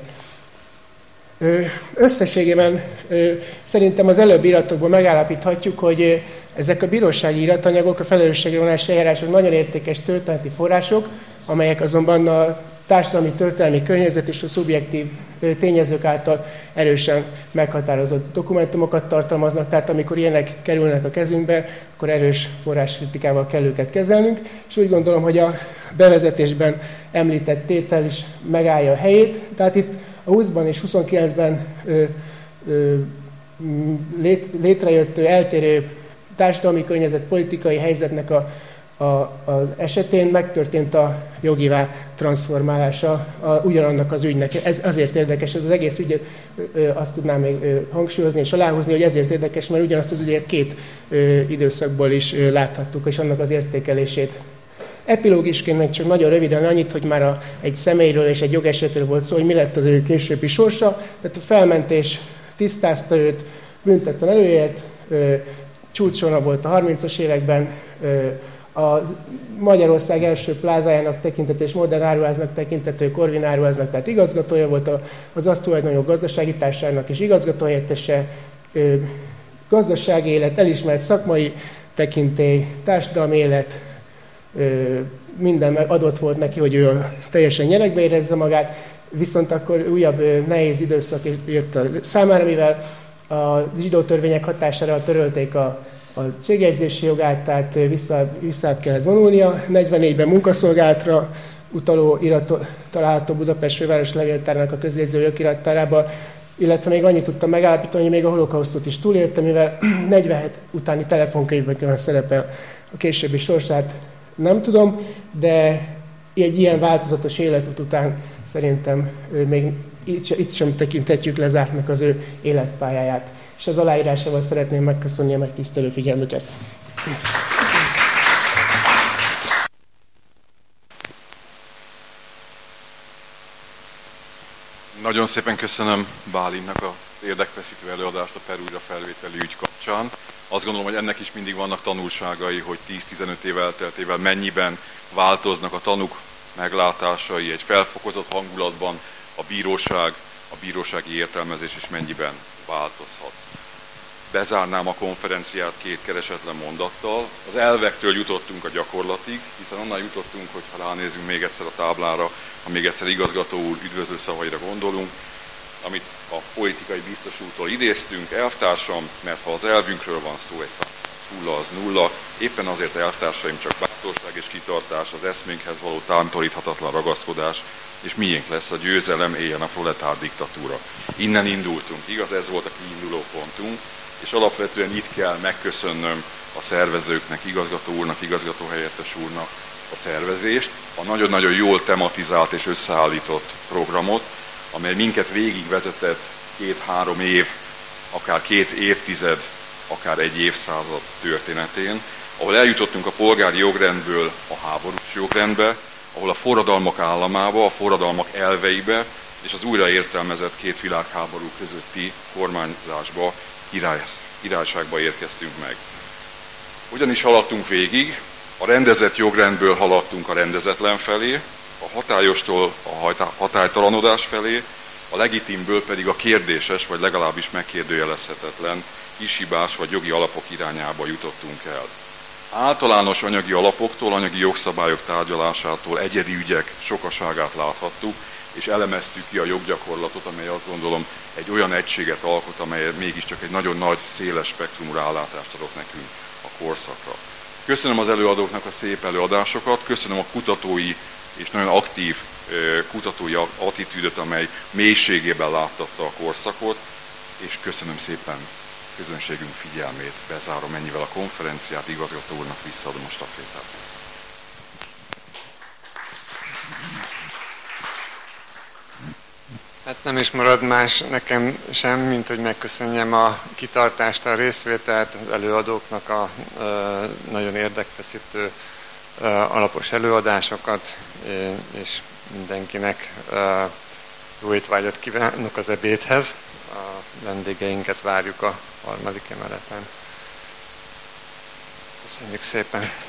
Összességében szerintem az előbbi iratokból megállapíthatjuk, hogy ezek a bírósági iratanyagok, a felelősségre vonási eljárások nagyon értékes történeti források, amelyek azonban a társadalmi történelmi környezet és a szubjektív tényezők által erősen meghatározott dokumentumokat tartalmaznak, tehát amikor ilyenek kerülnek a kezünkbe, akkor erős forráskritikával kell őket kezelnünk, és úgy gondolom, hogy a bevezetésben említett tétel is megállja a helyét, tehát itt a 20-ban és 29-ben létrejött eltérő társadalmi környezet, politikai helyzetnek az esetén megtörtént a jogivá transformálása ugyanannak az ügynek. Ez azért érdekes, ez az egész ügyet azt tudnám még hangsúlyozni és aláhúzni, hogy ezért érdekes, mert ugyanazt az ügyet 2 időszakból is láthattuk, és annak az értékelését. Epilógisként meg csak nagyon röviden annyit, hogy már egy személyről és egy jogesetről volt szó, hogy mi lett az ő későbbi sorsa. Tehát a felmentés tisztázta őt, büntetten előélt, csúcsona volt a 30-as években, a Magyarország első plázájának tekintető és modern áruháznak tekintető Korvin áruháznak, tehát igazgatója volt, az azt tulajdonoló gazdasági társaságnak és igazgatóhelyettese, gazdasági élet, elismert szakmai tekintély, társadalmi élet, minden adott volt neki, hogy ő teljesen nyeregbe érezze magát, viszont akkor újabb nehéz időszak jött a számára, mivel a zsidó törvények hatására törölték a cégjegyzési jogát, tehát vissza kellett vonulnia. 44-ben munkaszolgálatra utaló irat található Budapest főváros levéltárának a közjegyző jogirattárába, illetve még annyit tudtam megállapítani, hogy még a holokausztot is túlélte, mivel 47 utáni telefonkönyvben szerepel A későbbi sorsát nem tudom, de egy ilyen változatos életút után szerintem még itt sem tekintetjük lezártnak az ő életpályáját. És az aláírásával szeretném megköszönni a megtisztelő figyelmüket. Nagyon szépen köszönöm Bálinnak az érdekfeszítő előadást a Perújra felvételi ügy kapcsán. Azt gondolom, hogy ennek is mindig vannak tanulságai, hogy 10-15 év elteltével mennyiben változnak a tanúk meglátásai, egy felfokozott hangulatban a bírósági értelmezés is mennyiben változhat. Bezárnám a konferenciát két keresetlen mondattal. Az elvektől jutottunk a gyakorlatig, hiszen annál jutottunk, hogy ha ránézünk még egyszer a táblára, ha még egyszer igazgató úr üdvözlő szavaira gondolunk, amit a politikai biztos úrtól idéztünk, elvtársam, mert ha az elvünkről van szó, egy hulla az nulla, éppen azért elvtársaim csak bátorság és kitartás, az eszménkhez való tántoríthatatlan ragaszkodás, és miénk lesz a győzelem, éljen a proletár diktatúra. Innen indultunk, igaz? Ez volt a kiinduló pontunk, és alapvetően itt kell megköszönnöm a szervezőknek, igazgató úrnak, igazgatóhelyettes úrnak a szervezést, a nagyon-nagyon jól tematizált és összeállított programot, amely minket végigvezetett 2-3 év, akár 2 évtized, akár egy évszázad történetén, ahol eljutottunk a polgári jogrendből a háborús jogrendbe, ahol a forradalmak államába, a forradalmak elveibe és az újraértelmezett 2 világháború közötti kormányzásba, királyságba érkeztünk meg. Ugyanis haladtunk végig, a rendezett jogrendből haladtunk a rendezetlen felé, a hatályostól a hatálytalanodás felé, a legitimből pedig a kérdéses, vagy legalábbis megkérdőjelezhetetlen, kishibás vagy jogi alapok irányába jutottunk el. Általános anyagi alapoktól, anyagi jogszabályok tárgyalásától egyedi ügyek sokaságát láthattuk, és elemeztük ki a joggyakorlatot, amely azt gondolom egy olyan egységet alkot, amely mégiscsak egy nagyon nagy, széles spektrumú rálátást adott nekünk a korszakra. Köszönöm az előadóknak a szép előadásokat, köszönöm a kutatói és nagyon aktív kutatói attitűdöt, amely mélységében láttatta a korszakot, és köszönöm szépen közönségünk figyelmét. Bezárom ennyivel a konferenciát, igazgató úrnak visszaadom a stafétát. Hát nem is marad más nekem sem, mint hogy megköszönjem a kitartást, a részvételt, az előadóknak a nagyon érdekfeszítő alapos előadásokat, és mindenkinek jó étvágyat kívánok az ebédhez. A vendégeinket várjuk a 3. emeleten. Köszönjük szépen!